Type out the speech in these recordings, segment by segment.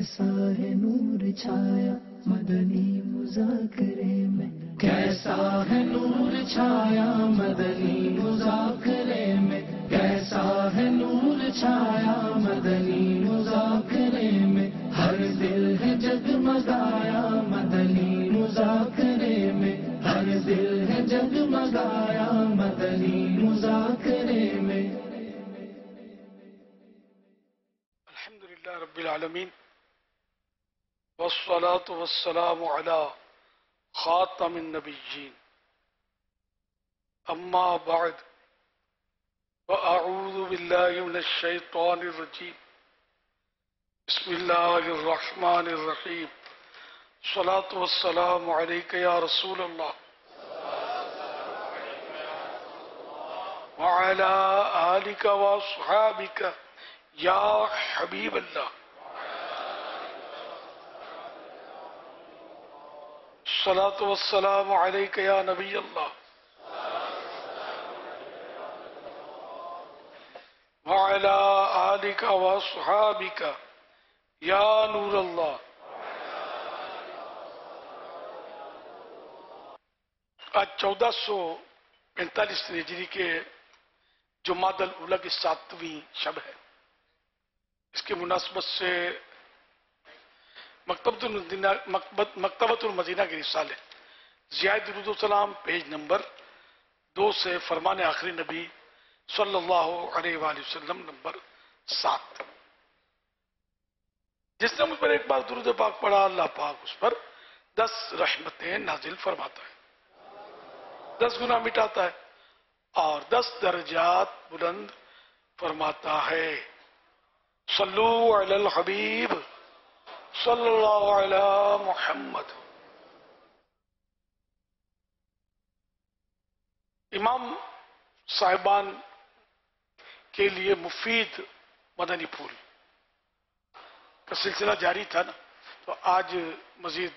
کیسا ہے نور چھایا مدنی مذاکرے میں، کیسا ہے نور چھایا مدنی مذاکرے میں، کیسا ہے نور چھایا مدنی مذاکرے میں، ہر دل ہے جگمگایا مدنی مذاکرے میں، ہر دل ہے جگمگایا مدنی مذاکرے میں۔ الحمدللہ رب العالمین والصلاة والسلام علی خاتم النبیین، اما بعد فاعوذ باللہ من الشیطان الرجیم، بسم اللہ الرحمن الرحیم، الصلاة والسلام علیک یا رسول اللہ وعلی آلک واصحابک یا حبیب اللہ، الصلاة والسلام علیک یا نبی اللہ وعلی آلک واصحابک یا نور اللہ۔ آج 1445 ہجری کے جمادی الاولیٰ کی 7ویں شب ہے۔ اس کی مناسبت سے مکتبۃ المدینہ کے رسالے ضیاء درود و سلام پیج نمبر 2 سے فرمان آخری نبی صلی اللہ علیہ وآلہ وسلم نمبر 7۔ جس نے مجھ پر ایک بار درود پاک پڑھا، اللہ پاک اس پر 10 رحمتیں نازل فرماتا ہے، 10 گناہ مٹاتا ہے اور 10 درجات بلند فرماتا ہے۔ صلو علی الحبیب صلی اللہ علی محمد۔ امام صاحبان کے لیے مفید مدنی پھول کا سلسلہ جاری تھا نا، تو آج مزید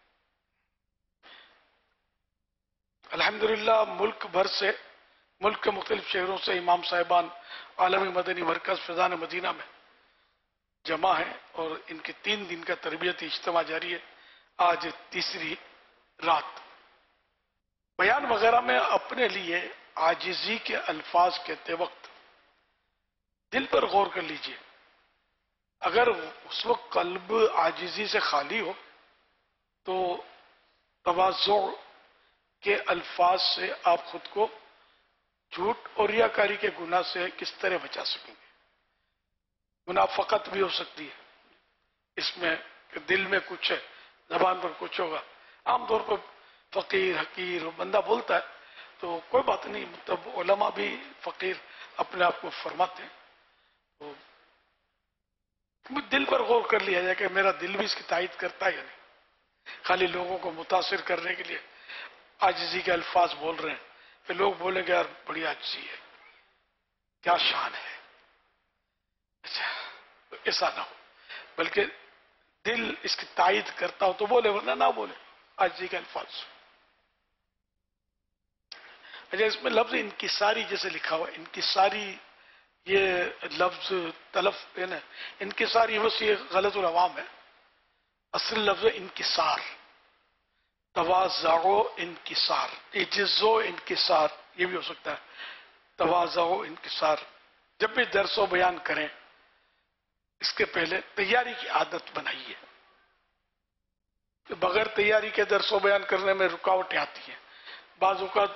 الحمدللہ ملک بھر سے، ملک کے مختلف شہروں سے امام صاحبان عالمی مدنی مرکز فیضان مدینہ میں جمع ہیں اور ان کے 3 دن کا تربیتی اجتماع جاری ہے۔ آج تیسری رات بیان وغیرہ میں اپنے لیے عاجزی کے الفاظ کہتے وقت دل پر غور کر لیجئے۔ اگر اس وقت قلب عاجزی سے خالی ہو تو تواضع کے الفاظ سے آپ خود کو جھوٹ اور ریاکاری کے گناہ سے کس طرح بچا سکیں گے؟ منافقت بھی ہو سکتی ہے اس میں کہ دل میں کچھ ہے، زبان پر کچھ ہوگا۔ عام طور پر فقیر حقیر بندہ بولتا ہے تو کوئی بات نہیں، مطلب علماء بھی فقیر اپنے آپ کو فرماتے ہیں، تو دل پر غور کر لیا جائے کہ میرا دل بھی اس کی تائید کرتا ہے یا نہیں۔ خالی لوگوں کو متاثر کرنے کے لیے عاجزی کے الفاظ بول رہے ہیں، پھر لوگ بولیں گے یار بڑی عاجزی ہے، کیا شان ہے۔ اچھا، ایسا نہ ہو، بلکہ دل اس کی تائید کرتا ہو تو بولے، ورنہ نہ بولے عاجزی کے الفاظ۔ اچھا، اس میں لفظ انکساری جیسے لکھا ہوا، انکساری یہ لفظ تلف ہے نا، انکساری بس یہ غلط العوام ہے۔ اصل لفظ انکسار، تواضع و انکسار، عجز و انکسار، یہ بھی ہو سکتا ہے، تواضع و انکسار۔ جب بھی درس و بیان کریں اس کے پہلے تیاری کی عادت بنائیے، کہ بغیر تیاری کے درس و بیان کرنے میں رکاوٹیں آتی ہیں۔ بعض اوقات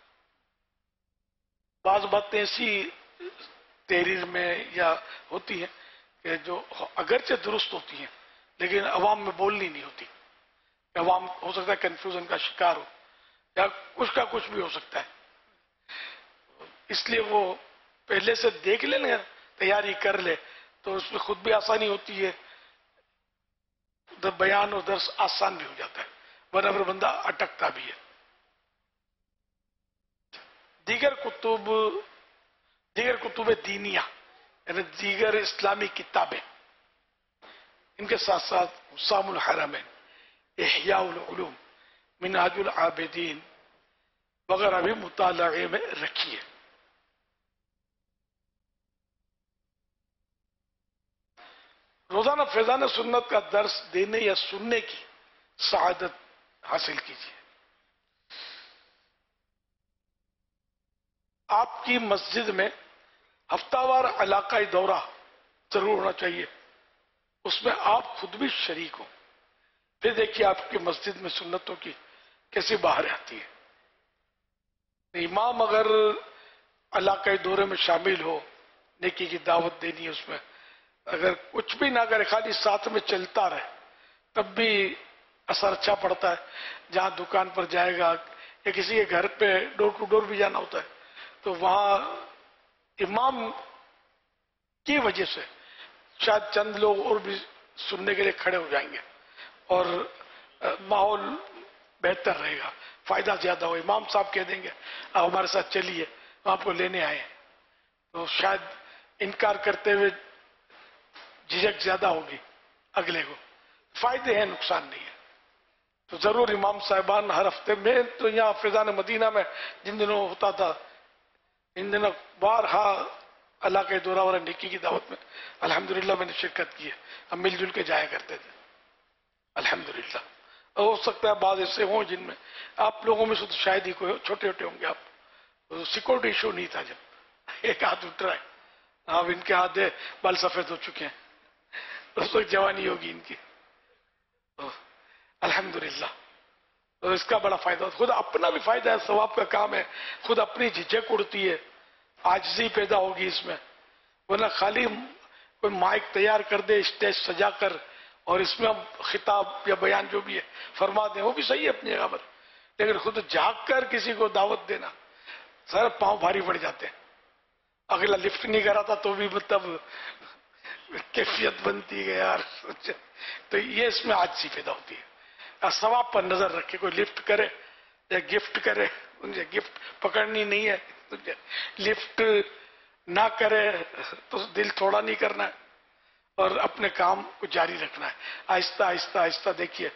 بعض باتیں ایسی تحریر میں یا ہوتی ہیں کہ جو اگرچہ درست ہوتی ہیں لیکن عوام میں بولنی نہیں ہوتی، عوام ہو سکتا ہے کنفیوژن کا شکار ہو یا کچھ کا کچھ بھی ہو سکتا ہے، اس لیے وہ پہلے سے دیکھ لے نا، تیاری کر لے تو اس میں خود بھی آسانی ہوتی ہے، بیان اور درس آسان بھی ہو جاتا ہے، ورنہ پھر بندہ اٹکتا بھی ہے۔ دیگر کتب دینیہ یعنی دیگر اسلامی کتابیں، ان کے ساتھ ساتھ حسام الحرمین، احیاء العلوم، منہاج العابدین وغیرہ بھی مطالعے میں رکھیے۔ روزانہ فیضان سنت کا درس دینے یا سننے کی سعادت حاصل کیجیے. آپ کی مسجد میں ہفتہ وار علاقائی دورہ ضرور ہونا چاہیے، اس میں آپ خود بھی شریک ہوں. پھر دیکھیے آپ کی مسجد میں سنتوں کی کیسی باہر آتی ہے. امام اگر علاقائی دورے میں شامل ہو، نیکی کی دعوت دینی ہے، اس میں اگر کچھ بھی نہ کرے، خالی ساتھ میں چلتا رہے، تب بھی اثر اچھا پڑتا ہے. جہاں دکان پر جائے گا یا کسی کے گھر پہ ڈور ٹو ڈور بھی جانا ہوتا ہے تو وہاں امام کی وجہ سے شاید چند لوگ اور بھی سننے کے لیے کھڑے ہو جائیں گے اور ماحول بہتر رہے گا، فائدہ زیادہ ہو. امام صاحب کہہ دیں گے آپ ہمارے ساتھ چلیے، ہم آپ کو لینے آئے ہیں، تو شاید انکار کرتے ہوئے جھجک زیادہ ہوگی اگلے کو. فائدے ہیں، نقصان نہیں ہے. تو ضرور امام صاحبان ہر ہفتے میں تو یہاں فیضان مدینہ میں جن دنوں ہوتا تھا، ان دنوں بارہا علاقۂ دورہ والا نیکی کی دعوت میں الحمدللہ میں نے شرکت کی ہے. ہم مل جل کے جایا کرتے تھے الحمدللہ. ہو سکتا ہے بعض ایسے ہوں جن میں آپ لوگوں میں سے تو شاید ہی کوئی چھوٹے چھوٹے ہوں گے. آپ سیکورٹی ایشو نہیں تھا، جب ایک ہاتھ اٹھ رہا ہے، اب ان کے ہاتھ بال سفید ہو چکے ہیں، اس وقت جوانی ہوگی ان کی. الحمدللہ تو اس کا بڑا فائدہ ہوتا ہے. خود اپنا بھی فائدہ ہے، ثواب کا کام ہے. خود اپنی جھجک اڑتی ہے، عاجزی پیدا ہوگی اس میں. ورنہ خالی کوئی مائک تیار کر دے، اسٹیج سجا کر، اور اس میں ہم خطاب یا بیان جو بھی ہے فرما دیں، وہ بھی صحیح ہے اپنی جگہ پر، لیکن خود جھاگ کر کسی کو دعوت دینا، سر پاؤں بھاری پڑ جاتے ہیں. اگلا لفٹ نہیں کرا تھا تو بھی مطلب کیفیت بنتی ہے یار. تو یہ اس میں عاجزی پیدا ہوتی ہے. ثواب پر نظر رکھے، کوئی لفٹ کرے یا گفٹ کرے، مجھے گفٹ پکڑنی نہیں ہے، لفٹ نہ کرے تو دل تھوڑا نہیں کرنا ہے اور اپنے کام کو جاری رکھنا ہے. آہستہ آہستہ آہستہ دیکھیے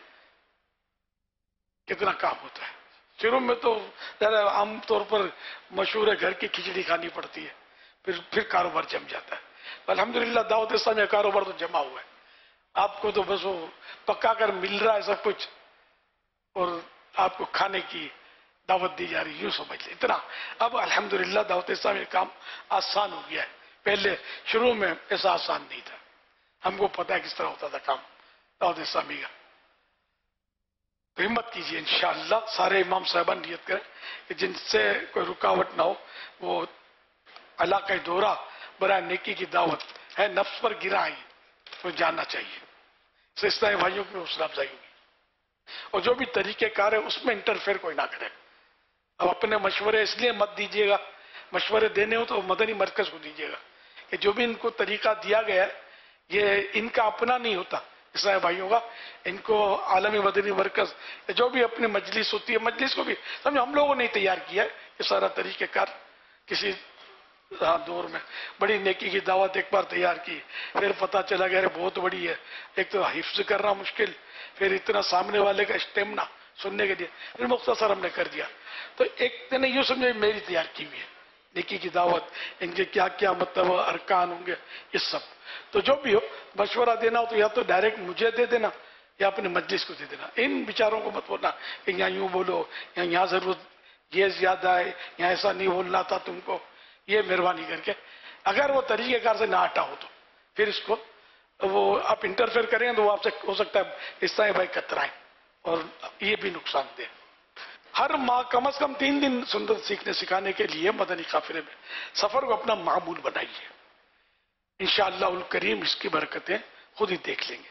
کتنا کام ہوتا ہے. شروع میں تو عام طور پر مشہور ہے گھر کی کھچڑی کھانی پڑتی ہے، پھر کاروبار جم جاتا ہے. الحمدللہ دعوت اسلامی میں کاروبار تو جمع ہوا ہے. آپ کو تو بس وہ پکا کر مل رہا ہے سب کچھ اور آپ کو کھانے کی دعوت دی جا رہی، یوں سمجھ لیں اتنا. اب الحمدللہ دعوت اسلامی میں کام آسان ہو گیا ہے، پہلے شروع میں ایسا آسان نہیں تھا. ہم کو پتا ہے کس طرح ہوتا تھا کام دعوت اسلامی کا. تو ہمت کیجیے، انشاءاللہ سارے امام صاحبان نیت کریں کہ جن سے کوئی رکاوٹ نہ ہو. وہ علاقۂ دورہ برائے نیکی کی دعوت ہے، نفس پر گرا ہے، تو جاننا چاہیے. سسٹر بھائیوں کی حوصلہ افزائی ہوگی، اور جو بھی طریقہ کار ہے اس میں انٹرفیئر کوئی نہ کرے. اب اپنے مشورے اس لیے مت دیجیے گا، مشورے دینے ہو تو مدنی مرکز کو دیجیے گا کہ جو بھی ان کو طریقہ دیا گیا ہے یہ ان کا اپنا نہیں ہوتا اسلامی بھائیوں کا. ان کو عالمی مدنی مرکز جو بھی اپنی مجلس ہوتی ہے، مجلس کو بھی سمجھو ہم لوگوں نے تیار کیا ہے. یہ سارا طریقہ کار کسی دور میں بڑی نیکی کی دعوت ایک بار تیار کی، پھر پتہ چلا گیا بہت بڑی ہے، ایک تو حفظ کرنا مشکل، پھر اتنا سامنے والے کا اسٹیمنا سننے کے لیے، پھر مختصر ہم نے کر دیا. تو ایک دن یوں سمجھے میری تیار کی ہوئی ہے نیکی کی دعوت، ان کے کیا کیا مطلب ارکان ہوں گے یہ سب. تو جو بھی ہو مشورہ دینا ہو تو یا تو ڈائریکٹ مجھے دے دینا یا اپنے مجلس کو دے دینا. ان بیچاروں کو مت بولنا کہ یہاں یوں بولو، یہاں ضرورت یہ زیادہ ہے، یہاں ایسا نہیں بولنا تھا تم کو. یہ مہربانی کر کے اگر وہ طریقہ کار سے نہ ہٹا ہو تو پھر اس کو وہ آپ انٹرفیئر کریں گے تو وہ آپ سے ہو سکتا ہے اس طرح بھائی کترائیں اور یہ بھی نقصان دے. ہر ماہ کم از کم 3 دن سنت سیکھنے سکھانے کے لیے مدنی قافلے میں سفر کو اپنا معمول بنائیے. انشاءاللہ الکریم اس کی برکتیں خود ہی دیکھ لیں گے.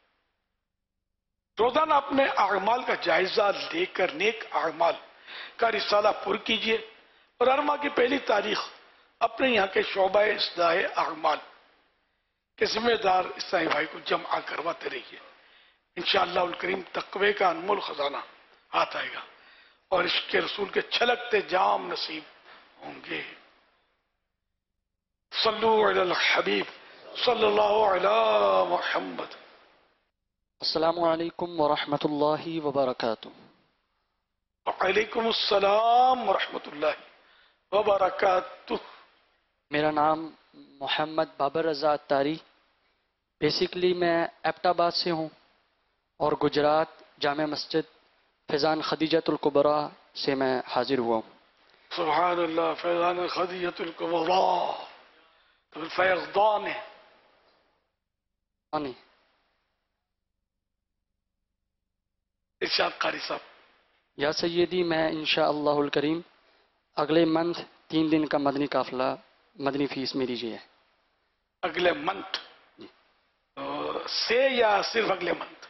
روزانہ اپنے اعمال کا جائزہ لے کر نیک اعمال کا رسالہ پر کیجیے اور ہر ماہ کی پہلی تاریخ اپنے یہاں کے شعبہ اصلاح اعمال کے ذمہ دار اسلامی بھائی کو جمع کرواتے رہیے. انشاءاللہ الکریم تقوی کا انمول خزانہ ہاتھ آئے گا اور عشق کے رسول کے چھلکتے جام نصیب ہوں گے. صلو علی الحبیب صلی اللہ علی محمد. السلام علیکم ورحمۃ اللہ وبرکاتہ. وعلیکم السلام ورحمۃ اللہ وبرکاتہ. میرا نام محمد بابر رضا اتاری بیسیکلی میں ایبٹ آباد سے ہوں اور گجرات جامع مسجد فیضان خدیجۃ الکبریٰ سے میں حاضر ہوا ہوں. سبحان اللہ. فیضان خدیجۃ الکبریٰ تو پھر فیضان ہے. ارشاد قاری صاحب. یا سیدی میں انشاءاللہ الکریم اگلے منتھ 3 دن کا مدنی قافلہ مدنی فیس میں دیجیے. اگلے منتھ سے یا صرف اگلے منتھ؟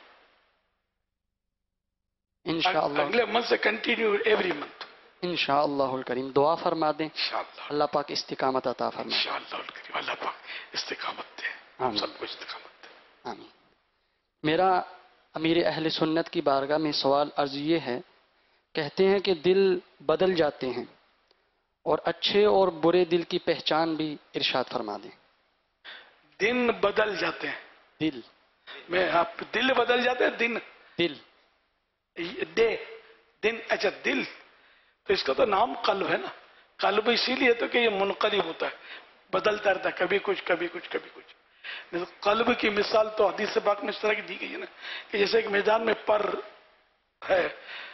انشاءاللہ اگلے منتھ سے کنٹینیو ایوری منتھ انشاءاللہ الکریم. دعا فرما دیں انشاءاللہ. اللہ پاک استقامت عطا فرمائے. انشاءاللہ الکریم. اللہ پاک استقامت دے. آمین. سب کو استقامت دے. آمین. میرا امیر اہل سنت کی بارگاہ میں سوال عرض یہ ہے، کہتے ہیں کہ دل بدل جاتے ہیں اور اچھے اور برے دل کی پہچان بھی ارشاد فرما دیں. دن بدل جاتے ہیں. دل دل بدل جاتے ہیں. دل دن اچھا دل تو اس کا تو نام قلب ہے نا. قلب اسی لیے تو کہ یہ منقلب ہوتا ہے، بدلتا رہتا ہے، کبھی کچھ کبھی کچھ کبھی کچھ. قلب کی مثال تو حدیث پاک میں اس طرح کی دی گئی ہے نا کہ جیسے ایک میدان میں پر ہے،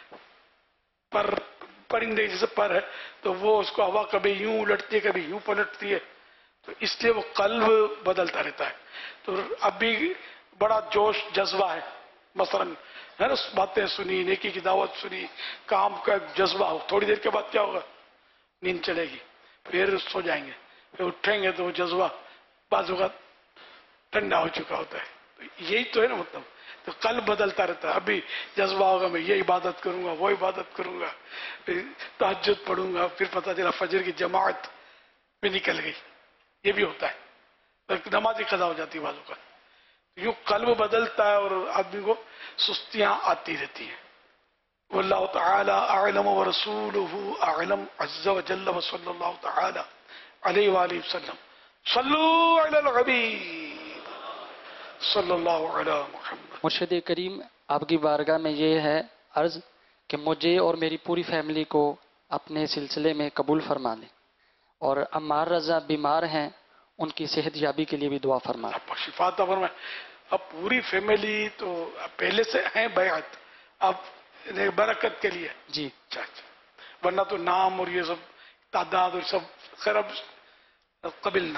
پرندے جیسے پر ہے تو وہ اس کو ہوا کبھی یوں الٹتی ہے کبھی یوں پلٹتی ہے، تو اس لیے وہ قلب بدلتا رہتا ہے. تو اب بھی بڑا جوش جذبہ ہے، مثلا ہے نا، باتیں سنی، نیکی کی دعوت سنی، کام کا جذبہ ہو، تھوڑی دیر کے بعد کیا ہوگا؟ نیند چلے گی، پھر سو جائیں گے، پھر اٹھیں گے تو وہ جذبہ بعض اوقات ٹھنڈا ہو چکا ہوتا ہے. تو یہی تو ہے نا مطلب. تو قلب بدلتا رہتا ہے. ابھی جذبہ ہوگا میں یہ عبادت کروں گا، وہ عبادت کروں گا، پھر تہجد پڑھوں گا، پھر پتہ چلا فجر کی جماعت بھی نکل گئی. یہ بھی ہوتا ہے، نماز ہی قضا ہو جاتی ہے بعضوں کا. یوں قلب بدلتا ہے اور آدمی کو سستیاں آتی رہتی ہیں. واللہ تعالی اعلم ورسولہ اعلم عز وجل وصلی اللہ تعالی علیہ وآلہ وسلم. صلو علی الحبیب صلی اللہ علی محمد. مرشد کریم آپ کی بارگاہ میں یہ ہے عرض کہ مجھے اور میری پوری فیملی کو اپنے سلسلے میں قبول فرما لیں، اور عمار رضا بیمار ہیں، ان کی صحت یابی کے لیے بھی دعا فرما لیں. آپ شفا عطا فرمائے. اب پوری فیملی تو پہلے سے ہیں بیعت، اب برکت کے لیے. جی اچھا اچھا. ورنہ تو نام اور یہ سب تعداد اور سب خیر اب قبلنا.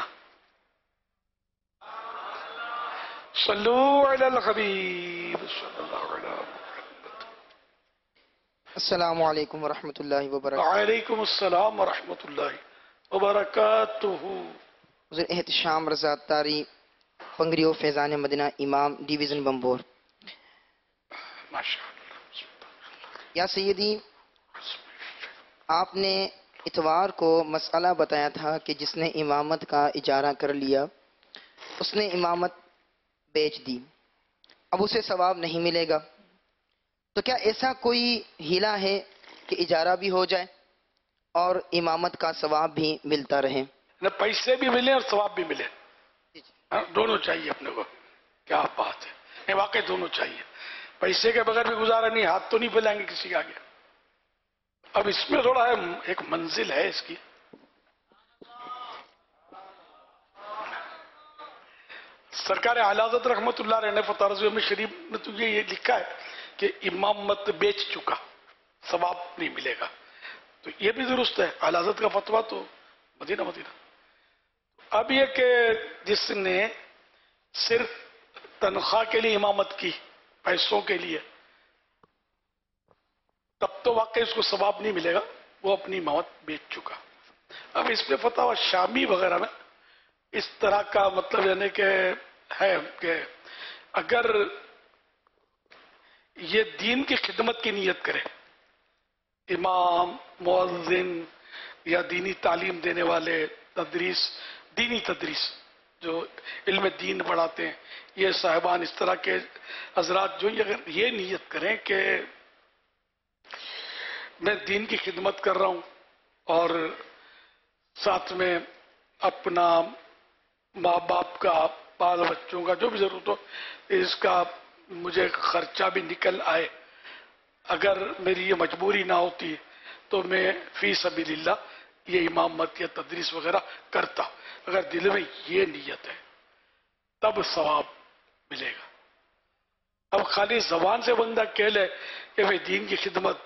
صلو علی الحبیب صلی اللہ علی محمد. السلام علیکم ورحمۃ اللہ وبرکاتہ. وعلیکم السلام ورحمۃ اللہ وبرکاتہ. حضور احتشام رضا تاری پنگریو فیضان مدینہ امام ڈویژن بمبور. ماشاء اللہ. یا سیدی، آپ نے اتوار کو مسئلہ بتایا تھا کہ جس نے امامت کا اجارہ کر لیا اس نے امامت بیچ دی، اب اسے ثواب نہیں ملے گا، تو کیا ایسا کوئی ہیلہ ہے کہ اجارہ بھی ہو جائے اور امامت کا ثواب بھی ملتا رہے؟ نہ پیسے بھی ملے اور ثواب بھی ملے، دونوں چاہیے اپنے کو. کیا بات ہے، نہیں واقعی دونوں چاہیے. پیسے کے بغیر بھی گزارا نہیں، ہاتھ تو نہیں پھیلائیں گے کسی کے آگے. اب اس میں تھوڑا ہے، ایک منزل ہے اس کی. سرکار اعلی حضرت رحمت اللہ علیہ نے فتح رضویہ میں شریف نے تو یہ لکھا ہے کہ امامت بیچ چکا، ثواب نہیں ملے گا. تو یہ بھی درست ہے، اعلی حضرت کا فتویٰ تو مدینہ. اب یہ کہ جس نے صرف تنخواہ کے لیے امامت کی، پیسوں کے لیے، تب تو واقعی اس کو ثواب نہیں ملے گا، وہ اپنی امامت بیچ چکا. اب اس میں فتح شامی وغیرہ میں اس طرح کا مطلب یعنی کہ ہے کہ اگر یہ دین کی خدمت کی نیت کرے، امام، مؤذن یا دینی تعلیم دینے والے، دینی تدریس جو علم دین پڑھاتے ہیں، یہ صاحبان، اس طرح کے حضرات جو اگر یہ نیت کریں کہ میں دین کی خدمت کر رہا ہوں اور ساتھ میں اپنا ماں باپ کا، بال بچوں کا جو بھی ضرورت ہو اس کا مجھے خرچہ بھی نکل آئے، اگر میری یہ مجبوری نہ ہوتی تو میں فی سبیل اللہ یہ امامت یا تدریس وغیرہ کرتا. اگر دل میں یہ نیت ہے تب ثواب ملے گا. اب خالی زبان سے بندہ کہہ لے کہ میں دین کی خدمت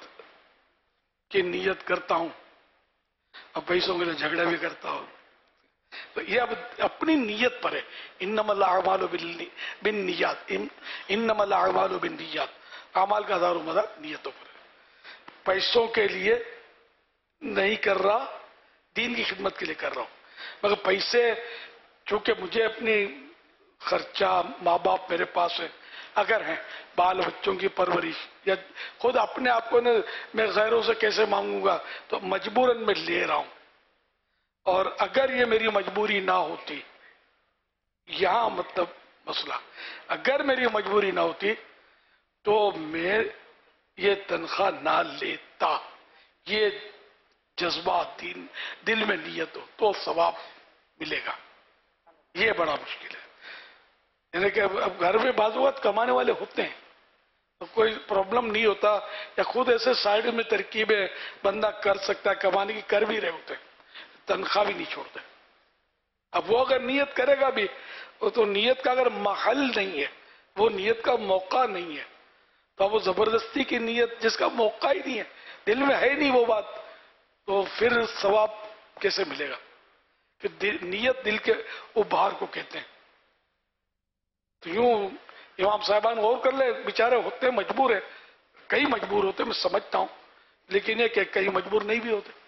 کی نیت کرتا ہوں، اب پیسوں کے لیے جھگڑا بھی کرتا ہوں، تو یہ اب اپنی نیت پر ہے. انما الاعمال بالنیات، انما الاعمال بالنیات، اعمال کا دار و مدار نیتوں پر ہے. پیسوں کے لیے نہیں کر رہا، دین کی خدمت کے لیے کر رہا ہوں. مگر پیسے چونکہ مجھے اپنی خرچہ، ماں باپ میرے پاس ہے، اگر ہیں بال بچوں کی پرورش، یا خود اپنے آپ کو میں غیروں سے کیسے مانگوں گا، تو مجبوراً میں لے رہا ہوں. اور اگر یہ میری مجبوری نہ ہوتی، یہاں مطلب مسئلہ، اگر میری مجبوری نہ ہوتی تو میں یہ تنخواہ نہ لیتا. یہ جذبات دل میں نیت ہو تو ثواب ملے گا. یہ بڑا مشکل ہے. یعنی کہ اب گھر میں بعض اوقات کمانے والے ہوتے ہیں تو کوئی پرابلم نہیں ہوتا، یا خود ایسے سائیڈ میں ترکیبیں بندہ کر سکتا ہے، کمانے کی کر بھی رہے ہوتے ہیں، تنخواہ بھی نہیں چھوڑتے. اب وہ اگر نیت کرے گا بھی، تو نیت کا اگر محل نہیں ہے، وہ نیت کا موقع نہیں ہے، تو اب وہ زبردستی کی نیت جس کا موقع ہی نہیں ہے، دل میں ہے نہیں وہ بات، تو پھر ثواب کیسے ملے گا؟ پھر نیت دل کے ابھار کو کہتے ہیں. تو یوں امام صاحبان غور کر لے، بیچارے ہوتے ہیں، مجبور ہیں، کئی مجبور ہوتے ہیں، میں سمجھتا ہوں، لیکن یہ کہ کئی مجبور نہیں بھی ہوتے.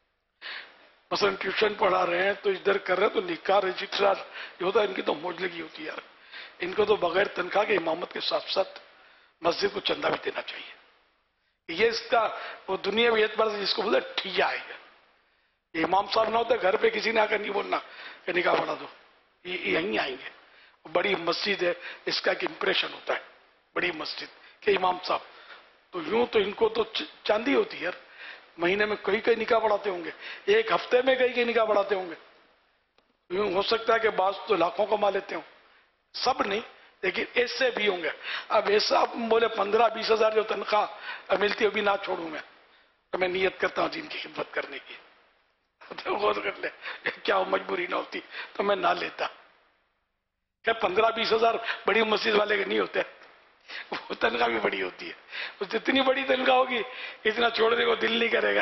مثلا ٹیوشن پڑھا رہے ہیں تو ادھر کر رہے ہیں، تو نکاح رجسٹرار جو ہوتا ہے، ان کی تو موج لگی ہوتی ہے یار. ان کو تو بغیر تنخواہ کے امامت کے ساتھ ساتھ مسجد کو چندہ بھی دینا چاہیے. یہ اس کا وہ دنیاوی اعتبار سے جس کو بولتے ٹھیا ہے. یہ امام صاحب نہ ہوتے، گھر پہ کسی نے آ کر نہیں بولنا کہ نکاح پڑھا دو، یہ یہیں آئیں گے. بڑی مسجد ہے، اس کا ایک امپریشن ہوتا ہے، بڑی مسجد کہ امام صاحب، تو یوں تو ان کو تو چاندی ہوتی ہے یار. مہینے میں کئی نکاح پڑھاتے ہوں گے، ایک ہفتے میں کئی نکاح پڑھاتے ہوں گے. یوں ہو سکتا ہے کہ بعض تو لاکھوں کما لیتے ہوں، سب نہیں لیکن ایسے بھی ہوں گے. اب ایسا بولے 15-20 ہزار جو تنخواہ ملتی ہے بھی نہ چھوڑوں میں، تو میں نیت کرتا ہوں دین کی خدمت کرنے کی. تو غور کر لے، کیا مجبوری نہ ہوتی تو میں نہ لیتا. کہ 15-20 ہزار بڑی مسجد والے کے نہیں ہوتے، وہ تنخواہ بھی بڑی ہوتی ہے. جتنی بڑی تنخواہ ہوگی اتنا چھوڑنے کو دل نہیں کرے گا.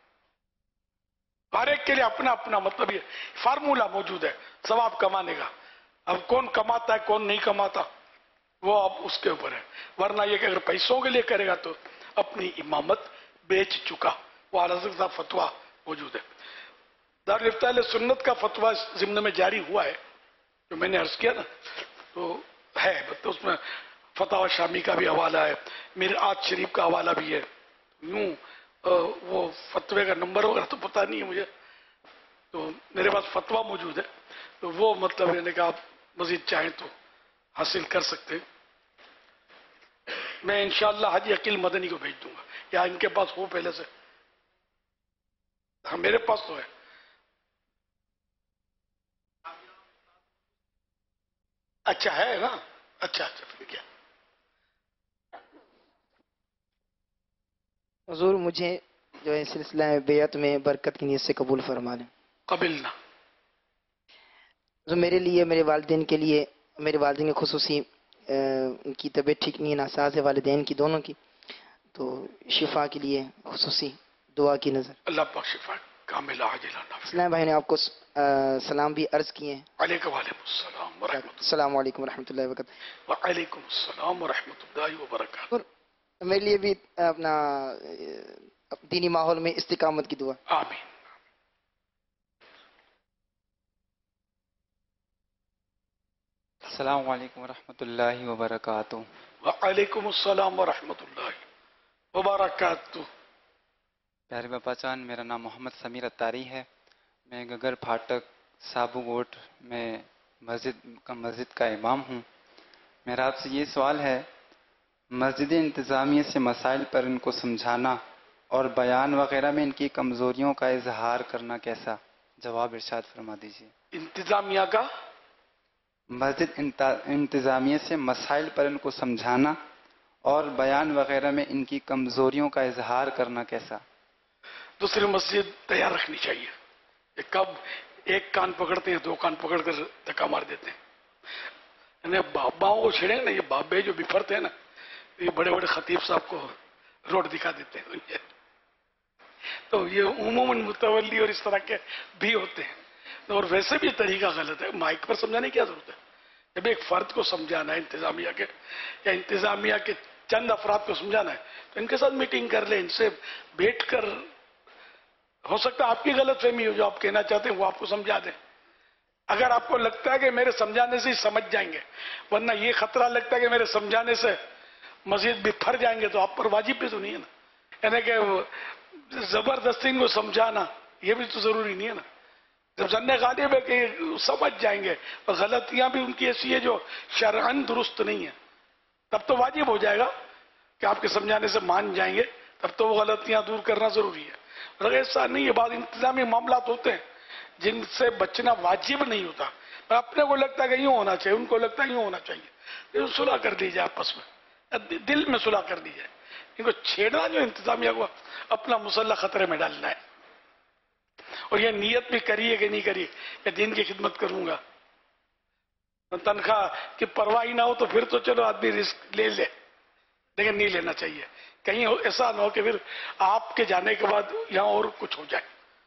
ہر ایک کے لیے اپنا اپنا مطلب یہ فارمولا موجود ہے ثواب کمانے کا. اب کون کماتا ہے کون نہیں کماتا وہ اب اس کے اوپر ہے. ورنہ یہ کہ اگر پیسوں کے لیے کرے گا تو اپنی امامت بیچ چکا. وہ اعلیٰ حضرت کا فتویٰ موجود ہے. دارالفتہ اہل سنت کا فتویٰ ضمن میں جاری ہوا ہے جو میں نے عرض کیا نا، تو ہے تو اس میں فتح شامی کا بھی حوالہ ہے، مرآت شریف کا حوالہ بھی ہے. یوں وہ فتوے کا نمبر وغیرہ تو پتہ نہیں ہے مجھے، تو میرے پاس فتویٰ موجود ہے، تو وہ مطلب ہے کہ آپ مزید چاہیں تو حاصل کر سکتے ہیں. میں انشاءاللہ حاجی عقیل مدنی کو بھیج دوں گا، یا ان کے پاس ہو پہلے سے. ہاں میرے پاس تو ہے. اچھا ہے نا، اچھا پھر کیا. حضور مجھے جو ہے سلسلہ بیعت میں برکت کی نیت سے قبول فرما لیں. قبلنا. جو میرے لیے، میرے والدین کے لیے، میرے والدین کی خصوصی ان کی طبیعت ٹھیک نہیں ہے، ناساز ہے والدین کی دونوں کی، تو شفا کے لیے خصوصی دعا کی نظر. اللہ پاک شفا کاملہ عاجلہ نافع. اسلام بھائی نے آپ کو سلام بھی عرض کیے ہیں. علیکم السلام ورحمۃ اللہ. السلام علیکم ورحمۃ اللہ وبرکاتہ. وعلیکم السلام ورحمۃ اللہ وبرکاتہ. اور میرے لیے بھی اپنا دینی ماحول میں استقامت کی دعا. آمین. السلام علیکم ورحمۃ اللہ وبرکاتہ. وعلیکم السلام ورحمۃ اللہ وبرکاتہ. پیارے باپا جان، میرا نام محمد سمیر اتاری ہے. میں گگر پھاٹک سابو گوٹ میں مسجد کا امام ہوں. میرا آپ سے یہ سوال ہے، مسجد انتظامیہ سے مسائل پر ان کو سمجھانا اور بیان وغیرہ میں ان کی کمزوریوں کا اظہار کرنا کیسا؟ جواب ارشاد فرما دیجیے. انتظامیہ کا مسجد انتظامیہ سے مسائل پر ان کو سمجھانا اور بیان وغیرہ میں ان کی کمزوریوں کا اظہار کرنا کیسا؟ دوسری مسجد تیار رکھنی چاہیے. کب ایک کان پکڑتے ہیں، دو کان پکڑ کر دھکا مار دیتے ہیں. یعنی باباؤں کو چھیڑیں گے نا، یہ بابے جو بفرتے ہیں نا، یہ بڑے بڑے خطیب صاحب کو روڈ دکھا دیتے ہیں. تو یہ عموماً متولی اور اس طرح کے بھی ہوتے ہیں. اور ویسے بھی طریقہ غلط ہے. مائک پر سمجھانے کی کیا ضرورت ہے؟ جب ایک فرد کو سمجھانا ہے انتظامیہ کے، یا انتظامیہ کے چند افراد کو سمجھانا ہے، تو ان کے ساتھ میٹنگ کر لیں، ان سے بیٹھ کر، ہو سکتا ہے آپ کی غلط فہمی ہو، جو آپ کہنا چاہتے ہیں وہ آپ کو سمجھا دیں. اگر آپ کو لگتا ہے کہ میرے سمجھانے سے ہی سمجھ جائیں گے، ورنہ یہ خطرہ لگتا ہے کہ میرے سمجھانے سے مزید بکھر جائیں گے، تو آپ پر واجب بھی تو نہیں ہے نا. یعنی کہ زبردستی ان کو سمجھانا یہ بھی تو ضروری نہیں ہے نا. جب ظن غالب ہے کہ سمجھ جائیں گے اور غلطیاں بھی ان کی ایسی ہے جو شرعاً درست نہیں ہے، تب تو واجب ہو جائے گا کہ آپ کے سمجھانے سے مان جائیں گے، تب تو وہ غلطیاں دور کرنا ضروری ہے. اور ایسا نہیں ہے، بعض انتظامی معاملات ہوتے ہیں جن سے بچنا واجب نہیں ہوتا. اپنے کو لگتا ہے کہ یوں ہونا چاہیے، ان کو لگتا ہے یوں ہونا چاہیے، صلح کر دی جائے آپس میں، دل میں صلح کر دی جائے. ان کو چھیڑنا جو انتظامیہ کو اپنا مسلح خطرے میں ڈالنا ہے. اور یہ نیت بھی کریے کہ نہیں کریے کہ دین کی خدمت کروں گا، تنخواہ کی پرواہ نہ ہو تو پھر تو چلو آدمی رسک لے لے، لیکن نہیں لینا چاہیے. کہیں ایسا نہ ہو کہ پھر آپ کے جانے کے بعد یہاں اور کچھ ہو جائے.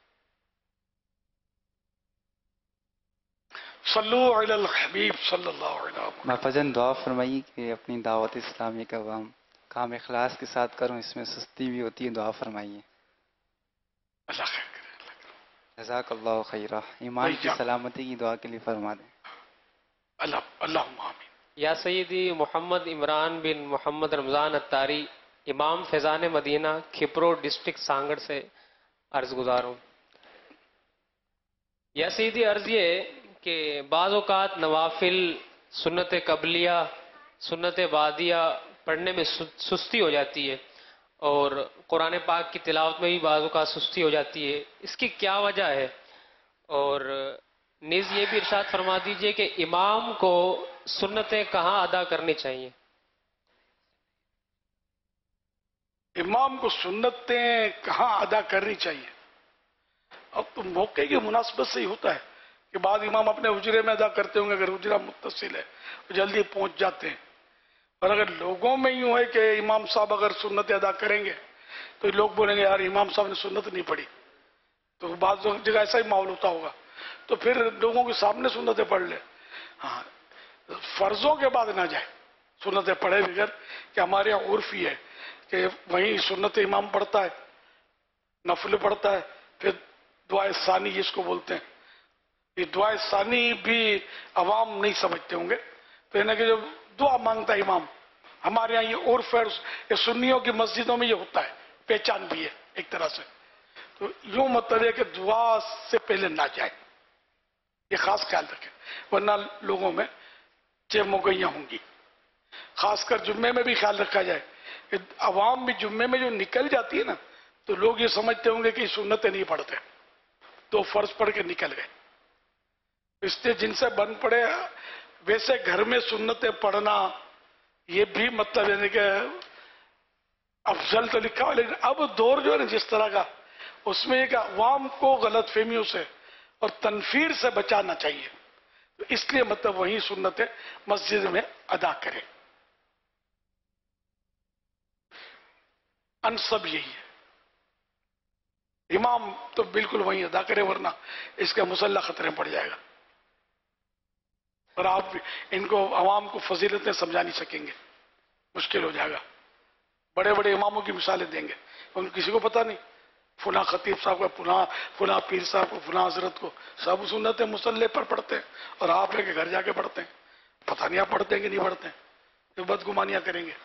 صلو علی الحبیب صلی اللہ علیہ وسلم. مافجن دعا فرمائیے کہ اپنی دعوت اسلامی کا کام اخلاص کے ساتھ کروں، اس میں سستی بھی ہوتی ہے، دعا فرمائیے. اللہ خیر کرے. جزاک اللہ خیرہ. ایمان کی سلامتی کی دعا کے لیے فرما دیں. اللہم آمین. یا سیدی محمد عمران بن محمد رمضان اتاری، امام فیضان مدینہ، کھپرو ڈسٹرکٹ سانگڑ سے عرض گزار ہوں. یا سیدی عرض یہ کہ بعض اوقات نوافل، سنت قبلیہ، سنت بعدیہ پڑھنے میں سستی ہو جاتی ہے، اور قرآن پاک کی تلاوت میں بھی بعض اوقات سستی ہو جاتی ہے. اس کی کیا وجہ ہے؟ اور نیز یہ بھی ارشاد فرما دیجئے کہ امام کو سنتیں کہاں ادا کرنی چاہیے؟ امام کو سنتیں کہاں ادا کرنی چاہیے؟ اب تو موقع کی مناسبت سے ہی ہوتا ہے کہ بعض امام اپنے حجرے میں ادا کرتے ہوں گے، اگر حجرہ متصل ہے تو جلدی پہنچ جاتے ہیں. اور اگر لوگوں میں یوں ہے کہ امام صاحب اگر سنت ادا کریں گے تو لوگ بولیں گے یار امام صاحب نے سنت نہیں پڑھی، تو بعض جگہ ایسا ہی ماحول ہوتا ہوگا، تو پھر لوگوں کے سامنے سنتیں پڑھ لے. ہاں، فرضوں کے بعد نہ جائے سنتیں پڑھے بغیر، کہ ہمارے یہاں عرف یہ ہے کہ وہیں سنت امام پڑھتا ہے، نفل پڑھتا ہے، پھر دعائے ثانی جس کو بولتے ہیں. یہ دعائے ثانی بھی عوام نہیں سمجھتے ہوں گے، تو انہیں کہ جب دعا مانگتا ہے امام، ہمارے یہاں یہ عرف ہے، یہ سنیوں کی مسجدوں میں یہ ہوتا ہے، پہچان بھی ہے ایک طرح سے. تو یوں مطلب ہے کہ دعا سے پہلے نہ جائے، یہ خاص خیال رکھیں، ورنہ لوگوں میں چہموگیاں ہوں گی. خاص کر جمعے میں بھی خیال رکھا جائے کہ عوام بھی جمعے میں جو نکل جاتی ہے نا، تو لوگ یہ سمجھتے ہوں گے کہ سنتیں نہیں پڑھتے، تو فرض پڑھ کے نکل گئے. اس لیے جن سے بن پڑے ویسے گھر میں سنتیں پڑھنا، یہ بھی مطلب ہے کہ افضل تو لکھا ہوا، لیکن اب دور جو ہے نا جس طرح کا، اس میں ایک عوام کو غلط فہمیوں سے اور تنفیر سے بچانا چاہیے. تو اس لیے مطلب وہی سنتیں مسجد میں ادا کرے. انسب یہی ہے، امام تو بالکل وہیں ادا کرے، ورنہ اس کا مسلح خطرے میں پڑ جائے گا، اور آپ ان کو عوام کو فضیلتیں سمجھا نہیں سکیں گے، مشکل ہو جائے گا. بڑے بڑے اماموں کی مثالیں دیں گے، ان کسی کو پتہ نہیں، فلاں خطیب صاحب کو، فلاں پیر صاحب کو، فلاں حضرت کو، سب سنتیں مسلح پر پڑھتے ہیں، اور آپ ہے کہ گھر جا کے پڑھتے ہیں، پتہ نہیں آپ پڑھتے ہیں کہ نہیں پڑھتے ہیں، تو بدگمانیاں کریں گے.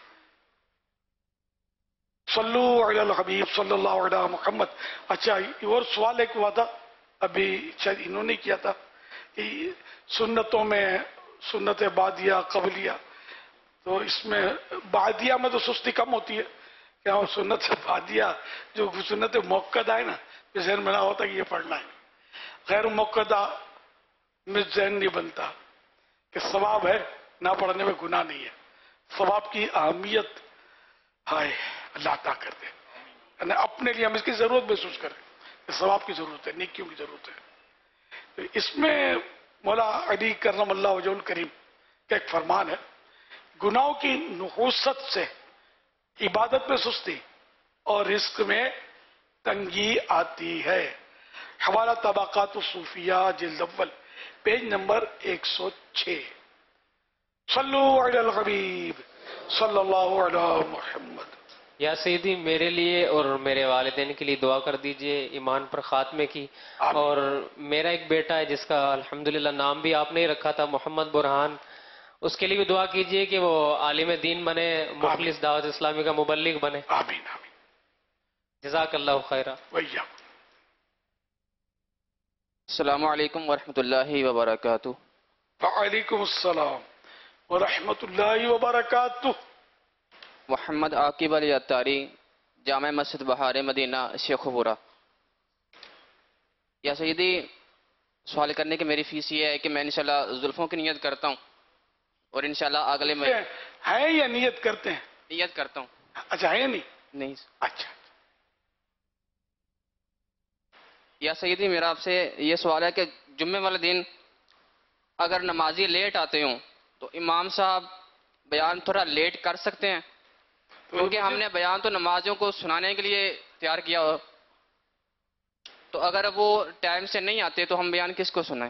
صلو علی الحبیب صلی اللہ علیہ محمد. اچھا، اور سوال ایک ہوا تھا، ابھی شاید انہوں نے کیا تھا، کہ سنتوں میں سنت بعدیہ قبلیہ، تو اس میں بعدیہ میں تو سستی کم ہوتی ہے، کہ سنت بعدیہ جو سنت موقدہ ہے نا، ذہن میں نہ ہوتا کہ یہ پڑھنا ہے. غیر موقدہ میں ذہن نہیں بنتا کہ ثواب ہے، نہ پڑھنے میں گناہ نہیں ہے. ثواب کی اہمیت ہائے اللہ عطا کر دے، یعنی اپنے لیے ہم اس کی ضرورت محسوس کریں کہ ثواب کی ضرورت ہے، نیکیوں کی ضرورت ہے. تو اس میں مولا علی کرم اللہ وجہ الکریم کا ایک فرمان ہے، گناہوں کی نحوست سے عبادت میں سستی اور رزق میں تنگی آتی ہے۔ حوالہ طبقات الصوفیہ جلد اول پیج نمبر 106۔ صلو علی الحبیب صلی اللہ علی محمد۔ یا سیدی میرے لیے اور میرے والدین کے لیے دعا کر دیجئے ایمان پر خاتمے کی، آمین۔ اور میرا ایک بیٹا ہے جس کا الحمدللہ نام بھی آپ نے ہی رکھا تھا، محمد برہان، اس کے لیے بھی دعا کیجئے کہ وہ عالم دین بنے، مخلص دعوت اسلامی کا مبلغ بنے۔ آمین آمین۔ جزاک اللہ خیرہ۔ ویاکم۔ السلام علیکم ورحمۃ اللہ وبرکاتہ۔ وعلیکم السلام ورحمۃ اللہ وبرکاتہ۔ محمد عاقب علی اتاری، جامع مسجد بہار مدینہ، شیخ پورہ۔ یا سیدی، سوال کرنے کی میری فیس یہ ہے کہ میں انشاءاللہ زلفوں کی نیت کرتا ہوں، اور انشاءاللہ اگلے مہینے ہیں یا نیت کرتے ہیں؟ نیت کرتا ہوں۔ اچھا ہے یا نہیں؟ نہیں اچھا۔ یا سیدی، میرا آپ سے یہ سوال ہے کہ جمعے والے دن اگر نمازی لیٹ آتے ہوں تو امام صاحب بیان تھوڑا لیٹ کر سکتے ہیں؟ کیونکہ ہم نے بیان تو نمازیوں کو سنانے کے لیے تیار کیا ہو، تو اگر وہ ٹائم سے نہیں آتے تو ہم بیان کس کو سنائیں؟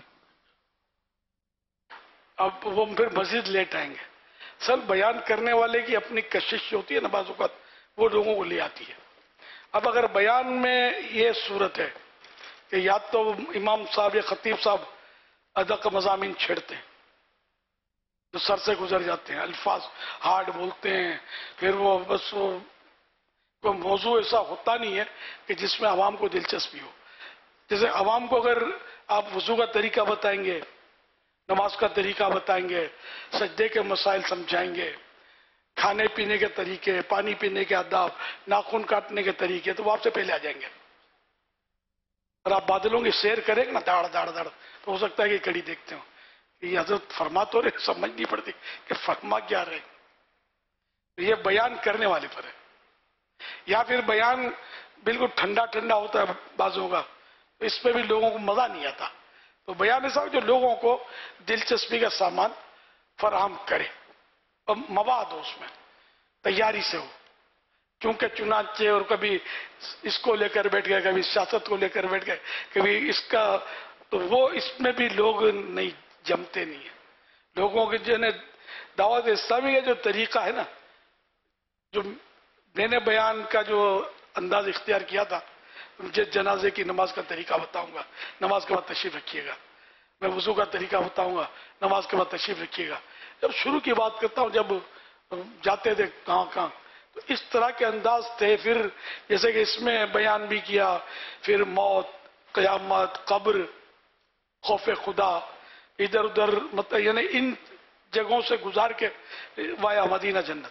اب وہ پھر مزید لیٹ آئیں گے۔ سر بیان کرنے والے کی اپنی کشش ہوتی ہے نا، بعض اوقات وہ لوگوں کو لے آتی ہے۔ اب اگر بیان میں یہ صورت ہے کہ یا تو امام صاحب یا خطیب صاحب ادق مضامین چھیڑتے ہیں جو سر سے گزر جاتے ہیں، الفاظ ہارڈ بولتے ہیں، پھر وہ بس وہ کوئی موضوع ایسا ہوتا نہیں ہے کہ جس میں عوام کو دلچسپی ہو۔ جیسے عوام کو اگر آپ وضو کا طریقہ بتائیں گے، نماز کا طریقہ بتائیں گے، سجدے کے مسائل سمجھائیں گے، کھانے پینے کے طریقے، پانی پینے کے آداب، ناخن کاٹنے کے طریقے، تو وہ آپ سے پہلے آ جائیں گے۔ اور آپ بادلوں کی سیر کریں گے نا، داڑ داڑ داڑ، تو ہو سکتا ہے کہ کڑی دیکھتے ہو یہ حضرت فرما تو رہے، سمجھ نہیں پڑتی کہ فرما کیا رہے۔ یہ بیان کرنے والے پر ہے۔ یا پھر بیان بالکل ٹھنڈا ٹھنڈا ہوتا ہے بعضوں کا، تو اس پہ بھی لوگوں کو مزہ نہیں آتا۔ تو بیان ایسا ہو جو لوگوں کو دلچسپی کا سامان فراہم کرے اور مواد ہو، اس میں تیاری سے ہو۔ کیونکہ چنانچہ اور کبھی اس کو لے کر بیٹھ گئے، کبھی سیاست کو لے کر بیٹھ گئے، کبھی اس کا، تو وہ اس میں بھی لوگ نہیں جمتے نہیں ہیں۔ لوگوں کے جو دعوت اسلامی کا جو طریقہ ہے نا، جو میں نے بیان کا جو انداز اختیار کیا تھا، مجھے جنازے کی نماز کا طریقہ بتاؤں گا، نماز کے بعد تشریف رکھیے گا، میں وضو کا طریقہ بتاؤں گا، نماز کے بعد تشریف رکھیے گا۔ جب شروع کی بات کرتا ہوں، جب جاتے تھے کہاں کہاں، تو اس طرح کے انداز تھے۔ پھر جیسے کہ اس میں بیان بھی کیا، پھر موت، قیامت، قبر، خوف خدا، ادھر ادھر، مطلب یعنی ان جگہوں سے گزار کے وایا مدینہ جنت،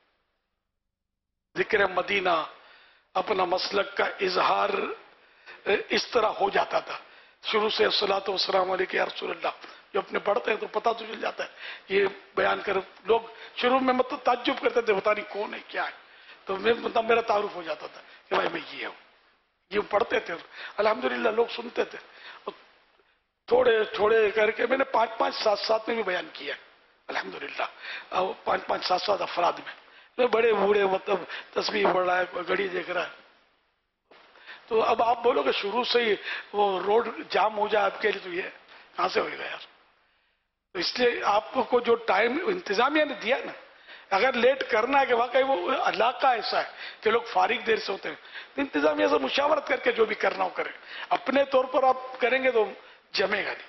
ذکر مدینہ، اپنا مسلک کا اظہار اس طرح ہو جاتا تھا۔ شروع سے الصلاۃ والسلام علیک یا رسول اللہ، جو اپنے پڑھتے ہیں تو پتہ تو چل جاتا ہے۔ یہ بیان کر لوگ شروع میں مطلب تعجب کرتے تھے، پتہ نہیں کون ہے کیا ہے، تو مطلب میرا تعارف ہو جاتا تھا کہ بھائی میں یہ ہوں، یہ پڑھتے تھے، الحمدللہ لوگ سنتے تھے۔ تھوڑے تھوڑے کر کے میں نے 5-5 7 میں بھی بیان کیا الحمدللہ، 5-5 7 افراد میں بڑے بوڑھے، مطلب تسبیح پڑھ رہا ہے، کوئی گھڑی دیکھ رہا ہے۔ تو اب آپ بولو کہ شروع سے ہی وہ روڈ جام ہو جائے آپ کے لیے، تو یہ کہاں سے ہوئے گا یار؟ تو اس لیے آپ کو جو ٹائم انتظامیہ نے دیا نا، اگر لیٹ کرنا ہے کہ واقعی وہ علاقہ ایسا ہے کہ لوگ فارغ دیر سے ہوتے ہیں، تو انتظامیہ سے مشاورت کر کے جو بھی کرنا ہو کریں۔ اپنے طور پر آپ کریں گے تو جمے گا نہیں۔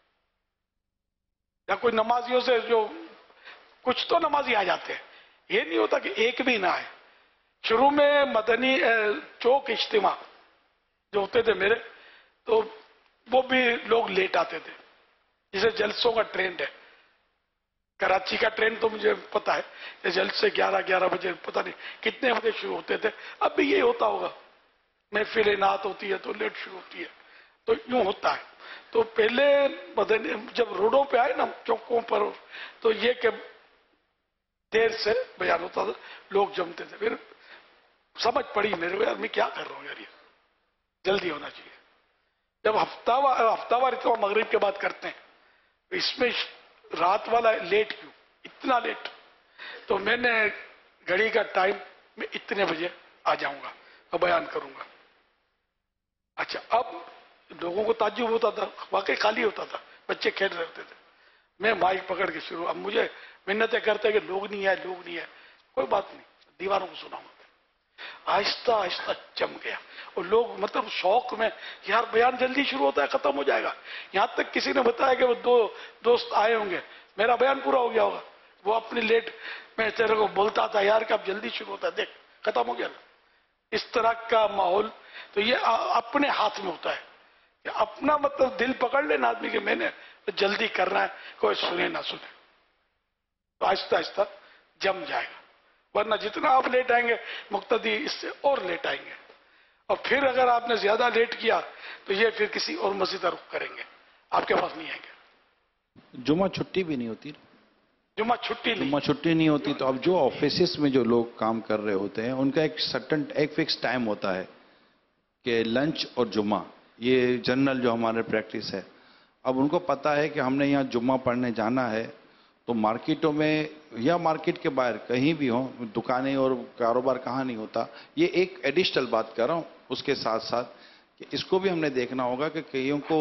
یا کوئی نمازیوں سے جو کچھ تو نمازی آ جاتے ہیں، یہ نہیں ہوتا کہ ایک بھی نہ آئے۔ شروع میں مدنی چوک اجتماع جو ہوتے تھے میرے، تو وہ بھی لوگ لیٹ آتے تھے، جسے جلسوں کا ٹرینڈ ہے۔ کراچی کا ٹرینڈ تو مجھے پتا ہے کہ جلسے 11 بجے، پتہ نہیں کتنے بجے شروع ہوتے تھے، اب بھی یہی ہوتا ہوگا۔ محفل نعت ہوتی ہے تو لیٹ شروع ہوتی ہے، تو یوں ہوتا ہے۔ تو پہلے مدنی جب روڈوں پہ آئے نا، چوکوں پر، تو یہ کہ دیر سے بیان ہوتا تھا، لوگ جمتے تھے۔ پھر سمجھ پڑی میرے کو، یار میں کیا کر رہا ہوں یار، یہ جلدی ہونا چاہیے۔ جب ہفتہ وار اتنا مغرب کے بعد کرتے ہیں، اس میں رات والا لیٹ کیوں، اتنا لیٹ؟ تو میں نے گھڑی کا ٹائم میں اتنے بجے آ جاؤں گا اور بیان کروں گا. اچھا، اب لوگوں کو تعجب ہوتا تھا، واقعی خالی ہوتا تھا، بچے کھیل رہے ہوتے تھے. میں مائک پکڑ کے شروع، اب مجھے منتیں کرتے کہ لوگ نہیں ہے، لوگ نہیں ہے. کوئی بات نہیں، دیواروں کو سناؤں گا. آہستہ آہستہ جم گیا. اور لوگ مطلب شوق میں، یار بیان جلدی شروع ہوتا ہے، ختم ہو جائے گا. یہاں تک کسی نے بتایا کہ وہ 2 دوست آئے ہوں گے، میرا بیان پورا ہو گیا ہوگا، وہ اپنی لیٹ میں تیرے کو بولتا تھا یار کہ اب جلدی شروع ہوتا ہے، دیکھ ختم ہو گیا نا. اس طرح کا ماحول تو یہ اپنے ہاتھ میں ہوتا ہے کہ اپنا مطلب دل پکڑ لینا آدمی کہ میں نے جلدی کرنا ہے، کوئی سنے نہ سنے، تو آہستہ آہستہ جم جائے گا. ورنہ جتنا آپ لیٹ آئیں گے مقتدی اس سے اور لیٹ آئیں گے. اور پھر اگر آپ نے زیادہ لیٹ کیا تو یہ پھر کسی اور مسجد کا رخ کریں گے، آپ کے پاس نہیں آئیں گے. جمعہ چھٹی بھی نہیں ہوتی، جمعہ چھٹی نہیں. جمعہ چھٹی نہیں ہوتی. تو اب جو آفیسز میں جو لوگ کام کر رہے ہوتے ہیں ان کا ایک فکس ٹائم ہوتا ہے کہ لنچ اور جمعہ، یہ جنرل جو ہمارے پریکٹس ہے. اب ان کو پتا ہے کہ ہم نے یہاں جمعہ پڑھنے جانا ہے، تو مارکیٹوں میں یا مارکیٹ کے باہر کہیں بھی ہوں، دکانیں اور کاروبار کہاں نہیں ہوتا. یہ ایک ایڈیشنل بات کر رہا ہوں. اس کے ساتھ ساتھ کہ اس کو بھی ہم نے دیکھنا ہوگا کہ کئیوں کو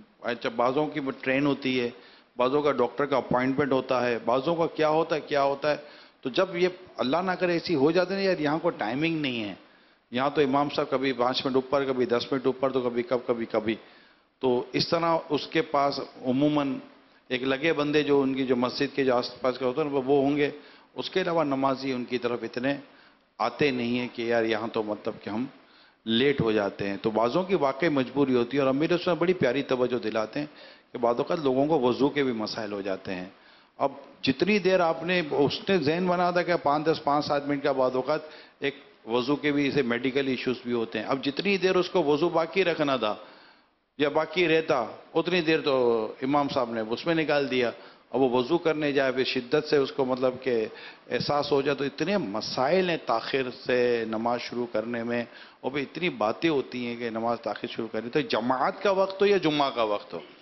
بعضوں کی ٹرین ہوتی ہے، بعضوں کا ڈاکٹر کا اپوائنٹمنٹ ہوتا ہے، بعضوں کا کیا ہوتا ہے. تو جب یہ اللہ نہ کرے ایسی ہو جاتے ہیں، یار یہاں کو ٹائمنگ نہیں ہے، یہاں تو امام صاحب کبھی 5 منٹ اوپر، کبھی 10 منٹ اوپر، تو کبھی. تو اس طرح اس کے پاس عموماً ایک لگے بندے جو ان کی جو مسجد کے جو آس پاس کے ہوتے ہیں وہ ہوں گے. اس کے علاوہ نمازی ان کی طرف اتنے آتے نہیں ہیں کہ یار یہاں تو مطلب کہ ہم لیٹ ہو جاتے ہیں. تو بعضوں کی واقعی مجبوری ہوتی ہے. اور امیر اس میں بڑی پیاری توجہ دلاتے ہیں کہ بعض اوقات لوگوں کو وضو کے بھی مسائل ہو جاتے ہیں. اب جتنی دیر آپ نے اس نے ذہن بنا تھا کہ 5-7 منٹ کا بعض اوقات ایک وضو کے بھی اسے میڈیکل ایشوز بھی ہوتے ہیں. اب جتنی دیر اس کو وضو باقی رکھنا تھا یا باقی رہتا اتنی دیر تو امام صاحب نے اس میں نکال دیا. اب وہ وضو کرنے جائے پھر شدت سے اس کو مطلب کہ احساس ہو جائے. تو اتنے مسائل ہیں تاخیر سے نماز شروع کرنے میں، اور پھر اتنی باتیں ہوتی ہیں کہ نماز تاخیر شروع کرنی. تو جماعت کا وقت ہو یا جمعہ کا وقت ہو،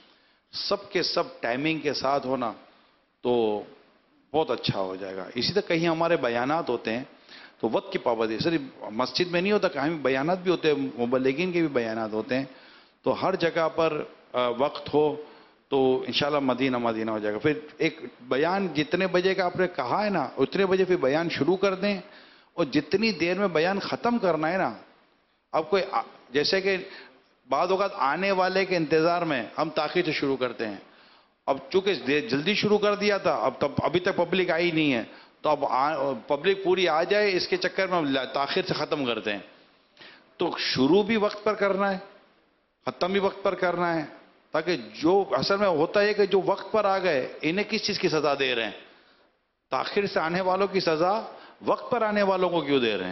سب کے سب ٹائمنگ کے ساتھ ہونا تو بہت اچھا ہو جائے گا. اسی طرح کہیں ہمارے بیانات ہوتے ہیں تو وقت کی پابندی صرف مسجد میں نہیں ہوتا، کہیں بیانات بھی ہوتے ہیں، مبلغین کے بھی بیانات ہوتے ہیں. تو ہر جگہ پر وقت ہو تو انشاءاللہ مدینہ ہو جائے گا. پھر ایک بیان جتنے بجے کا آپ نے کہا ہے نا اتنے بجے پھر بیان شروع کر دیں، اور جتنی دیر میں بیان ختم کرنا ہے نا. اب کوئی جیسے کہ بعض اوقات آنے والے کے انتظار میں ہم تاخیر سے شروع کرتے ہیں. اب چونکہ جلدی شروع کر دیا تھا، ابھی تک پبلک آئی نہیں ہے، تو اب پبلک پوری آ جائے اس کے چکر میں ہم تاخیر سے ختم کرتے ہیں. تو شروع بھی وقت پر کرنا ہے، ختم بھی وقت پر کرنا ہے، تاکہ جو اصل میں ہوتا ہے کہ جو وقت پر آ گئے انہیں کس چیز کی سزا دے رہے ہیں؟ تاخیر سے آنے والوں کی سزا وقت پر آنے والوں کو کیوں دے رہے ہیں؟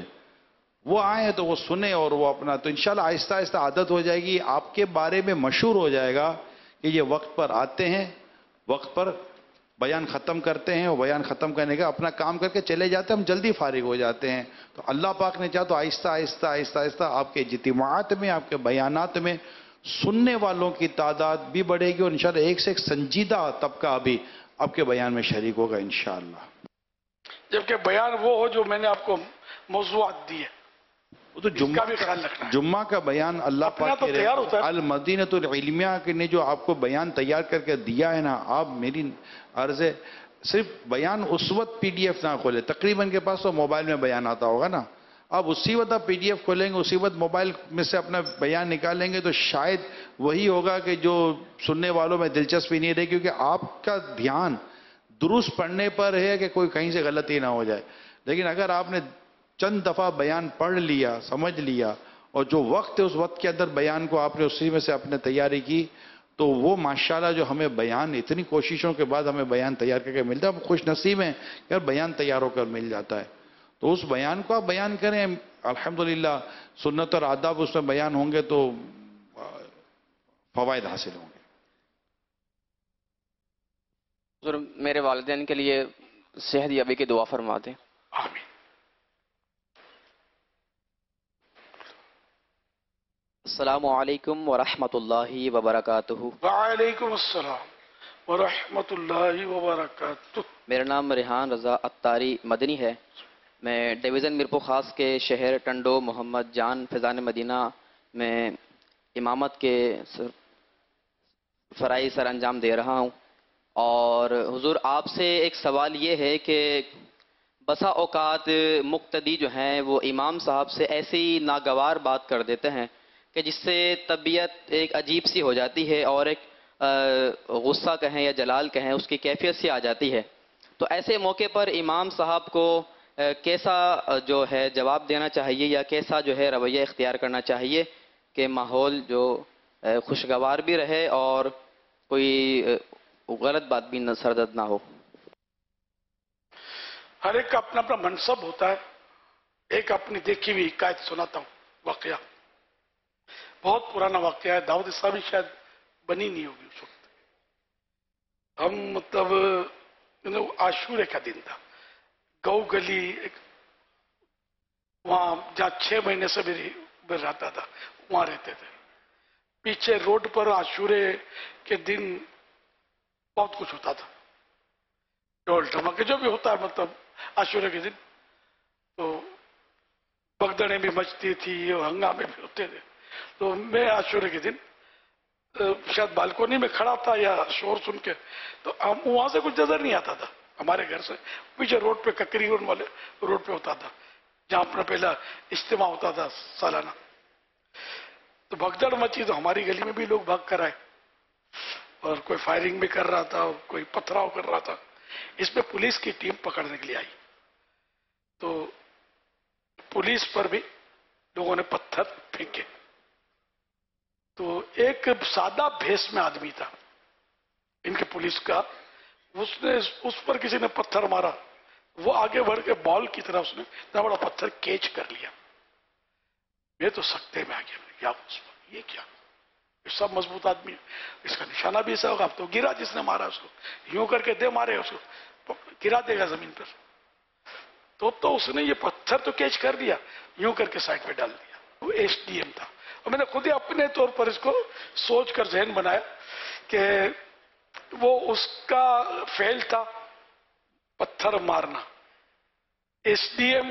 وہ آئیں تو وہ سنیں اور وہ اپنا. تو انشاءاللہ آہستہ آہستہ عادت ہو جائے گی، آپ کے بارے میں مشہور ہو جائے گا کہ یہ وقت پر آتے ہیں، وقت پر بیان ختم کرتے ہیں، اور بیان ختم کرنے کا اپنا کام کر کے چلے جاتے ہیں، ہم جلدی فارغ ہو جاتے ہیں. تو اللہ پاک نے چاہا تو آہستہ آہستہ آہستہ آہستہ آپ کے اجتماعات میں، آپ کے بیانات میں سننے والوں کی تعداد بھی بڑھے گی، اور انشاءاللہ ایک سے ایک سنجیدہ طبقہ بھی آپ کے بیان میں شریک ہوگا انشاءاللہ. جبکہ بیان وہ ہو جو میں نے آپ کو موضوعات دی ہے، تو جمعہ بھی خیال رکھنا ہے. جمعہ کا بیان اللہ پاک تو تیار ہوتا ہے. المدینۃ العلمیہ نے جو آپ کو بیان تیار کر کے دیا ہے نا، آپ میری عرض ہے صرف بیان اس وقت پی ڈی ایف نہ کھولے. تقریباً کے پاس تو موبائل میں بیان آتا ہوگا نا، اب اسی وقت آپ پی ڈی ایف کھولیں گے، اسی وقت موبائل میں سے اپنا بیان نکالیں گے، تو شاید وہی ہوگا کہ جو سننے والوں میں دلچسپی نہیں رہے، کیونکہ آپ کا دھیان درست پڑھنے پر ہے کہ کوئی کہیں سے غلطی نہ ہو جائے. لیکن اگر آپ نے چند دفعہ بیان پڑھ لیا، سمجھ لیا، اور جو وقت ہے اس وقت کے اندر بیان کو آپ نے اسی میں سے اپنے تیاری کی، تو وہ ماشاءاللہ جو ہمیں بیان اتنی کوششوں کے بعد ہمیں بیان تیار کر کے ملتا ہے، ہم خوش نصیب ہیں کہ یار بیان تیار ہو کر مل جاتا ہے. تو اس بیان کو آپ بیان کریں، الحمدللہ سنت اور آداب اس میں بیان ہوں گے تو فوائد حاصل ہوں گے. حضور میرے والدین کے لیے صحت یابی کی دعا فرما دیں. آمین. السلام علیکم ورحمۃ اللہ وبرکاتہ. وعلیکم السلام ورحمۃ اللہ وبرکاتہ۔ میرا نام ریحان رضا اتاری مدنی ہے۔ میں ڈویژن میرپور خاص کے شہر ٹنڈو محمد جان فیضان مدینہ میں امامت کے فرائض سر انجام دے رہا ہوں، اور حضور آپ سے ایک سوال یہ ہے کہ بسا اوقات مقتدی جو ہیں وہ امام صاحب سے ایسی ناگوار بات کر دیتے ہیں کہ جس سے طبیعت ایک عجیب سی ہو جاتی ہے اور ایک غصہ کہیں یا جلال کہیں اس کی کیفیت سی آ جاتی ہے۔ تو ایسے موقع پر امام صاحب کو کیسا جو ہے جواب دینا چاہیے یا کیسا جو ہے رویہ اختیار کرنا چاہیے کہ ماحول جو خوشگوار بھی رہے اور کوئی غلط بات بھی سردد نہ ہو؟ ہر ایک کا اپنا اپنا منصب ہوتا ہے۔ ایک اپنی دیکھی ہوئی حکایت سناتا ہوں، واقعہ بہت پرانا واقعہ ہے، دعوت اسلامی شاید بنی نہیں ہوگی اس وقت۔ ہم عاشورے کا دن تھا، گو گلی وہاں جہاں 6 مہینے سے میں رہتا تھا وہاں رہتے تھے۔ پیچھے روڈ پر عاشورے کے دن بہت کچھ ہوتا تھا، ڈھول ڈھمکے جو بھی ہوتا ہے عاشورے کے دن، تو بگدڑیں بھی مچتی تھی اور ہنگامے بھی ہوتے تھے۔ تو میں عاشورے کے دن شاید بالکونی میں کھڑا تھا یا شور سن کے، تو وہاں سے کچھ نظر نہیں آتا تھا، ہمارے گھر سے پیچھے روڈ پہ ککری والے روڈ پہ ہوتا تھا جہاں اپنا پہلا اجتماع ہوتا تھا سالانہ۔ تو بھگدڑ مچی تو ہماری گلی میں بھی لوگ بھاگ کر آئے، اور کوئی فائرنگ بھی کر رہا تھا اور کوئی پتھراؤ کر رہا تھا۔ اس میں پولیس کی ٹیم پکڑنے کے لیے آئی، تو پولیس پر بھی لوگوں نے پتھر پھینکے۔ تو ایک سادہ بھیس میں آدمی تھا ان کے پولیس کا، اس پر کسی نے پتھر مارا، وہ آگے بڑھ کے بال کی طرح اس نے اتنا بڑا پتھر کیچ کر لیا۔ میں تو سکتے میں آ گیا، یہ کیا، سب مضبوط آدمی ہے، اس کا نشانہ بھی ایسا ہوگا، اب تو گرا جس نے مارا اس کو، یوں کر کے دے مارے اس کو گرا دے گا زمین پر۔ تو اس نے یہ پتھر تو کیچ کر دیا، یوں کر کے سائڈ پہ ڈال دیا۔ وہ ایس ڈی ایم تھا، اور میں نے خود ہی اپنے طور پر اس کو سوچ کر ذہن بنایا کہ وہ اس کا فعل تھا پتھر مارنا۔ ایس ڈی ایم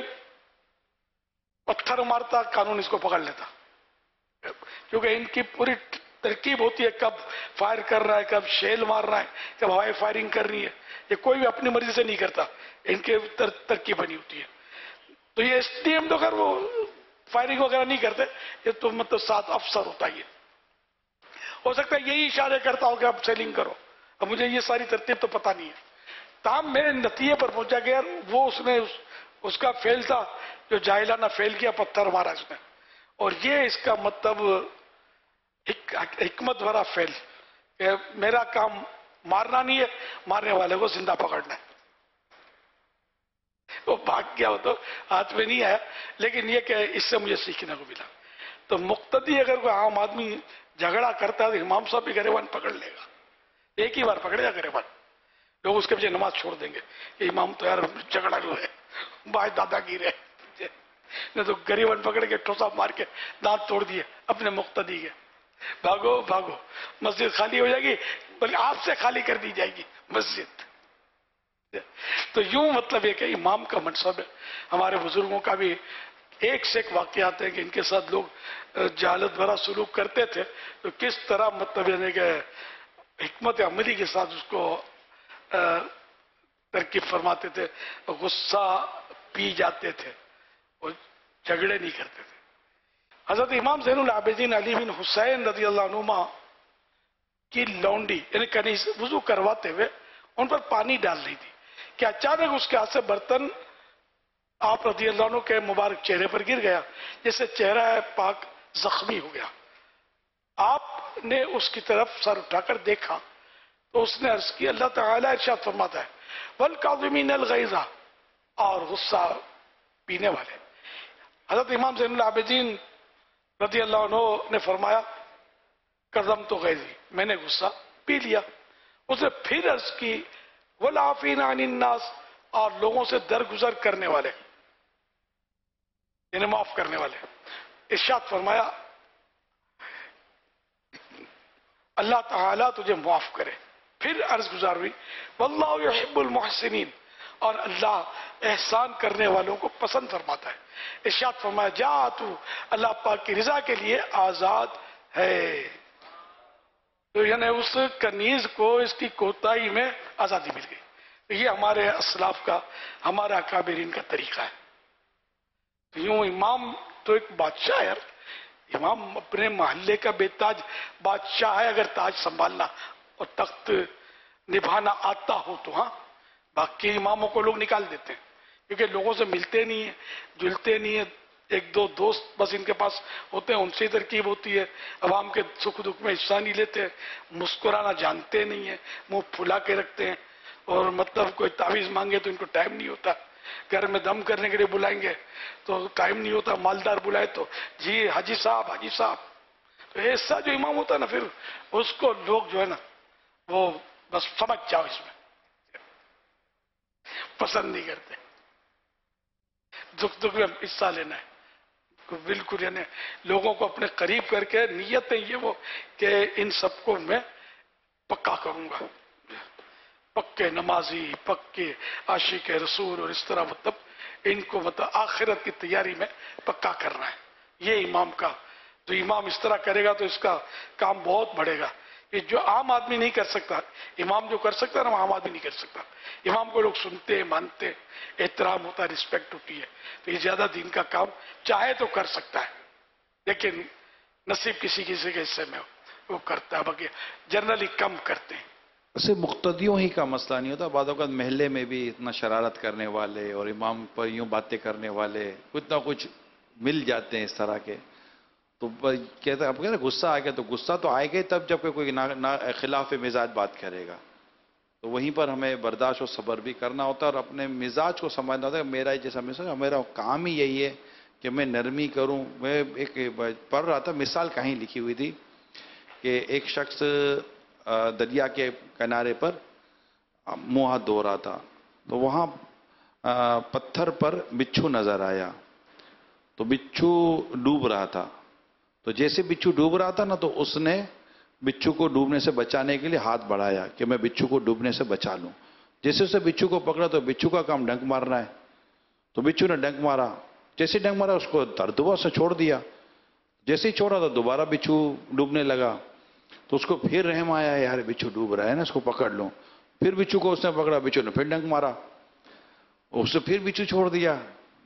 پتھر مارتا، قانون اس کو پکڑ لیتا، کیونکہ ان کی پوری ترکیب ہوتی ہے، کب فائر کر رہا ہے، کب شیل مار رہا ہے، کب ہوائی فائرنگ کر رہی ہے، یہ کوئی بھی اپنی مرضی سے نہیں کرتا، ان کے ترکیب بنی ہوتی ہے۔ تو یہ ایس ڈی ایم تو اگر وہ فائرنگ وغیرہ نہیں کرتے، یہ تو ساتھ افسر ہوتا ہی ہے، ہو سکتا ہے یہی اشارے کرتا ہو کہ اب سیلنگ کرو۔ اب مجھے یہ ساری ترتیب تو پتہ نہیں ہے، تاہم میرے نتیجے پر پہنچا گیا وہ اس کا فعل تھا جو جاہلانہ فعل کیا، پتھر مارا اس نے، اور یہ اس کا مطلب حکمت بھرا فعل کہ میرا کام مارنا نہیں ہے، مارنے والے کو زندہ پکڑنا ہے۔ وہ بھاگ گیا، وہ تو ہاتھ میں نہیں آیا، لیکن یہ کہ اس سے مجھے سیکھنے کو ملا۔ تو مقتدی اگر کوئی عام آدمی جھگڑا کرتا ہے تو امام صاحب بھی گریبان پکڑ لے گا، ایک ہی بار پکڑے گا گریبان، لوگ اس کے پیچھے نماز چھوڑ دیں گے کہ امام تو یار جھگڑا جو ہے بھائی دادا گیرے، نہیں تو گریبان پکڑ کے ٹھوسا مار کے دانت توڑ دیے اپنے مقتدی کے، بھاگو بھاگو، مسجد خالی ہو جائے گی، بلکہ آپ سے خالی کر دی جائے گی مسجد۔ تو یوں مطلب یہ کہ امام کا منصب ہے۔ ہمارے بزرگوں کا بھی ایک سے ایک واقعات ہیں کہ ان کے ساتھ لوگ جہالت بھرا سلوک کرتے تھے، تو کس طرح مطلب یعنی کہ حکمت عملی کے ساتھ اس کو ترکیب فرماتے تھے، غصہ پی جاتے تھے اور جھگڑے نہیں کرتے تھے۔ حضرت امام زین العابدین علی بن حسین رضی اللہ عنہما کی لونڈی یعنی کنیز وضو کرواتے ہوئے ان پر پانی ڈال رہی تھی کہ اچانک اس کے ہاتھ سے برتن آپ رضی اللہ عنہ کے مبارک چہرے پر گر گیا، جیسے چہرہ پاک زخمی ہو گیا۔ آپ نے اس کی طرف سر اٹھا کر دیکھا تو اس نے عرض کی، اللہ تعالیٰ ارشاد فرماتا ہے وَالْكَاظِمِينَ الْغَيْظَ، اور غصہ پینے والے۔ حضرت امام زین العابدین رضی اللہ عنہ نے فرمایا کظمت غیظی، میں نے غصہ پی لیا۔ اس نے پھر عرض کی وَالْعَافِينَ عَنِ النَّاسِ، اور لوگوں سے درگزر کرنے والے، یعنی معاف کرنے والے۔ ارشاد فرمایا اللہ تعالیٰ تجھے معاف کرے۔ پھر عرض گزار ہوئی واللہ یحب المحسنین، اور اللہ احسان کرنے والوں کو پسند فرماتا ہے. ارشاد فرمایا جاءت، اللہ پاک کی رضا کے لیے آزاد ہے. تو یعنی اس کنیز کو اس کی کوتاہی میں آزادی مل گئی. یہ ہمارے اسلاف کا، ہمارے اکابرین کا طریقہ ہے. تو یوں امام تو ایک بادشاہ ہے یار، امام اپنے محلے کا بے تاج بادشاہ ہے اگر تاج سنبھالنا اور تخت نبھانا آتا ہو تو. ہاں باقی اماموں کو لوگ نکال دیتے ہیں کیونکہ لوگوں سے ملتے نہیں ہیں، جلتے نہیں ہیں. ایک دو دوست بس ان کے پاس ہوتے ہیں، ان سے ہی ترکیب ہوتی ہے. عوام کے سکھ دکھ میں حصہ نہیں لیتے ہیں، مسکرانا جانتے نہیں ہیں، منہ پھلا کے رکھتے ہیں. اور مطلب کوئی تعویذ مانگے تو ان کو ٹائم نہیں ہوتا. گھر میں دم کرنے کے لیے بلائیں گے تو ٹائم نہیں ہوتا. مالدار بلائے تو جی حاجی صاحب حاجی صاحب. تو ایسا جو امام ہوتا ہے نا، پھر اس کو لوگ جو ہے نا وہ بس سمجھ جاؤ اس میں پسند نہیں کرتے. دکھ میں حصہ لینا ہے بالکل، یعنی لوگوں کو اپنے قریب کر کے نیتیں یہ وہ کہ ان سب کو میں پکا کروں گا، پکے نمازی، پکے عاشق رسول، اور اس طرح مطلب ان کو مطلب آخرت کی تیاری میں پکا کرنا ہے. یہ امام کا، تو امام اس طرح کرے گا تو اس کا کام بہت بڑھے گا. یہ جو عام آدمی نہیں کر سکتا، امام جو کر سکتا ہے نا، عام آدمی نہیں کر سکتا. امام کو لوگ سنتے مانتے، احترام ہوتا ہے، رسپیکٹ ہوتی ہے. تو یہ زیادہ دین کا کام چاہے تو کر سکتا ہے، لیکن نصیب کسی کسی کے حصے میں وہ کرتا ہے، باقی جنرلی کم کرتے ہیں. اسے مقتدیوں ہی کا مسئلہ نہیں ہوتا. بعض اوقات محلے میں بھی اتنا شرارت کرنے والے اور امام پر یوں باتیں کرنے والے کچھ نہ کچھ مل جاتے ہیں اس طرح کے. تو کہتے ہیں اب کہتے ہیں غصہ آ گیا، تو غصہ تو آئے گا تب جب کوئی خلاف مزاج بات کرے گا. تو وہیں پر ہمیں برداشت و صبر بھی کرنا ہوتا ہے اور اپنے مزاج کو سمجھنا ہوتا ہے. میرا جیسا مزاج، میرا کام ہی یہی ہے کہ میں نرمی کروں. میں ایک پڑھ رہا تھا، مثال کہیں لکھی ہوئی تھی کہ ایک شخص دریا کے کنارے پر منہ ہاتھ دھو رہا تھا، تو وہاں پتھر پر بچھو نظر آیا. تو بچھو ڈوب رہا تھا. تو جیسے بچھو ڈوب رہا تھا نا، تو اس نے بچھو کو ڈوبنے سے بچانے کے لیے ہاتھ بڑھایا کہ میں بچھو کو ڈوبنے سے بچا لوں. جیسے اسے بچھو کو پکڑا تو بچھو کا کام ڈنک مارنا ہے. تو بچھو نے ڈنک مارا، جیسے ڈنک مارا اس کو درد ہوا، اسے چھوڑ دیا. جیسے ہی چھوڑا تو دوبارہ بچھو ڈوبنے لگا. تو اس کو پھر رحم آیا، یار بچھو ڈوب رہا ہے نا، اس کو پکڑ لوں. پھر بچھو کو اس نے پکڑا، بچھو نے پھر ڈنک مارا، اس سے پھر بچھو چھوڑ دیا.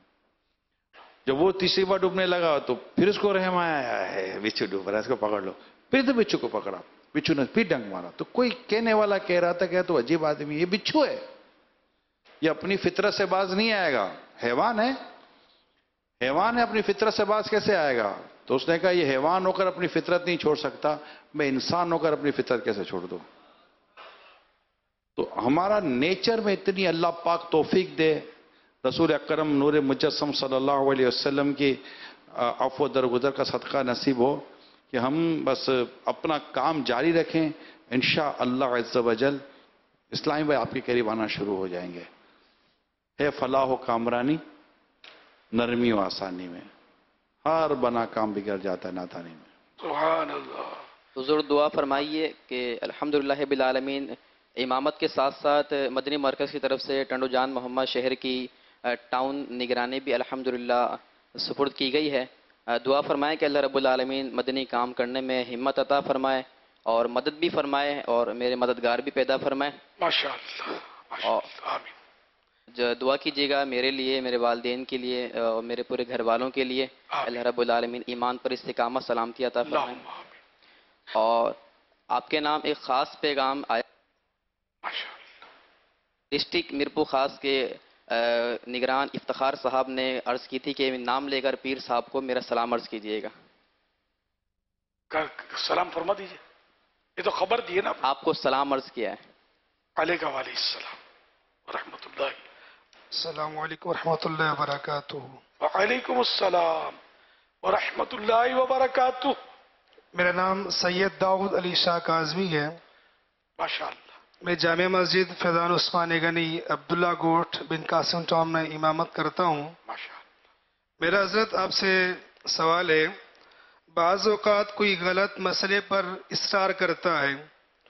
جب وہ تیسری بار ڈوبنے لگا تو پھر اس کو رحم آیا ہے، بچھو ڈوب رہا ہے، اس کو پکڑ لو. پھر تو بچھو کو پکڑا، بچھو نے پھر ڈنک مارا. تو کوئی کہنے والا کہہ رہا تھا کہ تو عجیب آدمی، یہ بچھو ہے، یہ اپنی فطرت سے باز نہیں آئے گا. حیوان ہے، حیوان ہے، اپنی فطرت سے باز کیسے آئے گا؟ تو اس نے کہا یہ حیوان ہو کر اپنی فطرت نہیں چھوڑ سکتا، میں انسان ہو کر اپنی فطرت کیسے چھوڑ دوں؟ تو ہمارا نیچر میں اتنی اللہ پاک توفیق دے، رسول اکرم نور مجسم صلی اللہ علیہ وسلم کی عفو درگزر کا صدقہ نصیب ہو کہ ہم بس اپنا کام جاری رکھیں. انشاءاللہ عز و جل اسلامی بھائی آپ کے قریب آنا شروع ہو جائیں گے. ہے فلاح و کامرانی نرمی و آسانی میں، ہر بنا کام بگڑ جاتا ہے نادانی میں. سبحان اللہ. حضور دعا فرمائیے کہ الحمدللہ رب العالمین امامت کے ساتھ ساتھ مدنی مرکز کی طرف سے ٹنڈو جان محمد شہر کی ٹاؤن نگرانی بھی الحمدللہ سپرد کی گئی ہے. دعا فرمائے کہ اللہ رب العالمین مدنی کام کرنے میں ہمت عطا فرمائے اور مدد بھی فرمائے اور میرے مددگار بھی پیدا فرمائے. ماشاءاللہ آمین. دعا کیجیے گا میرے لیے، میرے والدین کے لیے اور میرے پورے گھر والوں کے لیے. اللہ رب العالمین ایمان پر استقامت سلامتی عطا فرمائے. اور آپ کے نام ایک خاص پیغام آیا، ڈسٹرکٹ میرپور خاص کے نگران افتخار صاحب نے عرض کی تھی کہ نام لے کر پیر صاحب کو میرا سلام عرض کیجیے گا. سلام فرما دیجیے، یہ تو خبر دی ہے نا. آپ کو سلام عرض کیا ہے. علیکہ وعلیہ السلام ورحمۃ اللہ. السلام علیکم ورحمۃ اللہ وبرکاتہ. وعلیکم السلام ورحمۃ اللہ وبرکاتہ. میرا نام سید داؤد علی شاہ کاظمی ہے. ماشاءاللہ. میں جامع مسجد فیضان عثمان غنی عبداللہ گوٹھ بن قاسم ٹاؤن میں امامت کرتا ہوں. میرا حضرت آپ سے سوال ہے، بعض اوقات کوئی غلط مسئلے پر اصرار کرتا ہے،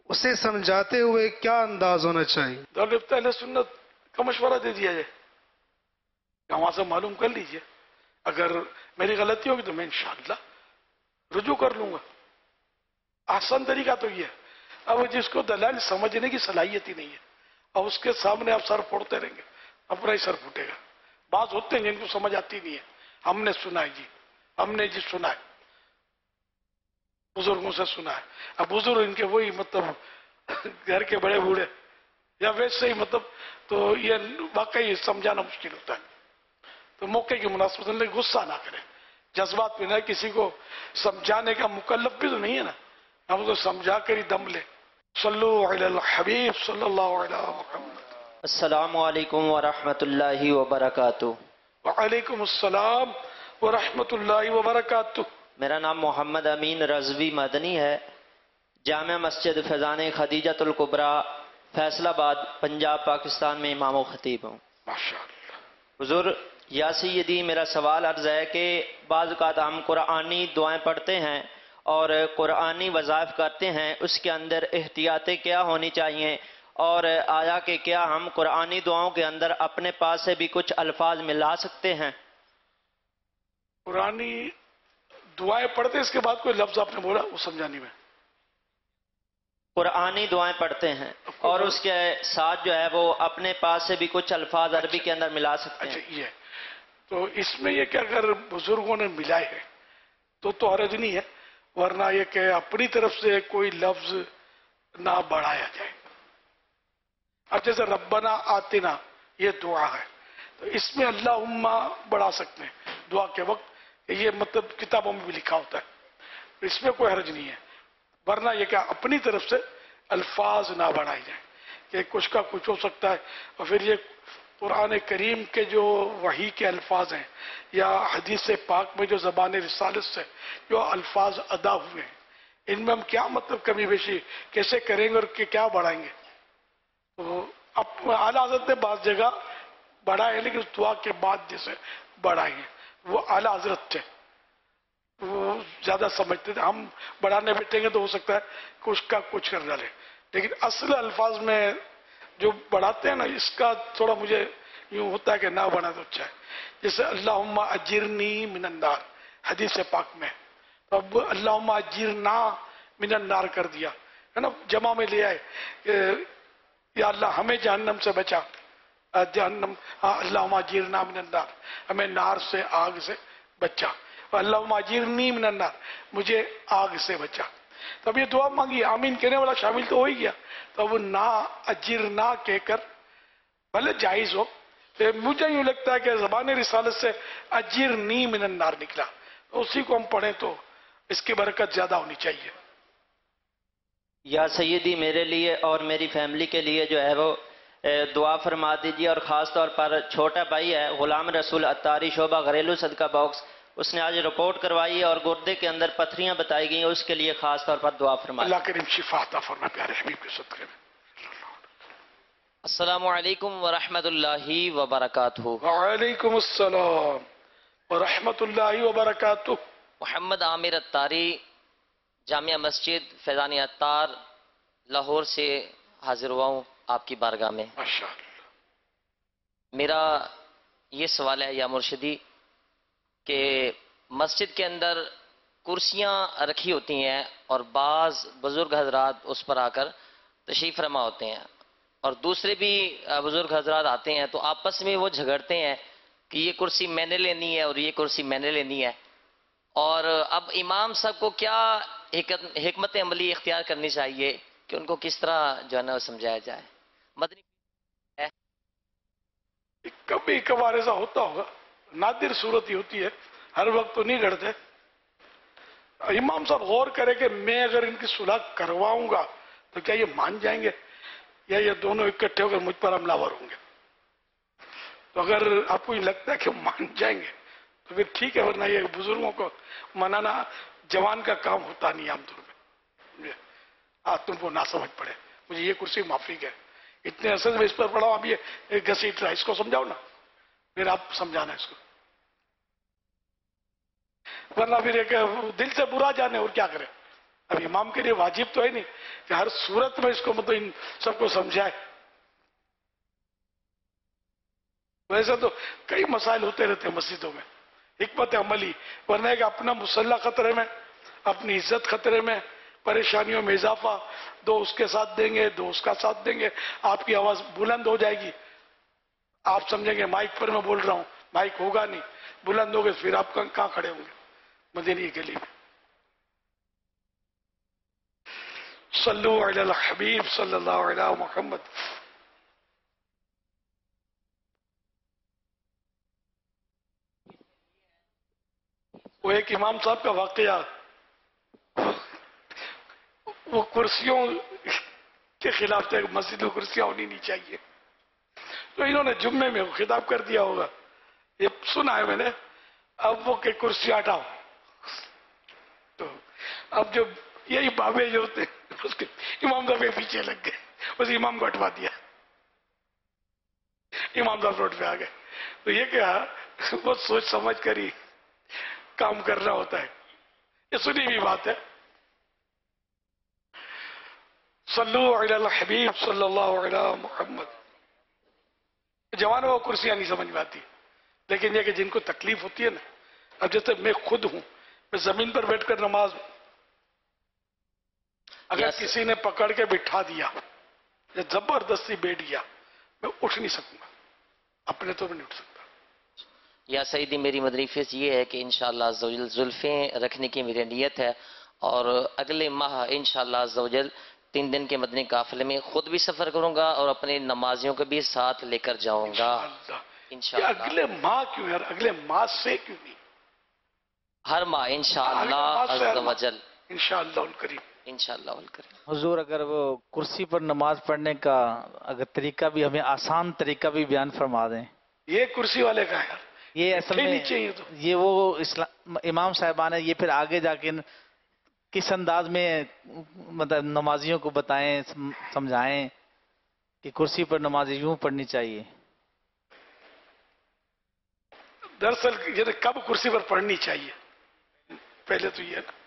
اسے سمجھاتے ہوئے کیا انداز ہونا چاہیے؟ دارالفتہ اہل سنت کا مشورہ دے دیا جائے کہ وہاں سے معلوم کر لیجئے، اگر میری غلطی ہوگی تو میں انشاءاللہ رجوع کر لوں گا. آسان طریقہ تو یہ ہے. اب جس کو دلائل سمجھنے کی صلاحیت ہی نہیں ہے، اب اس کے سامنے آپ سر پھوڑتے رہیں گے، اپنا ہی سر پھوٹے گا. بعض ہوتے ہیں جن کو سمجھ آتی نہیں ہے، ہم نے سنا ہے جی، ہم نے جی سنا ہے، بزرگوں سے سنا ہے. اب بزرگ ان کے وہی مطلب گھر کے بڑے بوڑھے یا ویسے ہی مطلب، تو یہ واقعی سمجھانا مشکل ہوتا ہے. تو موقع کی مناسبت میں غصہ نہ کریں، جذبات میں نہ، کسی کو سمجھانے کا مکلف بھی تو نہیں ہے نا، ہم اس کو سمجھا کر ہی دم لیں. صلو علی الحبیب صلی اللہ علیہ محمد. السلام علیکم ورحمۃ اللہ وبرکاتہ. وعلیکم السلام ورحمۃ اللہ وبرکاتہ. میرا نام محمد امین رضوی مدنی ہے. جامع مسجد فیضان خدیجۃ الکبریٰ فیصل آباد پنجاب پاکستان میں امام و خطیب ہوں. ماشاءاللہ. حضور یا سیدی، میرا سوال عرض ہے کہ بعض اوقات ہم قرآنی دعائیں پڑھتے ہیں اور قرآنی وظائف کرتے ہیں، اس کے اندر احتیاطیں کیا ہونی چاہیے، اور آیا کہ کیا ہم قرآنی دعاؤں کے اندر اپنے پاس سے بھی کچھ الفاظ ملا سکتے ہیں؟ قرآنی دعائیں پڑھتے اس کے بعد کوئی لفظ آپ نے بولا وہ سمجھانی میں؟ قرآنی دعائیں پڑھتے ہیں اور اس کے ساتھ جو ہے وہ اپنے پاس سے بھی کچھ الفاظ عربی کے اندر ملا سکتے ہیں. اچھا، یہ تو اس میں یہ کہ اگر بزرگوں نے ملائے ہیں تو حرج نہیں ہے، ورنہ یہ کہ اپنی طرف سے کوئی لفظ نہ بڑھایا جائے. اب جیسے ربنا آتنا یہ دعا ہے، تو اس میں اللہم بڑھا سکتے ہیں دعا کے وقت، یہ مطلب کتابوں میں بھی لکھا ہوتا ہے، اس میں کوئی حرج نہیں ہے. ورنہ یہ کہ اپنی طرف سے الفاظ نہ بڑھائے جائیں کہ کچھ کا کچھ ہو سکتا ہے. اور پھر یہ قرآن کریم کے جو وحی کے الفاظ ہیں یا حدیث پاک میں جو زبان رسالت سے جو الفاظ ادا ہوئے ہیں، ان میں ہم کیا مطلب کمی بیشی کیسے کریں گے اور کیا بڑھائیں گے. تو اب اعلیٰ حضرت نے بعض جگہ بڑھائے، لیکن اس دعا کے بعد جیسے بڑھائیں گے وہ اعلیٰ حضرت تھے، وہ زیادہ سمجھتے تھے. ہم بڑھانے بیٹھیں گے تو ہو سکتا ہے کہ اس کا کچھ کر ڈالے، لیکن اصل الفاظ میں جو بڑھاتے ہیں نا، اس کا تھوڑا مجھے یوں ہوتا ہے کہ نہ بڑھا تو اچھا ہے. جیسے اللہم اجرنی من النار حدیث پاک میں، تو اب اللہم اجرنا من النار کر دیا ہے نا، جمع میں لے آئے کہ یا اللہ ہمیں جہنم سے بچا، جہنم، اللہم اجرنا من النار، ہمیں نار سے، آگ سے بچا. اللہم اجرنی من النار، مجھے آگ سے بچا. تب یہ دعا مانگی، آمین کہنے والا شامل تو ہو ہی گیا. تو وہ نا اجرنا کہہ کر بھلے جائز ہو، مجھے یوں لگتا ہے کہ زبان رسالت سے اجرنی من النار نکلا، اسی کو ہم پڑھیں تو اس کی برکت زیادہ ہونی چاہیے. یا سیدی، میرے لیے اور میری فیملی کے لیے جو ہے وہ دعا فرما دیجیے، اور خاص طور پر چھوٹا بھائی ہے غلام رسول اتاری، شعبہ گھریلو صدقہ باکس، اس نے آج رپورٹ کروائی اور گردے کے اندر پتھریاں بتائی گئی، اس کے لیے خاص طور پر دعا فرمائیں. اللہ کریم شفا عطا فرمائے پیارے حبیب کے صدقے میں. السلام علیکم ورحمۃ اللہ وبرکاتہ. وعلیکم السلام ورحمۃ اللہ وبرکاتہ. محمد عامر اتاری، جامعہ مسجد فیضان اتار، لاہور سے حاضر ہوا ہوں آپ کی بارگاہ میں. ماشاءاللہ. میرا یہ سوال ہے یا مرشدی کہ مسجد کے اندر کرسیاں رکھی ہوتی ہیں اور بعض بزرگ حضرات اس پر آ کر تشریف فرما ہوتے ہیں، اور دوسرے بھی بزرگ حضرات آتے ہیں، تو آپس میں وہ جھگڑتے ہیں کہ یہ کرسی میں نے لینی ہے اور یہ کرسی میں نے لینی ہے. اور اب امام صاحب کو کیا حکمت عملی اختیار کرنی چاہیے کہ ان کو کس طرح جو ہے نا سمجھایا جائے؟ مدنی کبھی کبھار ایسا ہوتا ہوگا، نادر صورت ہی ہوتی ہے، ہر وقت تو نہیں گھڑتے. امام صاحب غور کرے کہ میں اگر ان کی صلح کرواؤں گا تو کیا یہ مان جائیں گے یا یہ دونوں اکٹھے ہو کر مجھ پر حملہ ور ہوں گے. تو اگر آپ کو یہ لگتا ہے کہ وہ مان جائیں گے تو پھر ٹھیک ہے، ورنہ یہ بزرگوں کو منانا جوان کا کام ہوتا نہیں عام طور پہ. تم کو نہ سمجھ پڑے، مجھے یہ کرسی معافی ہے، اتنے عرصے میں اس پر پڑھا ہوں، اب یہ گھسیٹ رہا ہے، اس کو سمجھاؤ نا، پھر آپ سمجھانا اس کو. ورنہ پھر ایک دل سے برا جانے اور کیا کرے. اب امام کے لیے واجب تو ہے نہیں کہ ہر صورت میں اس کو مطلب ان سب کو سمجھائے. ویسے تو کئی مسائل ہوتے رہتے ہیں مسجدوں میں، حکمت عملی، ورنہ ہے کہ اپنا مسلح خطرے میں، اپنی عزت خطرے میں، پریشانیوں میں اضافہ، دو اس کے ساتھ دیں گے، دو اس کا ساتھ دیں گے، آپ کی آواز بلند ہو جائے گی، آپ سمجھیں گے مائک پر میں بول رہا ہوں، مائک ہوگا نہیں، بلند ہوگے، پھر آپ کہاں کھڑے ہوں گے مدینہ کے لیے. صلو علی الحبیب صلی اللہ علیہ محمد. وہ ایک امام صاحب کا واقعہ، وہ کرسیوں کے خلاف تھے، مسجد میں کرسیاں ہونی نہیں چاہیے، تو انہوں نے جمعے میں خطاب کر دیا ہوگا، یہ سنا ہے میں نے، اب وہ کہ کرسیاں ہٹاؤ. تو اب جو یہی بابے جو ہوتے اس کے امام صاحب کے پیچھے لگ گئے، بس امام کو ہٹوا دیا، امام صاحب روڈ پہ آ گئے. تو یہ کیا بہت سوچ سمجھ کر ہی کام کرنا ہوتا ہے، یہ سنی ہوئی بات ہے. صلو علی الحبیب صلی اللہ علیہ محمد. جوانوں کو کرسیاں نہیں سمجھ میں آتی، لیکن یہ کہ جن کو تکلیف ہوتی ہے نا، اب جیسے میں خود ہوں، میں زمین پر بیٹھ کر نماز، اگر کسی نے پکڑ کے بٹھا دیا یا زبردستی بیٹھ گیا، میں اٹھ نہیں سکوں گا، اپنے تو میں نہیں اٹھ سکتا. یا سیدی میری مدنی فیس یہ ہے کہ انشاءاللہ عزوجل زلفیں رکھنے کی میری نیت ہے، اور اگلے ماہ انشاءاللہ عزوجل 3 دن کے مدنی قافلے میں خود بھی سفر کروں گا اور اپنے نمازیوں کو بھی ساتھ لے کر جاؤں گا انشاءاللہ. اگلے ماہ کیوں یار، اگلے ماہ سے کیوں نہیں، ہر ماہ انشاءاللہ عزوجل، انشاءاللہ الکریم، انشاءاللہ الکریم. حضور اگر وہ کرسی پر نماز پڑھنے کا اگر طریقہ بھی ہمیں آسان طریقہ بھی بیان فرما دیں. یہ کرسی والے کا ہے یار، یہ اصل میں یہ وہ امام صاحبان ہے، یہ پھر آگے جا کے کس انداز میں مطلب نمازیوں کو بتائیں، سمجھائیں کہ کرسی پر نماز یوں پڑھنی چاہیے. دراصل یہ کب کرسی پر پڑھنی چاہیے، پہلے تو یہ نا،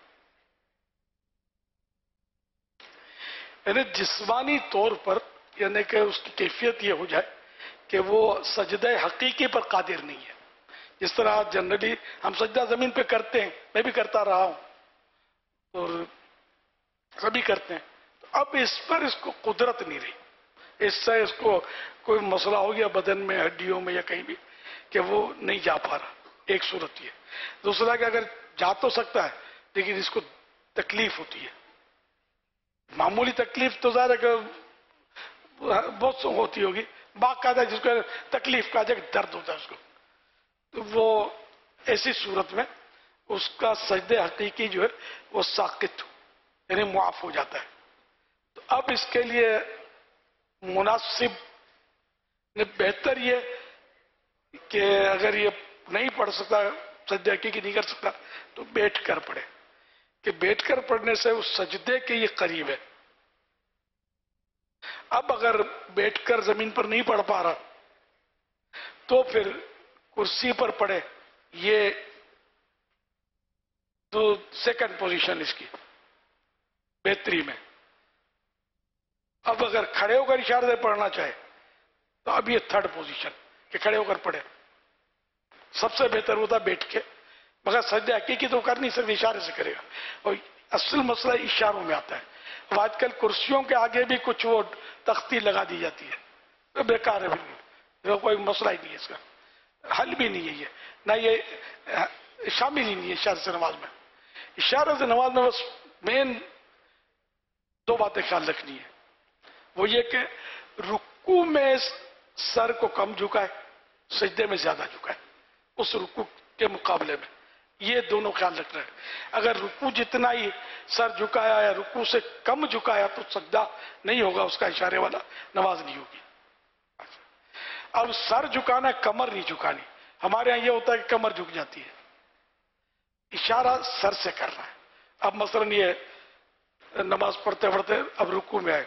یعنی جسمانی طور پر، یعنی کہ اس کی کیفیت یہ ہو جائے کہ وہ سجدہ حقیقی پر قادر نہیں ہے. جس طرح جنرلی ہم سجدہ زمین پہ کرتے ہیں، میں بھی کرتا رہا ہوں اور سبھی کرتے ہیں، تو اب اس پر اس کو قدرت نہیں رہی، اس سے اس کو کوئی مسئلہ ہو گیا بدن میں، ہڈیوں میں یا کہیں بھی، کہ وہ نہیں جا پا رہا. ایک صورت یہ. دوسرا کہ اگر جا تو سکتا ہے لیکن اس کو تکلیف ہوتی ہے، معمولی تکلیف تو ظاہر ہے کہ بہت ہوتی ہوگی، باقاعدہ جس کو تکلیف کا درد ہوتا ہے اس کو، تو وہ ایسی صورت میں اس کا سجدہ حقیقی جو ہے وہ ساقط یعنی معاف ہو جاتا ہے. تو اب اس کے لیے مناسب بہتر یہ کہ اگر یہ نہیں پڑھ سکتا، سجدہ حقیقی نہیں کر سکتا، تو بیٹھ کر پڑھے، کہ بیٹھ کر پڑھنے سے اس سجدے کے یہ قریب ہے. اب اگر بیٹھ کر زمین پر نہیں پڑھ پا رہا تو پھر کرسی پر پڑھے، یہ تو سیکنڈ پوزیشن اس کی بہتری میں. اب اگر کھڑے ہو کر اشارے سے پڑھنا چاہے تو اب یہ تھرڈ پوزیشن کہ کھڑے ہو کر پڑھے. سب سے بہتر ہوتا بیٹھ کے، مگر سجدہ حقیقی تو کر نہیں سکتے، اشارے سے کرے گا. اور اصل مسئلہ اشاروں میں آتا ہے. اب آج کل کرسیوں کے آگے بھی کچھ وہ تختی لگا دی جاتی ہے، تو بیکار ہے، بالکل کوئی مسئلہ ہی نہیں ہے، اس کا حل بھی نہیں ہے یہ، نہ یہ شامل ہی نہیں ہے اشارے سے نماز میں. اشارے سے نماز میں بس مین 2 باتیں خیال رکھنی ہے. وہ یہ کہ رکوع میں سر کو کم جھکائے، سجدے میں زیادہ جھکائے اس رکوع کے مقابلے میں، یہ دونوں خیال رکھنا ہے. اگر رکوع جتنا ہی سر جھکایا یا رکوع سے کم جھکایا تو سجدہ نہیں ہوگا، اس کا اشارے والا نماز نہیں ہوگی. اب سر جھکانا ہے، کمر نہیں جھکانی. ہمارے ہاں یہ ہوتا ہے کہ کمر جھک جاتی ہے، اشارہ سر سے کرنا ہے. اب مثلا یہ نماز پڑھتے پڑھتے اب رکوع میں آئے،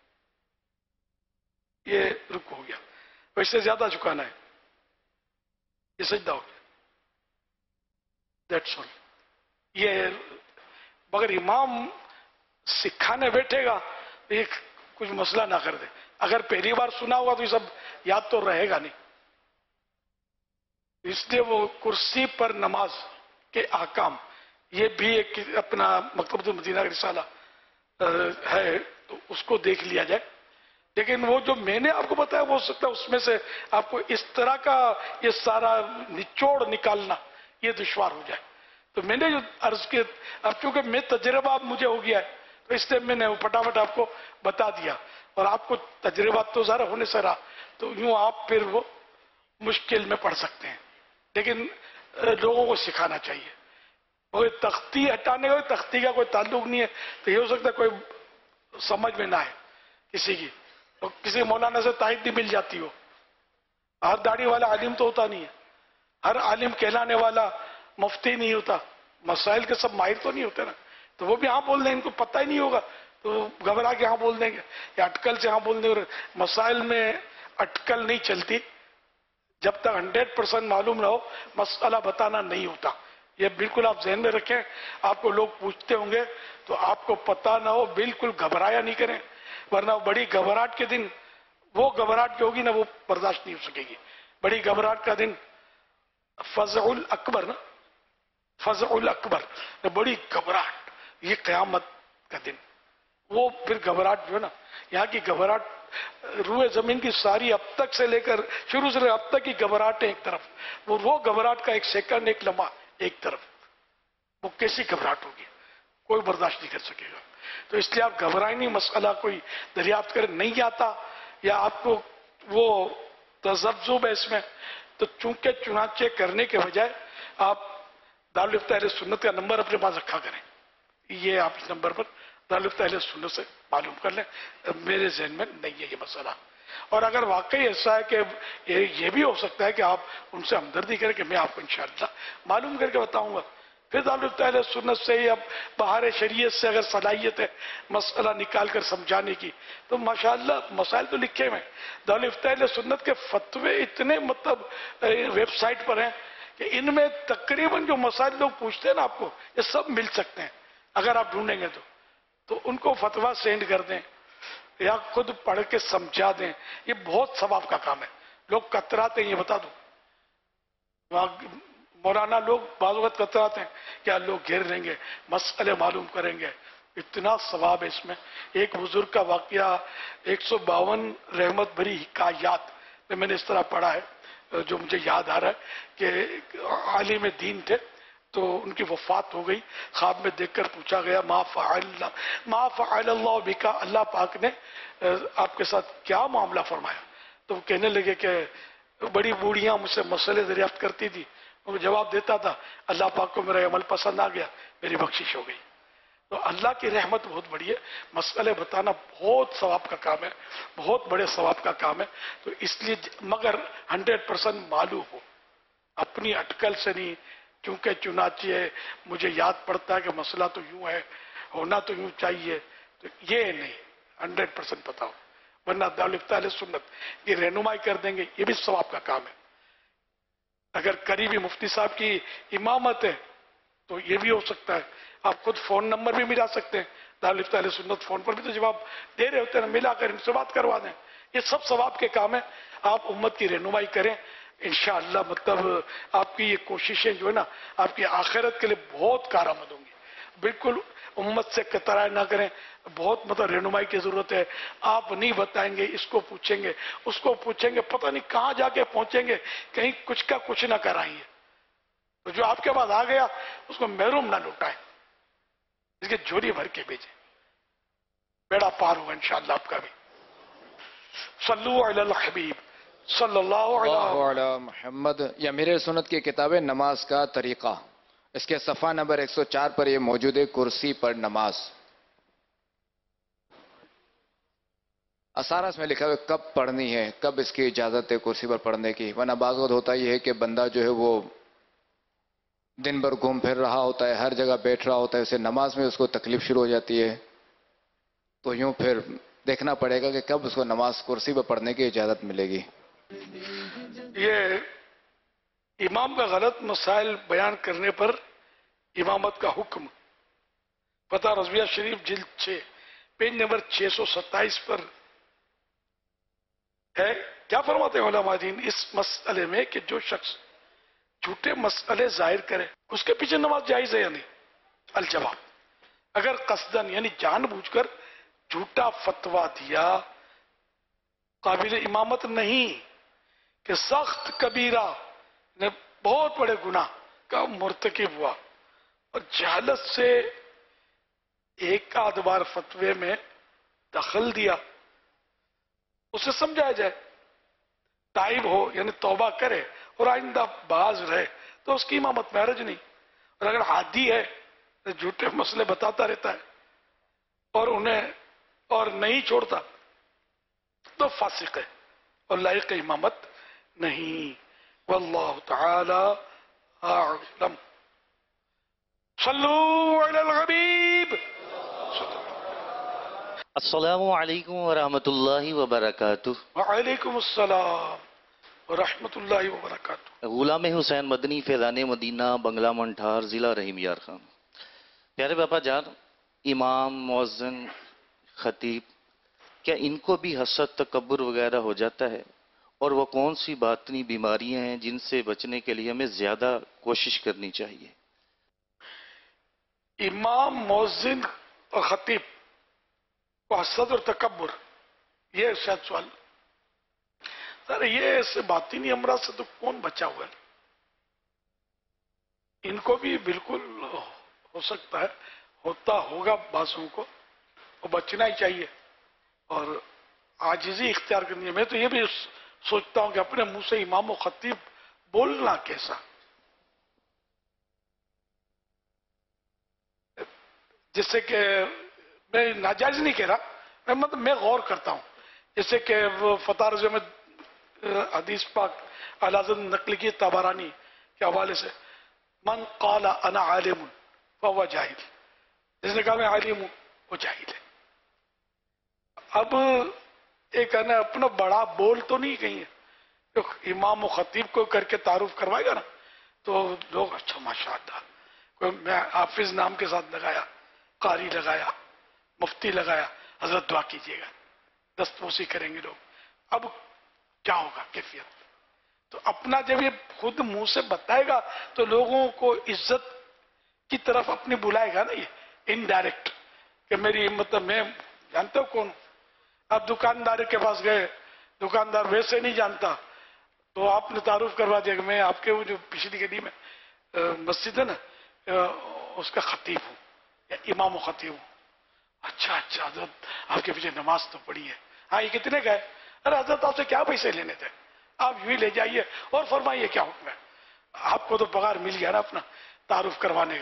یہ رکوع ہو گیا، ویسے زیادہ جھکانا ہے، یہ سجدہ ہو گیا. That's all. یہ مگر امام सिखाने बैठेगा तो ये कुछ मसला ना कर दे। अगर पहली बार सुना हुआ तो ये सब याद तो रहेगा नहीं। इसलिए वो कुर्सी पर नमाज के आकाम, ये भी एक अपना मकतबुल मदीना का रिसाला है, तो उसको देख लिया जाए। लेकिन वो जो मैंने आपको बताया वो हो सकता है उसमें से आपको इस तरह का ये सारा निचोड़ निकालना ये दुश्वार हो जाए। तो मैंने जो अर्ज किया, अब चूंकि मैं तजर्बा अब मुझे हो गया है तो इसलिए मैंने वो फटाफट आपको बता दिया, और आपको तजर्बा तो ज़रा होने से रहा, तो यूं आप फिर वो मुश्किल में पड़ सकते हैं। लेकिन लोगों को सिखाना चाहिए। कोई तख्ती हटाने का, तख्ती का कोई ताल्लुक नहीं है, तो ये हो सकता है कोई समझ में ना आए किसी की, तो किसी मौलाना से ताइदी मिल जाती हो। हर दाढ़ी वाला आलिम तो होता नहीं है, हर आलिम कहलाने वाला मुफ्ती नहीं होता, मसाइल के सब माहिर तो नहीं होते ना। तो वो भी हाँ बोल देंगे, इनको पता ही नहीं होगा तो घबरा के हाँ बोल देंगे, या अटकल से हाँ बोल देंगे। मसाइल में अटकल नहीं चलती जब तक 100% मालूम ना हो, मसला बताना नहीं होता। ये बिल्कुल आप ज़हन में रखें। आपको लोग पूछते होंगे तो आपको पता ना हो, बिल्कुल घबराया नहीं करें, वरना बड़ी घबराहट के दिन, वो घबराहट जो होगी ना वो बर्दाश्त नहीं हो सकेगी। बड़ी घबराहट का दिन फज़उल अकबर ना, फज़उल अकबर, बड़ी घबराहट, ये क़यामत का दिन। वो फिर घबराहट जो है ना, यहाँ की घबराहट रूए जमीन की सारी अब तक से लेकर शुरू से अब तक की घबराहट एक तरफ, वो घबराहट का एक सेकंड, एक लम्हा एक तरफ, वो कैसी घबराहट होगी, कोई बर्दाश्त नहीं कर सकेगा। तो इसलिए आप घबराए नहीं, मसला कोई दरियाफ्त करें नहीं आता या आपको वो तज़ब्ज़ुब है इसमें, तो चूंकि चुनाचे करने के बजाय आप दारुल इफ्ता अहले सुन्नत का नंबर अपने पास रखा करें। ये आप इस नंबर पर दारुल इफ्ता अहले सुन्नत से मालूम कर लें। मेरे जहन में नहीं है ये मसला। और अगर वाकई ऐसा है कि ये भी हो सकता है कि आप उनसे हमदर्दी करें कि मैं आपको इंशाअल्लाह मालूम करके बताऊंगा, फिर दारुल इफ्ता अहले सुन्नत से ही अब बाहर शरीयत से अगर सलाहियत है मसला निकाल कर समझाने की, तो माशाअल्लाह मसाइल तो लिखे हुए हैं। दारुल इफ्ता अहले सुन्नत के फतवे इतने मतलब वेबसाइट पर हैं कि इनमें तकरीबन जो मसाइल लोग पूछते हैं ना आपको, ये सब मिल सकते हैं अगर आप ढूंढेंगे तो उनको फतवा सेंड कर दें या खुद पढ़ के समझा दें। ये बहुत सवाब का काम है। लोग कतराते हैं, ये बता दो, मौलाना लोग बाज़ वक़्त कतराते हैं क्या लोग घेर लेंगे, मसले मालूम करेंगे, इतना सवाब है इसमें। एक बुजुर्ग का वाकया 152 रहमत भरी हिकायात में मैंने इस तरह पढ़ा है, जो मुझे याद आ रहा है कि आलिम दीन थे, तो उनकी वफात हो गई। ख्वाब में देखकर पूछा गया मा फ़अल बिका, अल्लाह पाक ने आपके साथ क्या मामला फरमाया। तो वो कहने लगे कि बड़ी बूढ़ियां मुझसे मसले दरियाफ्त करती थी, उनको जवाब देता था, अल्लाह पाक को मेरा अमल पसंद आ गया, मेरी बख्शिश हो गई। तो अल्लाह की रहमत बहुत बड़ी है। मसले बताना बहुत सवाब का काम है, बहुत बड़े सवाब का काम है। तो इसलिए मगर 100% मालूम हो, अपनी अटकल से नहीं, क्योंकि चुनाचे मुझे याद पड़ता है कि मसला तो यूं है, होना तो यूं चाहिए, तो ये नहीं, 100% पता हो, वरना दारुल इफ्ता अहले सुन्नत ये रहनुमाई कर देंगे, ये भी सवाब का काम है। अगर करीबी मुफ्ती साहब की इमामत है तो ये भी हो सकता है। आप खुद फोन नंबर भी मिला सकते हैं, दारुल इफ्ता अहले सुन्नत फोन पर भी तो जवाब दे रहे होते हैं, मिलाकर इनसे बात करवा दें। ये सब सवाब के काम है। आप उम्मत की रहनुमाई करें, इंशाअल्लाह मतलब आपकी ये कोशिशें जो है ना आपकी आखिरत के लिए बहुत कारआमद होंगी। बिल्कुल उम्मत से कतराए ना करें, बहुत मतलब रहनुमाई की जरूरत है। आप नहीं बताएंगे, इसको पूछेंगे, उसको पूछेंगे, पता नहीं कहाँ जाके पहुंचेंगे, कहीं कुछ का कुछ ना कराएंगे। तो जो आपके पास आ गया उसको महरूम ना लौटाए, इसके झोली भर के भेजे, बेड़ा पार होगा इंशाअल्लाह आपका भी। सल्लु अलल हबीब सल्लल्लाहु अलैहि मोहम्मद। या मेरे सुन्नत की किताब है नमाज का तरीका, इसके सफ़ा नंबर 104 पर यह मौजूद है, कुर्सी पर नमाज। असारस में लिखा हुआ कब पढ़नी है, कब इसकी इजाज़त है कुर्सी पर पढ़ने की। वरना बाज़ वक़्त होता यह है कि बंदा जो है वो दिन भर घूम फिर रहा होता है, हर जगह बैठ रहा होता है, उसे नमाज में उसको तकलीफ शुरू हो जाती है। तो यूं फिर देखना पड़ेगा कि कब उसको नमाज कुर्सी पर पढ़ने की इजाज़त मिलेगी। ये इमाम का गलत मसाइल बयान करने पर इमामत का हुक्म فتح رضویہ شریف جلد 6 پیج نمبر 627 پر ہے. کیا فرماتے ہیں علماء دین اس مسئلے میں کہ جو شخص جھوٹے مسئلے ظاہر کرے اس کے پیچھے نماز جائز ہے یا نہیں؟ الجواب، اگر قصدن یعنی جان بوجھ کر جھوٹا فتویٰ دیا قابل امامت نہیں، کہ سخت کبیرہ نے بہت بڑے گناہ کا مرتکب ہوا اور جہالت سے ایک آدھ بار فتوے میں دخل دیا، اسے سمجھایا جائے، تائب ہو یعنی توبہ کرے اور آئندہ باز رہے تو اس کی امامت میں حرج نہیں. اور اگر عادی ہے تو جھوٹے مسئلے بتاتا رہتا ہے اور نہیں چھوڑتا تو فاسق ہے اور لائق امامت نہیں. واللہ تعالی اعلم. صلو علی الحبیب. السلام علیکم ورحمۃ اللہ وبرکاتہ. وعلیکم السلام ورحمۃ اللہ وبرکاتہ. غلام حسین مدنی، فیضان مدینہ، بنگلہ منٹھار، ضلع رحیم یار خان. پیارے باپا جان، امام، مؤذن، خطیب، کیا ان کو بھی حسد، تکبر وغیرہ ہو جاتا ہے؟ اور وہ کون سی باطنی بیماریاں ہیں جن سے بچنے کے لیے ہمیں زیادہ کوشش کرنی چاہیے؟ امام، مؤذن اور خطیب کو حسد اور تکبر، یہ شاید سوال. سر یہ ایسے باطنی امراض سے تو کون بچا ہوا ہے؟ ان کو بھی بالکل ہو سکتا ہے، ہوتا ہوگا بعضوں کو، وہ بچنا ہی چاہیے اور عاجزی اختیار کرنی ہے. میں تو یہ بھی سوچتا ہوں کہ اپنے منہ سے امام و خطیب بولنا کیسا. جس سے کہ میں ناجائز نہیں کہہ رہا، مطلب میں غور کرتا ہوں. جیسے کہ وہ فتح رضویہ میں حدیث پاک اعلی حضرت نقل کی طبرانی کے حوالے سے، من قال انا عالم فهو جاہل، جس نے کہا میں عالم ہوں وہ جاہل ہے. اب ایک ہے نا اپنا بڑا بول تو نہیں کہیں ہے، امام و خطیب کو کر کے تعارف کروائے گا نا تو لوگ اچھا ماشاءاللہ، کوئی میں حافظ نام کے ساتھ لگایا، قاری لگایا، مفتی لگایا، حضرت دعا کیجیے گا، دستبوسی کریں گے لوگ. اب کیا ہوگا کیفیت؟ تو اپنا جب یہ خود منہ سے بتائے گا تو لوگوں کو عزت کی طرف اپنی بلائے گا نا، یہ انڈائریکٹ کہ میری مطلب میں جانتا ہوں کون. اب دکاندار کے پاس گئے، دکاندار ویسے نہیں جانتا تو آپ نے تعارف کروا دیا کہ میں آپ کے وہ جو پچھلی گلی میں مسجد ہے نا اس کا خطیب ہوں یا امام و خطیب ہوں. اچھا حضرت آپ کے پیچھے نماز تو پڑھی ہے. ہاں یہ کتنے کا ہے؟ ارے حضرت آپ سے کیا پیسے لینے تھے، آپ یوں ہی لے جائیے اور فرمائیے کیا حکم ہے. آپ کو تو پگار مل گیا نا اپنا تعارف کروانے کا.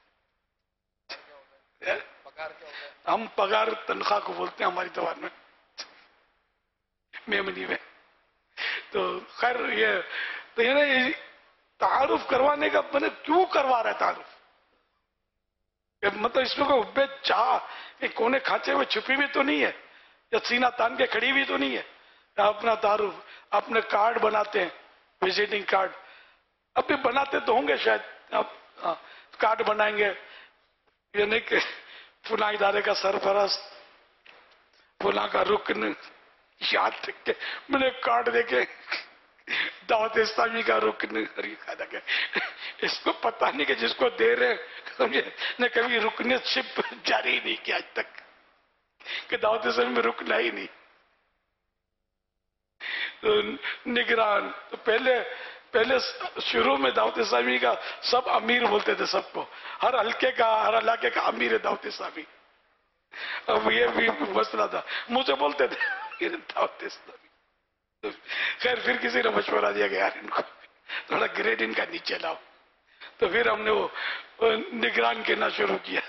ہم پگار تنخواہ کو بولتے ہیں ہماری زبان میں، میمنی میں. تو خیر یہ تعارف کروانے کا میں نے کیوں کروا رہا ہے تعارف؟ مطلب اس میں کوئی حب چاہ کونے کھانچے میں چھپی بھی تو نہیں ہے یا سینہ تان کے کھڑی بھی تو نہیں ہے. اپنا تعارف، اپنے کارڈ بناتے ہیں، وزٹنگ کارڈ اب بھی بناتے تو ہوں گے شاید. اب کارڈ بنائیں گے یعنی کہ فلاں ادارے کا سرپرست، فلاں کا رکن، یاد رکھ کے میں نے کارڈ دے کے دعوت اسلامی کا رکن. اس کو پتہ نہیں کہ جس کو دے رہے نے کبھی رکنیت شپ جاری نہیں کیا آج تک کہ دعوت اسلامی میں رکنا ہی نہیں. نگران تو پہلے شروع میں دعوت اسلامی کا سب امیر بولتے تھے، سب کو، ہر حلقے کا، ہر علاقے کا امیر ہے دعوت اسلامی. اب یہ بھی مسئلہ تھا، مجھے بولتے تھے دعوت اسلامی. خیر پھر کسی نے مشورہ دیا کہ یار ان کو تھوڑا گریڈ ان کا نیچے لاؤ، تو پھر ہم نے وہ نگران کہنا شروع کیا.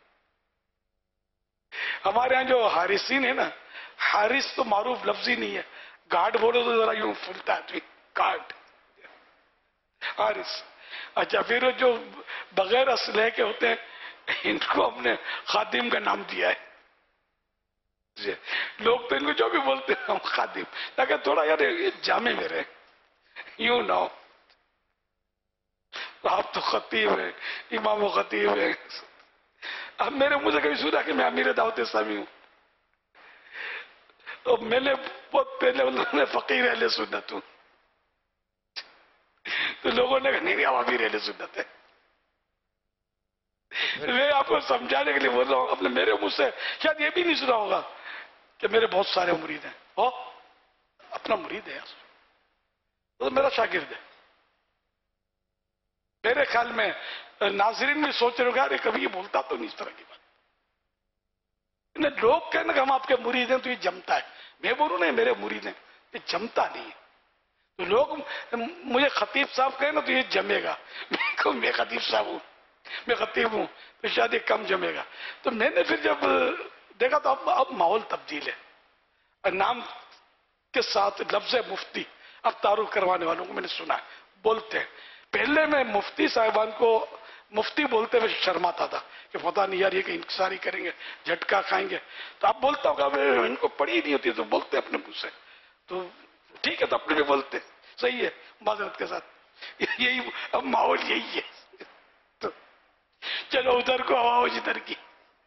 ہمارے ہاں جو حارسین ہے نا، حارس تو معروف لفظ ہی نہیں ہے، گارڈ بولو تو ذرا یوں پھولتا ہے گارڈ، حارس. اچھا پھر جو بغیر اسلحے کے ہوتے ہیں ان کو ہم نے خادم کا نام دیا ہے. لوگ تو ان کو جو بھی بولتے ہیں ہم خادم، تاکہ تھوڑا یار جامع میں رہے، یوں نہ ہو. آپ تو خطیب ہیں، امام و خطیب ہیں. اب میرے منہ سے کبھی سنا کہ میں امیر دعوت اسلامی ہوں؟ تو میں نے بہت پہلے انہوں نے فقیر اہل سنت ہوں، تو لوگوں نے کہا نہیں ہم امیر اہل سنت ہے. میں آپ کو سمجھانے کے لیے بول رہا ہوں. اپنے میرے منہ سے شاید یہ بھی نہیں سنا ہوگا کہ میرے بہت سارے مرید ہیں. اپنا مرید ہے یار، تو میرا شاگرد ہے. میرے خیال میں ناظرین بھی سوچ رہے ہو کہ کبھی یہ بولتا تو نہیں اس طرح کی بات. لوگ کہنا کہ ہم آپ کے مرید ہیں تو یہ جمتا ہے. میں بولوں نہیں میرے مرید ہیں، یہ جمتا نہیں ہے. تو لوگ مجھے خطیب صاحب کہیں نا تو یہ جمے گا. میں خطیب صاحب ہوں، میں خطیب ہوں، تو شاید یہ کم جمے گا. تو میں نے پھر جب دیکھا تو اب ماحول تبدیل ہے. نام کے ساتھ لفظ مفتی اب تعارف کروانے والوں کو میں نے سنا ہے بولتے ہیں. پہلے میں مفتی صاحبان کو مفتی بولتے ہوئے شرماتا تھا کہ پتہ نہیں یار یہ کہ انکساری کریں گے، جھٹکا کھائیں گے. تو اب بولتا ہوں کہ ان کو پڑھی نہیں ہوتی تو بولتے اپنے منہ سے. تو ٹھیک ہے، تو اپنے بھی بولتے صحیح ہے معذرت کے ساتھ. یہی اب ماحول یہی ہے. تو چلو ادھر کو ہوا ہو جدھر کی.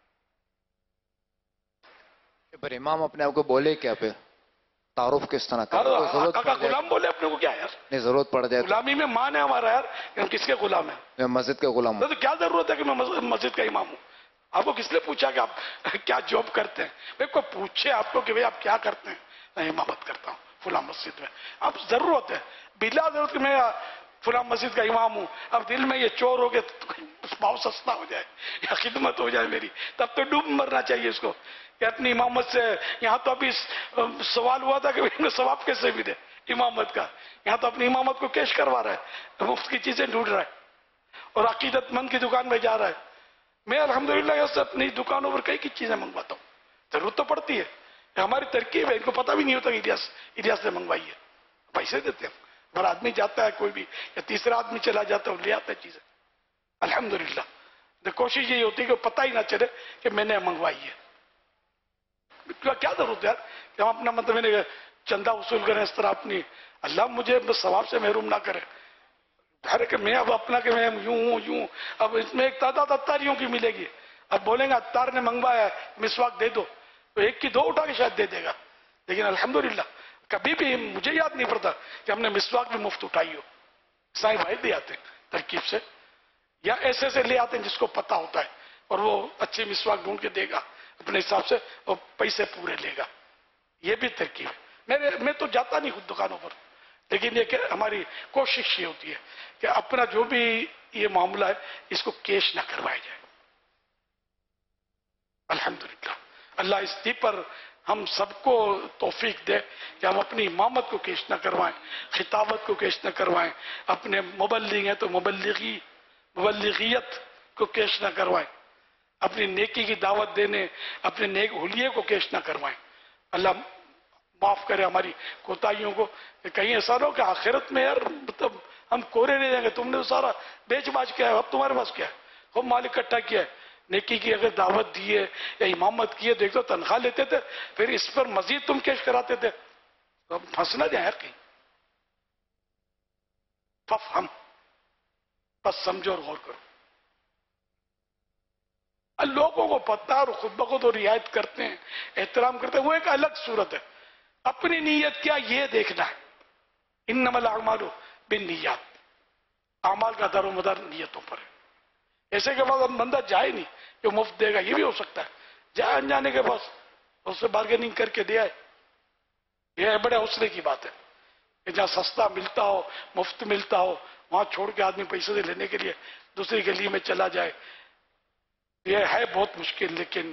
پر امام اپنے آپ کو بولے کیا پھر تعارف کس طرح کا غلام بولے اپنے کو کیا یار؟ نہیں ضرورت پڑ جائے غلامی میں مان ہے ہمارا یار کہ ہم کس کے غلام ہیں؟ میں مسجد کا غلام ہوں. تو کیا ضرورت ہے کہ میں مسجد کا امام ہوں؟ آپ کو کس نے پوچھا کہ آپ کیا جاب کرتے ہیں؟ بھائی کوئی پوچھے آپ کو کہ بھائی آپ کیا کرتے ہیں؟ میں امامت کرتا ہوں فلاں مسجد میں. اب ضرورت ہے بلا ضرورت کہ میں فلاں مسجد کا امام ہوں. اب دل میں یہ چور ہو گیا بھاؤ سستا ہو جائے یا خدمت ہو جائے میری، تب تو ڈوب مرنا چاہیے اس کو کہ اپنی امامت سے. یہاں تو ابھی سوال ہوا تھا کہ ثواب کیسے بھی دے امامت کا. یہاں تو اپنی امامت کو کیش کروا رہا ہے، مفت کی چیزیں ڈھونڈ رہا ہے اور عقیدت مند کی دکان میں جا رہا ہے. میں الحمدللہ یہاں سے اپنی دکانوں پر کئی چیزیں منگواتا ہوں. ضرورت تو پڑتی ہے، ہماری ترکیب ہے. ان کو پتہ بھی نہیں ہوتا کہ الیاس نے منگوائی ہے، پیسے دیتے ہیں. ہر آدمی جاتا ہے کوئی بھی یا تیسرا آدمی چلا جاتا ہے لے آتا ہے چیزیں. الحمدللہ کوشش یہی ہوتی ہے کہ پتہ ہی نہ چلے کہ میں نے منگوائی ہے. کیا ضرورت ہے یار کہ ہم اپنا مطلب میں نے چندہ وصول کریں اس طرح اپنی. اللہ مجھے ثواب سے محروم نہ کرے. ظاہر ہے کہ میں اب اپنا کہ میں یوں ہوں یوں. اب اس میں ایک تعداد اتاریوں کی ملے گی. اب بولیں گے اتار نے منگوایا ہے مسواک دے دو، تو ایک کی دو اٹھا کے شاید دے دے گا. لیکن الحمدللہ کبھی بھی مجھے یاد نہیں پڑتا کہ ہم نے مسواک بھی مفت اٹھائی ہو. سائیں بھائی دے آتے ہیں ترکیب سے یا ایسے سے لے آتے ہیں جس کو پتہ ہوتا ہے اور وہ اچھی مسواک ڈھونڈ کے دے گا اپنے حساب سے اور پیسے پورے لے گا. یہ بھی ترکیب ہے. میں تو جاتا نہیں خود دکانوں پر، لیکن یہ کہ ہماری کوشش یہ ہوتی ہے کہ اپنا جو بھی یہ معاملہ ہے اس کو کیش نہ کروایا جائے. الحمدللہ اللہ اس دی پر ہم سب کو توفیق دے کہ ہم اپنی امامت کو کیش نہ کروائیں، خطابت کو کیش نہ کروائیں. اپنے مبلغ ہیں تو مبلغیت کو کیش نہ کروائیں. اپنی نیکی کی دعوت دینے اپنے نیک حلیے کو کیش نہ کروائیں. اللہ معاف کرے ہماری کوتاہیوں کو. کہ کہیں ایسا نہ ہو کہ آخرت میں یار مطلب ہم کورے رہ جائیں گے، تم نے تو سارا بیچ باچ کیا ہے، اب تمہارے پاس کیا ہے؟ خوب مال اکٹھا کیا ہے. نیکی کی اگر دعوت دی ہے یا امامت کی ہے تو ایک تو تنخواہ لیتے تھے، پھر اس پر مزید تم کیش کراتے تھے. تو اب پھنس نہ جائیں کہیں. ہم بس سمجھو اور غور کرو. لوگوں کو پتہ اور خود بخود اور رعایت کرتے ہیں، احترام کرتے ہیں، وہ ایک الگ صورت ہے. اپنی نیت کیا یہ دیکھنا ہے. انما الاعمال بالنیات، اعمال کا دار و مدار نیتوں پر ہے. ایسے کے بعد بندہ جائے نہیں کہ مفت دے گا، یہ بھی ہو سکتا ہے. جائے انجانے کے پاس اس سے بارگیننگ کر کے دے آئے. یہ بڑے حوصلے کی بات ہے کہ جہاں سستا ملتا ہو، مفت ملتا ہو، وہاں چھوڑ کے آدمی پیسے سے لینے کے لیے دوسری گلی میں چلا جائے. یہ ہے بہت مشکل، لیکن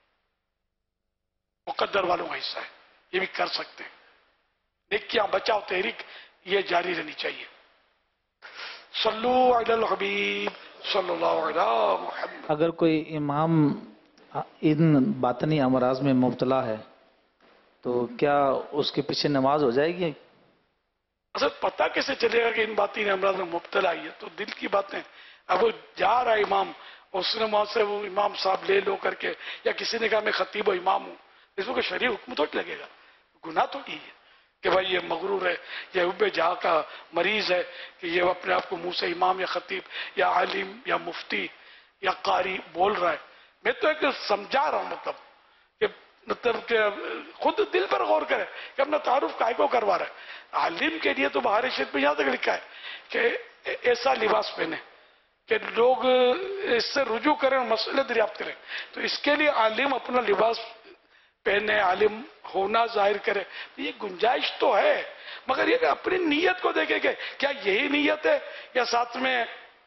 مقدر والوں کا حصہ ہے، یہ بھی کر سکتے ہیں. نیکیاں بچاؤ تحریک یہ جاری رہنی چاہیے. صلو علی الحبیب صلی اللہ علیہ محمد. اگر کوئی امام ان باطنی امراض میں مبتلا ہے تو کیا اس کے پیچھے نماز ہو جائے گی؟ اصل پتہ کیسے چلے گا کہ ان باطنی امراض میں مبتلا ہی ہے؟ تو دل کی باتیں. اب وہ جا رہا ہے امام، اس نے وہاں سے وہ امام صاحب لے لو کر کے، یا کسی نے کہا میں خطیب و امام ہوں، اس کو شرعی حکم تو لگے گا. گناہ تو نہیں ہے کہ بھائی یہ مغرور ہے، یہ حب جہاں کا مریض ہے کہ یہ اپنے آپ کو منہ سے امام یا خطیب یا عالم یا مفتی یا قاری بول رہا ہے. میں تو ایک سمجھا رہا ہوں مطلب کہ خود دل پر غور کرے کہ اپنا تعارف کائے کو کروا رہا ہے. عالم کے لیے تو بہار شریف میں یہاں تک لکھا ہے کہ ایسا لباس پہنے کہ لوگ اس سے رجوع کریں اور مسئلے دریافت کریں. تو اس کے لیے عالم اپنا لباس پہنے، عالم ہونا ظاہر کرے. یہ گنجائش تو ہے، مگر یہ کہ اپنی نیت کو دیکھے کہ کیا یہی نیت ہے یا ساتھ میں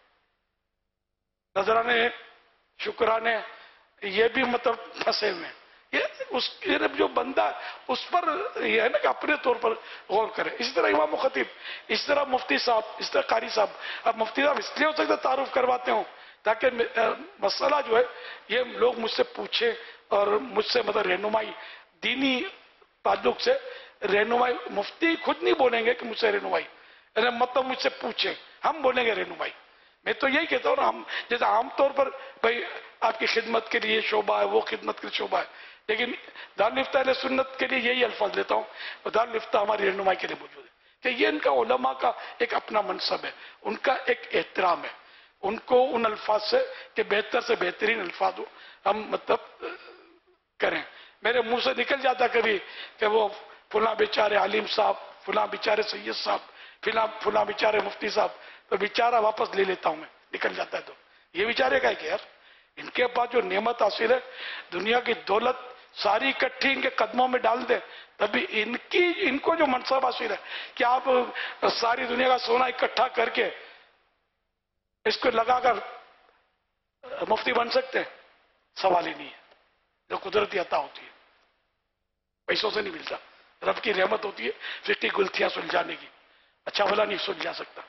نذرانے شکرانے یہ بھی مطلب پھنسے ہوئے ہیں. یہ جو بندہ اس پر یہ ہے نا کہ اپنے طور پر غور کرے. اسی طرح امام و خطیب، اس طرح مفتی صاحب، اس طرح قاری صاحب. اب مفتی صاحب اس لیے ہو سکتا تعارف کرواتے ہوں تاکہ مسئلہ جو ہے یہ لوگ مجھ سے پوچھیں اور مجھ سے مطلب رہنمائی، دینی تعلق سے رہنمائی. مفتی خود نہیں بولیں گے کہ مجھ سے رہنمائی، مطلب مجھ سے پوچھیں، ہم بولیں گے رہنمائی. میں تو یہی کہتا ہوں نا، ہم جیسے عام طور پر بھائی آپ کی خدمت کے لیے شعبہ ہے، وہ خدمت کے لیے شعبہ ہے، لیکن دارالفتہ اہل سنت کے لیے یہی الفاظ لیتا ہوں اور دارالفتہ ہماری رہنمائی کے لیے موجود ہے کہ یہ ان کا علماء کا ایک اپنا منصب ہے، ان کا ایک احترام ہے. ان کو ان الفاظ سے بہتر سے بہترین الفاظ ہم مطلب کریں. میرے منہ سے نکل جاتا کبھی کہ وہ فلاں بیچارے عالم صاحب، فلاں بیچارے سید صاحب، فلاں بیچارے مفتی صاحب، تو بیچارہ واپس لے لیتا ہوں میں، نکل جاتا ہے. تو یہ بیچارے کا ہے کہ یار ان کے پاس جو نعمت حاصل ہے، دنیا کی دولت ساری اکٹھی ان کے قدموں میں ڈال دیں، تبھی ان کو جو منصب حاصل ہے کہ آپ ساری دنیا کا سونا اکٹھا کر کے اس کو لگا کر مفتی بن سکتے ہیں؟ سوال ہی نہیں ہے. جو قدرتی عطا ہوتی ہے پیسوں سے نہیں ملتا، رب کی رحمت ہوتی ہے فقہ کی گلتیاں سلجھانے کی. اچھا بھلا نہیں سلجھا سکتا.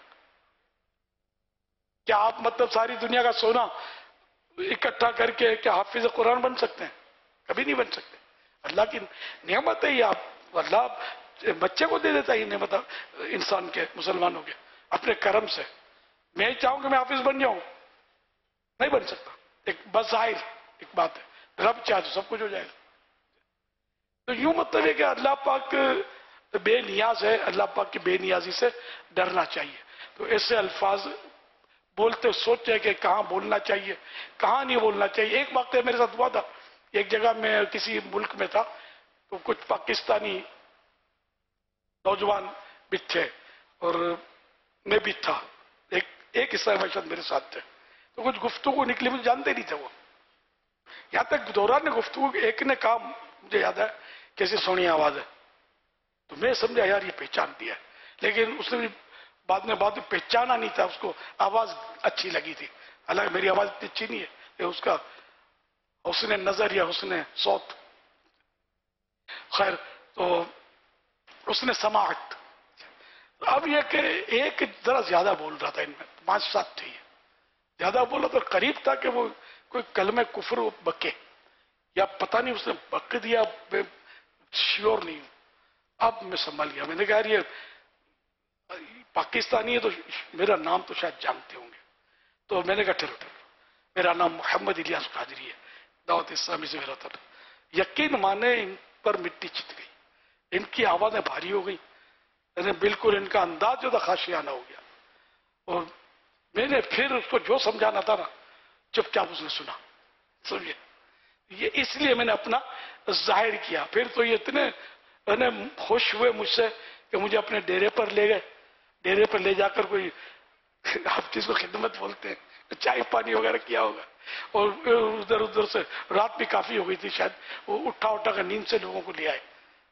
کیا آپ مطلب ساری دنیا کا سونا اکٹھا کر کے کیا حافظ قرآن بن سکتے ہیں؟ کبھی نہیں بن سکتے. اللہ کی نعمت ہے یہ. آپ اللہ بچے کو دے دیتا ہے یہ نعمت انسان کے، مسلمانوں کے اپنے کرم سے. میں چاہوں کہ میں حافظ بن جاؤں، نہیں بن سکتا. ایک بظاہر ایک بات ہے، رب چاہے تو سب کچھ ہو جائے گا. تو یوں مطلب ہے کہ اللہ پاک بے نیاز ہے، اللہ پاک کی بے نیازی سے ڈرنا چاہیے. تو ایسے الفاظ بولتے سوچے کہ کہاں بولنا چاہیے کہاں نہیں بولنا چاہیے. ایک واقعہ میرے ساتھ ہوا تھا، ایک جگہ میں کسی ملک میں تھا، تو کچھ پاکستانی نوجوان بھی تھے اور میں بھی تھا، ایک حصہ میں میرے ساتھ تھے. تو کچھ گفتگو نکلی، مجھے جانتے نہیں تھے وہ. یہاں تک دوران گفتگو ایک نے کہا، مجھے یاد ہے کیسی سونی آواز ہے. تو میں سمجھا یار یہ پہچان دیا ہے، لیکن اس نے بھی بعد میں پہچانا نہیں تھا. اس کو آواز اچھی لگی تھی، حالانکہ میری آواز اتنی اچھی نہیں ہے، اس کا حسن نظر یا حسن صوت. خیر، تو اس نے سماعت. اب یہ کہ ایک ذرا زیادہ بول رہا تھا، ان میں 5-7 تھے، زیادہ بولا تو قریب تھا کہ وہ کوئی کلمہ کفر بکے، یا پتہ نہیں اس نے بک دیا، میں شیور نہیں ہوں. اب میں سنبھل گیا، میں نے کہا یہ پاکستانی ہے تو میرا نام تو شاید جانتے ہوں گے. تو میں نے کہا ٹھہرو، میرا نام محمد الیاس قادری ہے، دعوت اسلامی سے میرا تھا. یقین مانے ان پر مٹی چت گئی، ان کی آوازیں بھاری ہو گئی، بالکل ان کا انداز جو تھا خاشیانہ ہو گیا. اور میں نے پھر اس کو جو سمجھانا تھا نا، چپ چاپ اس نے سنا. سمجھے، یہ اس لیے میں نے اپنا ظاہر کیا. پھر تو یہ اتنے خوش ہوئے مجھ سے کہ مجھے اپنے ڈیرے پر لے گئے. ڈیرے پر لے جا کر کوئی، آپ جس کو خدمت بولتے ہیں، چائے پانی وغیرہ کیا ہوگا. اور ادھر ادھر سے رات بھی کافی ہو گئی تھی شاید، وہ اٹھا کر نیند سے لوگوں کو لے آئے.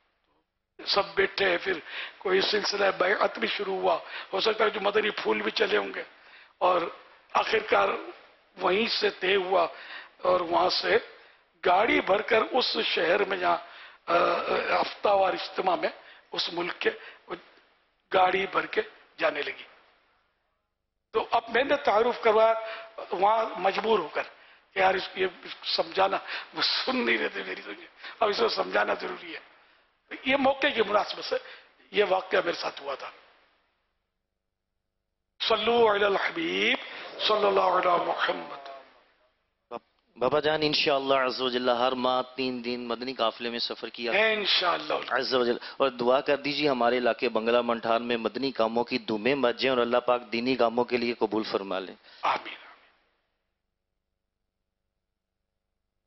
سب بیٹھے، پھر کوئی سلسلہ بیعت بھی شروع ہوا. ہو سکتا ہے جو مدنی پھول بھی چلے ہوں گے. اور آخرکار وہیں سے طے ہوا اور وہاں سے گاڑی بھر کر اس شہر میں جہاں ہفتہ وار اجتماع میں اس ملک کے گاڑی بھر کے جانے لگی. تو اب میں نے تعارف کروایا وہاں مجبور ہو کر کہ یار اس سمجھانا، وہ سن نہیں رہتے میری سمجھے، اب اس کو سمجھانا ضروری ہے. یہ موقع کی مناسبت سے یہ واقعہ میرے ساتھ ہوا تھا. صلو علی الحبیب صلی اللہ علیہ محمد. بابا جان انشاءاللہ عز و جل ہر ماہ 3 دن مدنی قافلے میں سفر کیا انشاءاللہ عز و جل، اور دعا کر دیجیے ہمارے علاقے بنگلہ منٹھار میں مدنی کاموں کی دھومیں مچ جائیں اور اللہ پاک دینی کاموں کے لیے قبول فرما لے. آمین.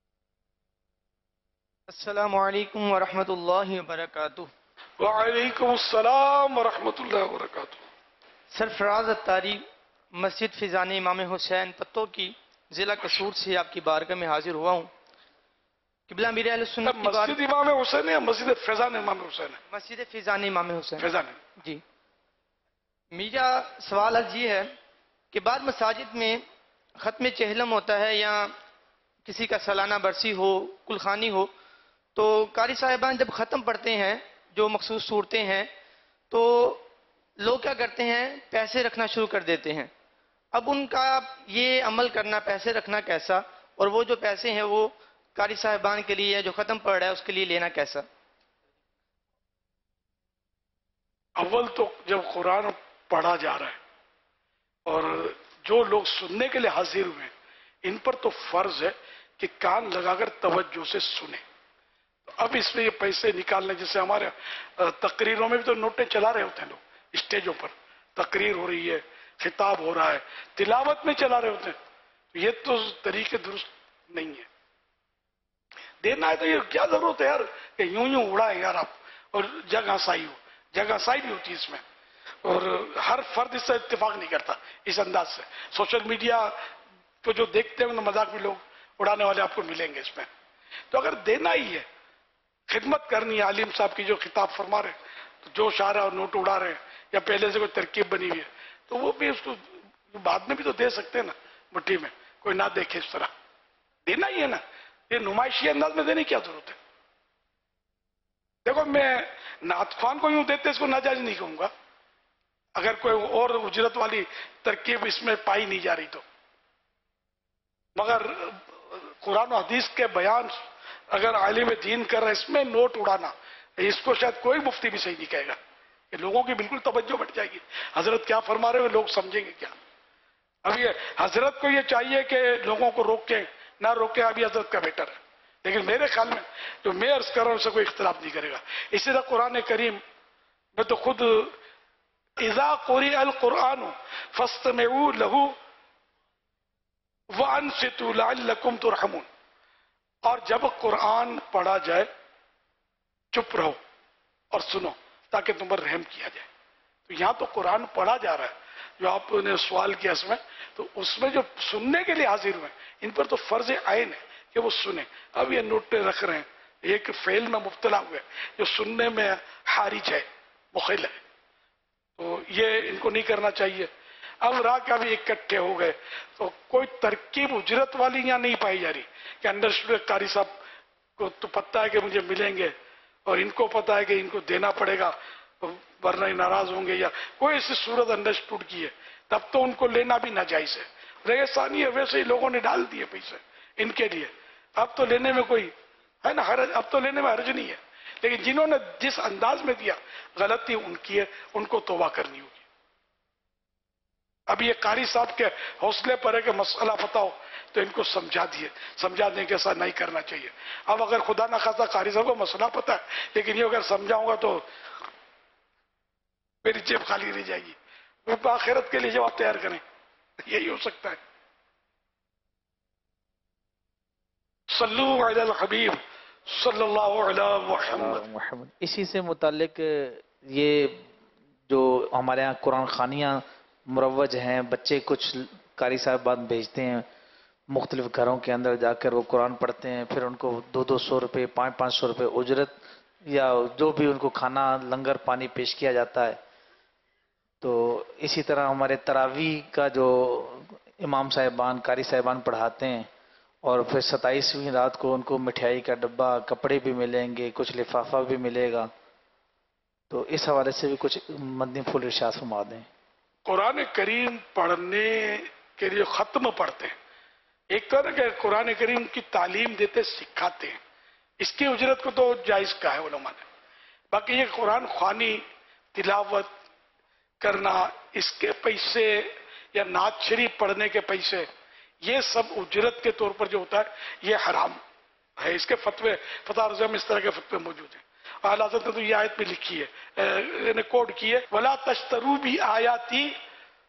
السلام علیکم ورحمۃ اللہ وبرکاتہ. وعلیکم السلام ورحمۃ اللہ وبرکاتہ. سرفراز اتاری، مسجد فیضان امام حسین پتوں کی، ضلع قصور سے آپ کی بارگاہ میں حاضر ہوا ہوں. قبلہ امیر اہل سنت کی مسجد امام حسین ہے یا مسجد فیضان امام حسین ہے؟ مسجد فیضان امام حسین. فیضان. جی، میرا سوال آج یہ ہے کہ بعض مساجد میں ختم چہلم ہوتا ہے یا کسی کا سالانہ برسی ہو، کلخانی ہو، تو قاری صاحبان جب ختم پڑھتے ہیں جو مخصوص صورتیں ہیں تو لوگ کیا کرتے ہیں، پیسے رکھنا شروع کر دیتے ہیں. اب ان کا یہ عمل کرنا، پیسے رکھنا کیسا، اور وہ جو پیسے ہیں وہ قاری صاحبان کے لیے جو ختم پڑھ رہا ہے اس کے لیے لینا کیسا؟ اول تو جب قرآن پڑھا جا رہا ہے اور جو لوگ سننے کے لیے حاضر ہوئے ہیں ان پر تو فرض ہے کہ کان لگا کر توجہ سے سنیں. اب اس میں یہ پیسے نکالنے، جیسے ہمارے تقریروں میں بھی تو نوٹیں چلا رہے ہوتے ہیں لوگ، اسٹیجوں پر تقریر ہو رہی ہے، خطاب ہو رہا ہے، تلاوت میں چلا رہے ہوتے ہیں. یہ تو طریقے درست نہیں ہے. دینا ہے تو یہ کیا ضرورت ہے یار کہ یوں یوں اڑائے یار آپ، اور جگہ سائی ہو. جگہ سائی بھی ہوتی ہے اس میں، اور ہر فرد اس سے اتفاق نہیں کرتا اس انداز سے. سوشل میڈیا کو جو دیکھتے ہیں مذاق بھی لوگ اڑانے والے آپ کو ملیں گے اس میں. تو اگر دینا ہی ہے، خدمت کرنی ہے، عالم صاحب کی جو خطاب فرما رہے ہیں، تو جو شاعر اور نوٹ اڑا رہے ہیں یا پہلے سے کوئی ترکیب بنی ہوئی ہے تو وہ بھی اس کو بعد میں بھی تو دے سکتے ہیں نا مٹھی میں، کوئی نہ دیکھے اس طرح. دینا ہی ہے نا، یہ نمائشی انداز میں دینے کی کیا ضرورت ہے؟ دیکھو میں نعت خوان کو یوں دیتے اس کو ناجائز نہیں کہوں گا اگر کوئی اور اجرت والی ترکیب اس میں پائی نہیں جا رہی تو، مگر قرآن و حدیث کے بیان اگر عالم دین کر رہا ہے اس میں نوٹ اڑانا، اس کو شاید کوئی مفتی بھی صحیح نہیں کہے گا. کہ لوگوں کی بالکل توجہ بٹ جائے گی، حضرت کیا فرما رہے ہیں لوگ سمجھیں گے کیا. اب یہ حضرت کو یہ چاہیے کہ لوگوں کو روکیں نہ روکیں، ابھی حضرت کا بیٹر ہے. لیکن میرے خیال میں جو میں عرض کر رہا ہوں اس سے کوئی اختلاف نہیں کرے گا. اسی طرح قرآن کریم میں تو خود اذا قرئ القرآن فاستمعوا له وانصتوا لعلکم ترحمون، اور جب قرآن پڑھا جائے چپ رہو اور سنو تاکہ تم پر رحم کیا جائے. تو یہاں تو قرآن پڑھا جا رہا ہے، جو آپ نے سوال کیا اس میں، تو اس میں جو سننے کے لیے حاضر ہوئے ان پر تو فرض عین ہے کہ وہ سنیں. اب یہ نوٹیں رکھ رہے ہیں، ایک فعل میں مبتلا ہوئے جو سننے میں حارج ہے، مخل ہے، تو یہ ان کو نہیں کرنا چاہیے. اب راہ کا بھی اکٹھے ہو گئے تو کوئی ترکیب اجرت والی یہاں نہیں پائی جا رہی کہ انڈرسٹوڈ قاری صاحب کو تو پتہ ہے کہ مجھے ملیں گے اور ان کو پتہ ہے کہ ان کو دینا پڑے گا ورنہ ہی ناراض ہوں گے، یا کوئی ایسی صورت انڈرسٹوڈ کی ہے تب تو ان کو لینا بھی ناجائز ہے. ریسانی ہے، ویسے ہی لوگوں نے ڈال دیے پیسے ان کے لیے. اب تو لینے میں کوئی ہے نا حرج، اب تو لینے میں حرج نہیں ہے. لیکن جنہوں نے جس انداز میں دیا غلطی ان کی ہے، ان کو توبہ کرنی ہوگی. اب یہ قاری صاحب کے حوصلے پر ہے کہ مسئلہ بتاؤ تو ان کو سمجھا دیں کہ ایسا نہیں کرنا چاہیے. اب اگر خدا نہ خواستہ قاری صاحب کو مسئلہ پتا ہے لیکن یہ اگر سمجھاؤں گا تو میری جیب خالی رہ جائے گی. وہ آخرت کے لیے جواب تیار کریں، یہی ہو سکتا ہے. صلو علی الحبیب صلی اللہ علی محمد. اسی سے متعلق یہ جو ہمارے ہاں قرآن خوانیاں مروج ہیں، بچے کچھ قاری صاحبان بھیجتے ہیں مختلف گھروں کے اندر جا کر وہ قرآن پڑھتے ہیں، پھر ان کو 200 روپے 500 روپے اجرت یا جو بھی ان کو کھانا لنگر پانی پیش کیا جاتا ہے. تو اسی طرح ہمارے تراویح کا جو امام صاحبان قاری صاحبان پڑھاتے ہیں اور پھر 27ویں رات کو ان کو مٹھائی کا ڈبہ، کپڑے بھی ملیں گے، کچھ لفافہ بھی ملے گا. تو اس حوالے سے بھی کچھ مدنی پھول ارشاد فرما دیں. قرآن کریم پڑھنے کے لیے ختم پڑھتے ہیں، ایک طرح کہ قرآن کریم کی تعلیم دیتے سکھاتے ہیں، اس کی اجرت کو تو جائز کہا ہے علماء نے. باقی یہ قرآن خوانی تلاوت کرنا، اس کے پیسے یا نعت شریف پڑھنے کے پیسے، یہ سب اجرت کے طور پر جو ہوتا ہے یہ حرام ہے. اس کے فتوے فتح رضا میں اس طرح کے فتوے موجود ہیں. اعلیٰ حضرت نے تو یہ آیت میں لکھی ہے، نے کوڈ کی ہے، وَلَا تَشْتَرُوا بِآيَاتِي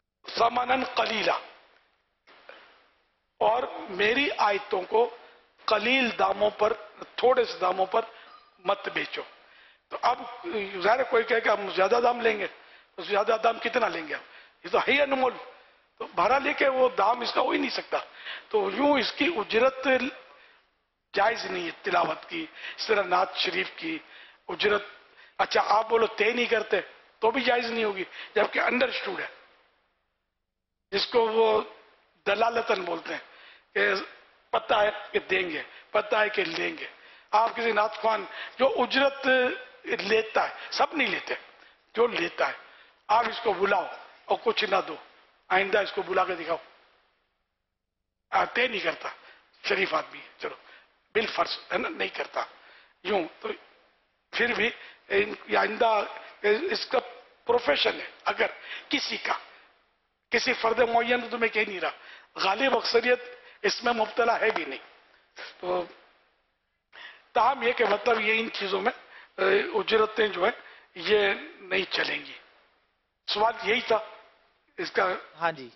ثَمَنًا قَلِيلًا، اور میری آیتوں کو قلیل داموں پر، تھوڑے سے داموں پر مت بیچو. تو اب ظاہر کوئی کہے کہ ہم زیادہ دام لیں گے، تو زیادہ دام کتنا لیں گے؟ یہ تو ہے انمول، تو بھارا لے کے وہ دام اس کا ہو ہی نہیں سکتا. تو یوں اس کی اجرت جائز نہیں ہے تلاوت کی، اس طرح نعت شریف کی اجرت. اچھا آپ بولو طے نہیں کرتے تو بھی جائز نہیں ہوگی، جبکہ انڈرسٹوڈ ہے، جس کو وہ دلالتاً بولتے ہیں کہ پتہ ہے کہ دیں گے، پتہ ہے کہ لیں گے. آپ کسی نعت خوان جو اجرت لیتا ہے، سب نہیں لیتے، جو لیتا ہے آپ اس کو بلاؤ اور کچھ نہ دو، آئندہ اس کو بلا کے دکھاؤ. طے نہیں کرتا، شریف آدمی ہے، چلو بالفرض ہے نا، نہیں کرتا یوں، تو پھر بھی آئندہ اس کا پروفیشن ہے. اگر کسی کا کسی فرد معین تو میں کہہ نہیں رہا، غالب اکثریت اس میں مبتلا ہے بھی نہیں. تو تاہم یہ کہ مطلب یہ ان چیزوں میں اجرتیں جو ہیں یہ نہیں چلیں گی. سوال یہی تھا اس کا. ہاں جی.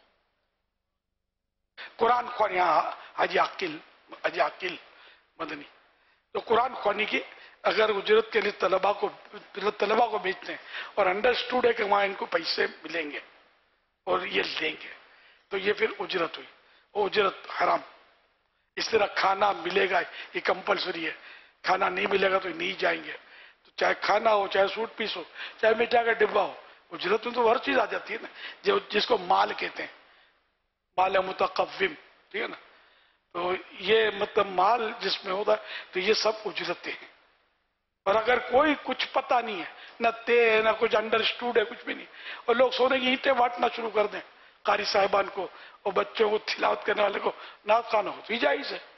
قرآن خوانی، یہاں حاجی عاقل مدنی، تو قرآن خوانی کی اگر اجرت کے لیے طلباء کو بیچتے ہیں اور انڈرسٹوڈ ہے کہ وہاں ان کو پیسے ملیں گے اور یہ لیں گے، تو یہ پھر اجرت ہوئی، وہ اجرت حرام. اس طرح کھانا ملے گا یہ کمپلسری ہے، کھانا نہیں ملے گا تو نہیں جائیں گے. تو چاہے کھانا ہو، چاہے سوٹ پیس ہو، چاہے میٹھا کا ڈبہ ہو، اجرت میں تو ہر چیز آ جاتی ہے نا، جس کو مال کہتے ہیں، مال متقوم، ٹھیک ہے نا. تو یہ مطلب مال جس میں ہوتا ہے تو یہ سب اجرتیں ہیں. اور اگر کوئی کچھ پتہ نہیں ہے، نہ طے ہے نہ کچھ انڈرسٹوڈ ہے، کچھ بھی نہیں، اور لوگ سونے کی اینٹیں بانٹنا شروع کر دیں قاری صاحبان کو اور بچوں کو، تلاوت کرنے والے کو نعت خوانوں ہو، تو یہ جائز ہے.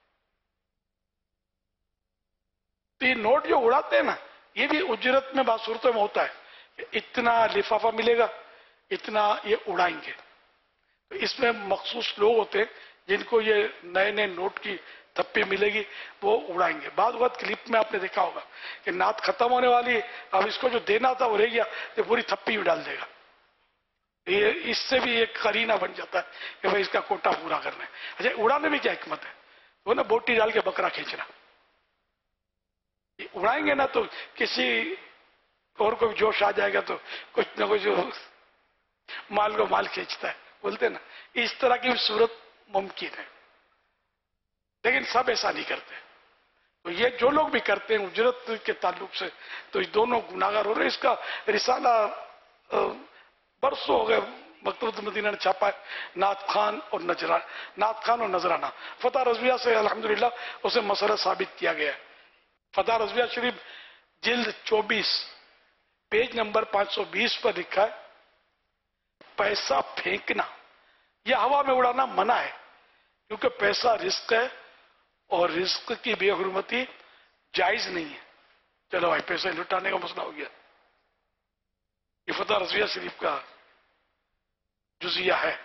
تو یہ نوٹ جو اڑاتے ہیں نا، یہ بھی اجرت میں بعض صورتوں میں ہوتا ہے کہ اتنا لفافہ ملے گا، اتنا یہ اڑائیں گے. تو اس میں مخصوص لوگ ہوتے ہیں جن کو یہ نئے نئے نوٹ کی تھپی ملے گی، وہ اڑائیں گے. بعض وقت کلپ میں آپ نے دیکھا ہوگا کہ نعت ختم ہونے والی ہے، اب اس کو جو دینا تھا وہ رہ گیا، تو پوری تھپی میں ڈال دے گا. یہ اس سے بھی ایک قرینہ بن جاتا ہے کہ بھائی اس کا کوٹا پورا کرنا ہے. اچھا اڑانے میں کیا حکمت ہے؟ وہ نا بوٹی ڈال کے بکرا کھینچنا. اڑائیں گے نا تو کسی اور کو جوش آ جائے گا تو کچھ نہ کچھ مال کو مال کھینچتا ہے، بولتے نا. اس طرح کی صورت ممکن ہے، لیکن سب ایسا نہیں کرتے. تو یہ جو لوگ بھی کرتے ہیں اجرت کے تعلق سے، تو یہ دونوں گناہگار ہو رہے ہیں. اس کا رسالہ برسوں ہو گئے مکتبۃ المدینہ نے چھاپا ہے، نعت خان اور نذرانہ. فتح رضویہ سے الحمدللہ اسے مسئلہ ثابت کیا گیا ہے. فتح رضویہ شریف جلد 24 پیج نمبر 520 پر لکھا ہے، پیسہ پھینکنا یا ہوا میں اڑانا منع ہے، کیونکہ پیسہ رزق ہے اور رزق کی بے حرمتی جائز نہیں ہے. چلو بھائی پیسے لٹانے کا مسئلہ ہو گیا. یہ فتح رضویہ شریف کا جزیہ ہے.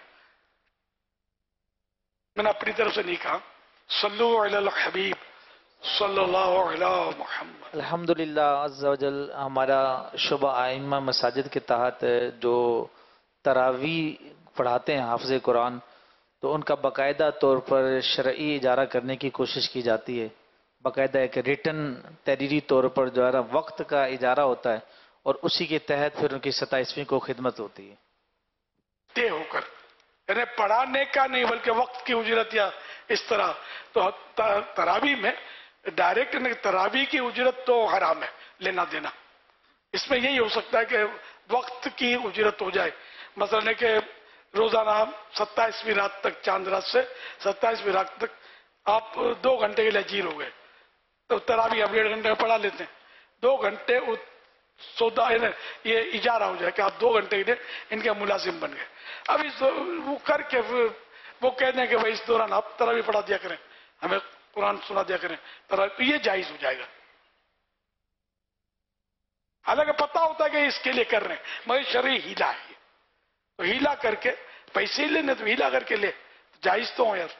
میں نے اپنی طرف سے نہیں کہا. صلو علی الحبیب صلی اللہ علی محمد. الحمدللہ عز و جل ہمارا شعبہ ائمہ مساجد کے تحت جو تراویح پڑھاتے ہیں حافظ قرآن، تو ان کا باقاعدہ طور پر شرعی اجارہ کرنے کی کوشش کی جاتی ہے. باقاعدہ ایک ریٹن تحریری طور پر جو ہے وقت کا اجارہ ہوتا ہے، اور اسی کے تحت پھر ان کی 27ویں کو خدمت ہوتی ہے. طے ہو کر، یعنی پڑھانے کا نہیں بلکہ وقت کی اجرت یا اس طرح. تو تراویح میں ڈائریکٹ تراویح کی اجرت تو حرام ہے لینا دینا. اس میں یہی ہو سکتا ہے کہ وقت کی اجرت ہو جائے. مثلا ہے کہ روزانہ 27ویں رات تک، چاند رات سے 27ویں رات تک آپ 2 گھنٹے کے لیے اجیر ہو گئے، تو تراویح آپ 1.5 گھنٹے میں پڑھا لیتے ہیں. 2 گھنٹے سودا یہ اجارہ ہو جائے کہ آپ 2 گھنٹے کے لیے ان کے ملازم بن گئے. اب وہ کر کے وہ کہہ دیں کہ بھائی اس دوران آپ تراویح پڑھا دیا کریں، ہمیں قرآن سنا دیا کریں، تو یہ جائز ہو جائے گا. حالانکہ پتہ ہوتا ہے کہ اس کے لیے کر رہے ہیں، مگر شرعی ہیلا ہے. تو ہیلا کر کے پیسے لینے تو ہیلا کر کے لے، جائز تو ہو یار.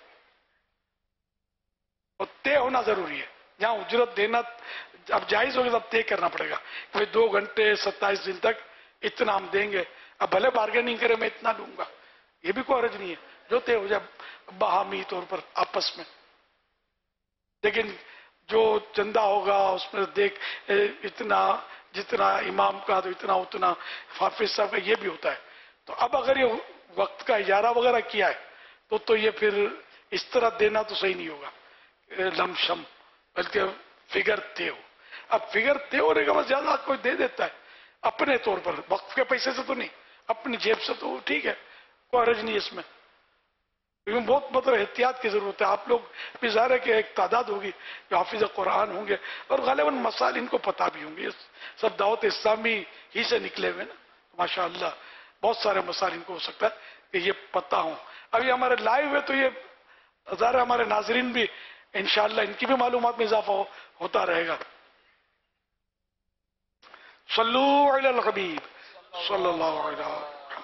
اور طے ہونا ضروری ہے. جہاں اجرت دینا اب جائز ہوگا تب طے کرنا پڑے گا کہ 2 گھنٹے 27 دن تک اتنا ہم دیں گے. اب بھلے بارگیننگ کرے میں اتنا دوں گا، یہ بھی کوئی حرج نہیں ہے، جو طے ہو جائے باہمی طور پر آپس میں. لیکن جو چندہ ہوگا اس میں دیکھ اتنا جتنا امام کا تو اتنا حافظ صاحب کا یہ بھی ہوتا ہے. تو اب اگر یہ وقت کا اجارہ وغیرہ کیا ہے تو یہ پھر اس طرح دینا تو صحیح نہیں ہوگا لم شم، بلکہ فگر طے ہو. اب فگر طے ہونے کا زیادہ کوئی دے دیتا ہے اپنے طور پر، وقف کے پیسے سے تو نہیں، اپنی جیب سے تو ٹھیک ہے، کوئی حرج نہیں اس میں. بہت مطلب احتیاط کی ضرورت ہے. آپ لوگ بھی ظاہر ہے کہ ایک تعداد ہوگی جو حافظ قرآن ہوں گے اور غالباً مسائل ان کو پتہ بھی ہوں گے، یہ سب دعوت اسلامی ہی سے نکلے ہوئے نا ماشاء اللہ. بہت سارے مسائل ان کو ہو سکتا ہے کہ یہ پتہ ہوں. ابھی ہمارے لائیو ہے تو یہ ظاہر ہے ہمارے ناظرین بھی انشاءاللہ ان کی بھی معلومات میں اضافہ ہوتا رہے گا. صلو علی الحبیب صلی اللہ علیہ وسلم.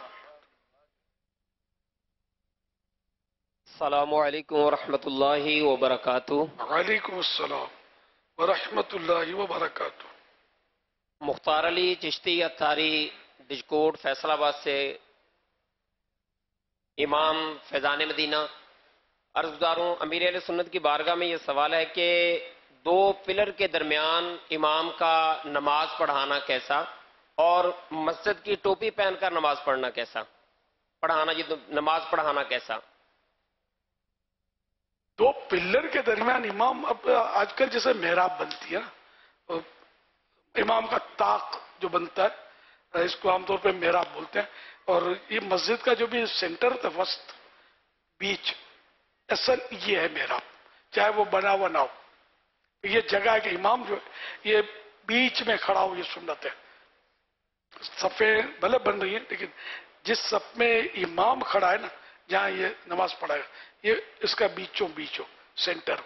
السلام علیکم ورحمۃ اللہ وبرکاتہ. وعلیکم السلام ورحمۃ اللہ وبرکاتہ. مختار علی چشتی اتاری ڈجکوٹ فیصل آباد سے امام فیضان مدینہ عرض گزار ہوں. امیر اہل سنت کی بارگاہ میں یہ سوال ہے کہ دو پلر کے درمیان امام کا نماز پڑھانا کیسا، اور مسجد کی ٹوپی پہن کر نماز پڑھنا کیسا، نماز پڑھانا کیسا؟ دو پلر کے درمیان امام، اب آج کل جیسے محراب بنتی ہے نا، امام کا طاق جو بنتا ہے اس کو عام طور پہ محراب بولتے ہیں. اور یہ مسجد کا جو بھی سینٹر ہوتا ہے، وسط بیچ، اصل یہ ہے محراب، چاہے وہ بنا ہوا نہ ہو. یہ جگہ ہے کہ امام جو ہے یہ بیچ میں کھڑا ہو، یہ سنت ہے. صفیں بھلے بن رہی ہیں لیکن جس صف میں امام کھڑا ہے نا، جہاں یہ نماز پڑھائے گا، یہ اس کا بیچوں بیچ ہو، سینٹر.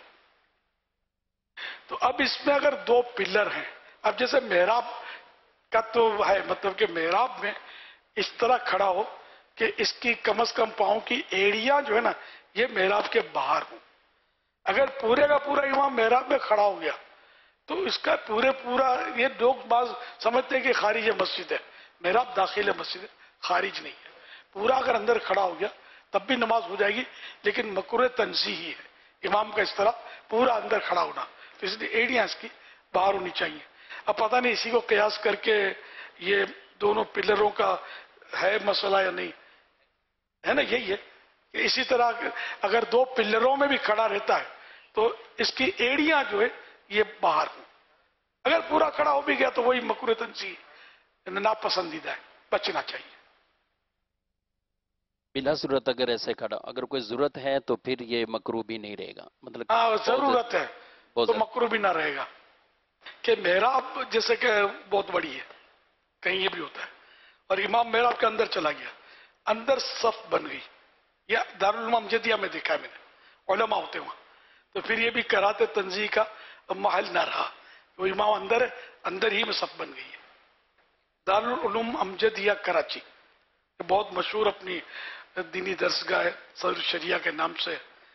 تو اب اس میں اگر دو پلر ہیں، اب جیسے محراب کا تو ہے مطلب کہ محراب میں اس طرح کھڑا ہو کہ اس کی کم از کم پاؤں کی ایڑیاں جو ہے نا یہ محراب کے باہر ہوں. اگر پورے کا پورا امام محراب میں کھڑا ہو گیا تو اس کا پورا یہ لوگ بعض سمجھتے ہیں کہ خارج مسجد ہے، محراب داخل مسجد ہے، خارج نہیں ہے. پورا اگر اندر کھڑا ہو گیا تب بھی نماز ہو جائے گی، لیکن مکروہ تنزیہی ہے امام کا اس طرح پورا اندر کھڑا ہونا. تو اس لیے ایڑیاں اس کی باہر ہونی چاہیے. اب پتہ نہیں اسی کو قیاس کر کے یہ دونوں پلروں کا ہے مسئلہ یا نہیں ہے نا. یہی ہے کہ اسی طرح اگر دو پلروں میں بھی کھڑا رہتا ہے تو اس کی ایڑیاں جو ہے یہ باہر ہوں. اگر پورا کھڑا ہو بھی گیا تو وہی مکروہ تنزیہ ناپسندیدہ ہے، بچنا چاہیے. بلا ضرورت اگر ایسے کھڑا، اگر کوئی ضرورت ہے تو پھر یہ مکروہ بھی نہیں رہے گا. مطلب ہاں ضرورت ہے تو مکروہ بھی نہ رہے گا. کہ محراب جیسے کہ بہت بڑی ہے، کہیں یہ بھی ہوتا ہے، اور امام محراب کے اندر چلا گیا، اندر صف بن گئی. یہ دارالعلوم امجدیہ میں دیکھا ہے میں نے، علماء ہوتے وہاں. تو پھر یہ بھی کراتے تنزیہ کا محل نہ رہا، وہ امام اندر ہے، اندر ہی میں صف بن گئی ہے. دارالعلوم امجدیہ کراچی بہت مشہور اپنی دینی درسگاہ ہے، صدر شریعہ کے نام سے.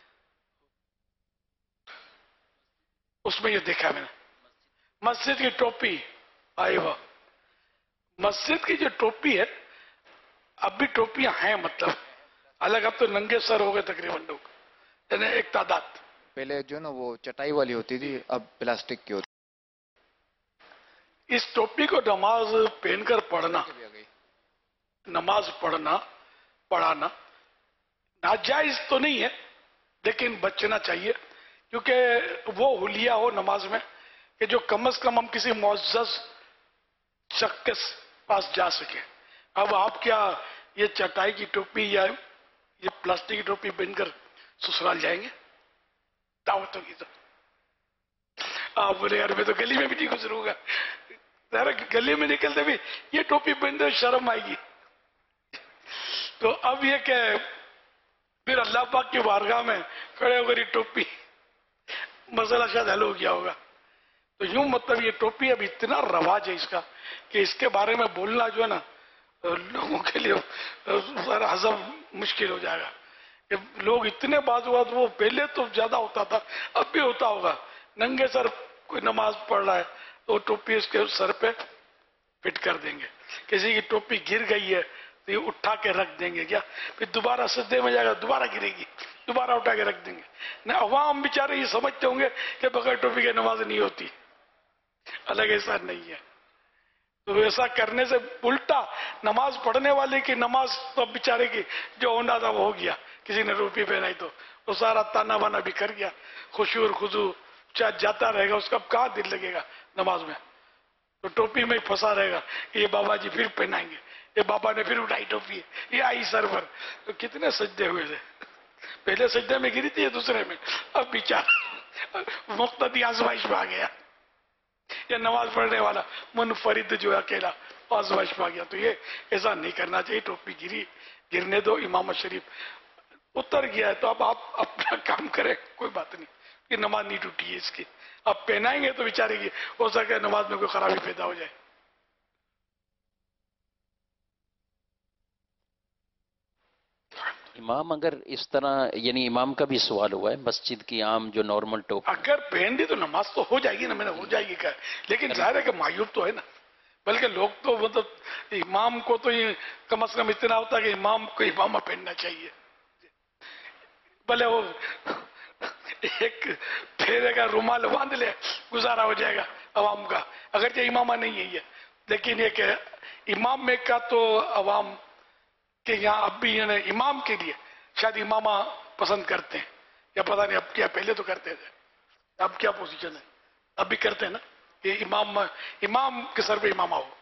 اس میں یہ دیکھا میں نے مسجد کی ٹوپی. آئے واہ، مسجد کی جو ٹوپی ہے، اب بھی ٹوپیاں ہیں مطلب الگ، اب تو ننگے سر ہو گئے تقریباً لوگ، یعنی ایک تعداد. پہلے جو نا وہ چٹائی والی ہوتی تھی، اب پلاسٹک کی ہوتی. اس ٹوپی کو نماز پہن کر پڑھنا، نماز پڑھانا ناجائز تو نہیں ہے لیکن بچنا چاہیے، کیونکہ وہ حلیہ ہو نماز میں کہ جو کم از کم ہم کسی معزز شخص کے پاس جا سکے. اب آپ کیا یہ چٹائی کی ٹوپی یا یہ پلاسٹک کی ٹوپی پہن کر سسرال جائیں گے دعوتوں کی؟ تو آپ بولے یار میں تو گلی میں بھی نہیں گزروں گا. گلی میں نکلتے بھی یہ ٹوپی پہنتے شرم آئے گی. تو اب یہ کہ پھر اللہ پاک کی بارگاہ میں کھڑے ہو کر یہ ٹوپی، مسئلہ شاید حل ہو گیا ہوگا. تو یوں مطلب یہ ٹوپی اب اتنا رواج ہے اس کا کہ اس کے بارے میں بولنا جو ہے نا لوگوں کے لیے ہضم مشکل ہو جائے گا. کہ لوگ اتنے بعض وہ پہلے تو زیادہ ہوتا تھا، اب بھی ہوتا ہوگا، ننگے سر کوئی نماز پڑھ رہا ہے تو ٹوپی اس کے سر پہ فٹ کر دیں گے. کسی کی ٹوپی گر گئی ہے تو یہ اٹھا کے رکھ دیں گے، کیا پھر دوبارہ سجدے میں جائے گا دوبارہ گرے گی، دوبارہ اٹھا کے رکھ دیں گے. نہ عوام بیچارے یہ سمجھتے ہوں گے کہ بغیر ٹوپی کے نماز نہیں ہوتی، الگ ایسا نہیں ہے۔ تو ایسا کرنے سے الٹا نماز پڑھنے والے کی نماز تو بیچارے کی جو ہونا تھا وہ ہو گیا، کسی نے ٹوپی پہنائی تو وہ سارا تانا بانا بھی کر گیا، خشوع اور خضوع جاتا رہے گا، اس کا کہاں دل لگے گا نماز میں؟ تو ٹوپی میں ہی پھنسا رہے گا، یہ بابا جی پھر پہنائیں گے، یہ بابا نے پھر اٹھائی ٹوپی، یہ آئی سر پر۔ تو کتنے سجدے ہوئے تھے، پہلے سجدے میں گری تھی یہ دوسرے میں، اب بیچارہ مقتدی آزمائش میں آ گیا، یہ نماز پڑھنے والا منفرد جو ہے اکیلا آزمائش میں آ گیا۔ تو یہ ایسا نہیں کرنا چاہیے، ٹوپی گری، گرنے دو، امام شریف اتر گیا ہے تو اب آپ اپنا کام کریں، کوئی بات نہیں، یہ نماز نہیں ٹوٹی ہے اس کی، آپ پہنائیں گے تو بیچارے کی ہو سکتا ہے نماز میں کوئی خرابی پیدا ہو جائے۔ امام اگر اس طرح، یعنی امام کا بھی سوال ہوا ہے، مسجد کی عام جو نارمل ٹوپ اگر پہن دی تو نماز تو ہو جائے گی نا، میں نے ہو جائے گی کہا، لیکن ظاہر ہے کہ معیوب تو ہے نا، بلکہ لوگ تو مطلب امام کو تو یہ کم از کم اتنا ہوتا ہے کہ امام کو امامہ پہننا چاہیے، بھلے وہ ایک پھیرے کا رومال باندھ لے گزارا ہو جائے گا عوام کا، اگرچہ امامہ نہیں ہے یہ، لیکن یہ کہ امام میں کا تو عوام کہ یہاں اب بھی یعنی امام کے لیے شاید امامہ پسند کرتے ہیں، یا پتہ نہیں اب کیا، پہلے تو کرتے تھے، اب کیا پوزیشن ہے، اب بھی کرتے ہیں نا کہ امام کے سر پہ امامہ ہو،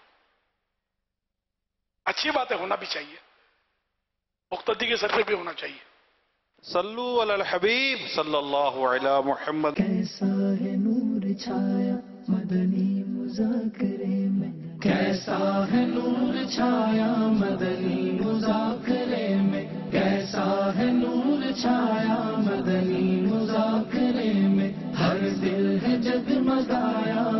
اچھی بات ہے، ہونا بھی چاہیے، مقتدی کے سر پہ بھی ہونا چاہیے۔ صلو علی الحبیب صلی اللہ علی محمد۔ کیسا ہے نور چھایا مدنی مذاکرے میں، کیسا ہے نور چھایا مدنی مذاکرے میں، کیسا ہے نور چھایا مدنی مذاکرے میں، ہر دل ہے جگمگایا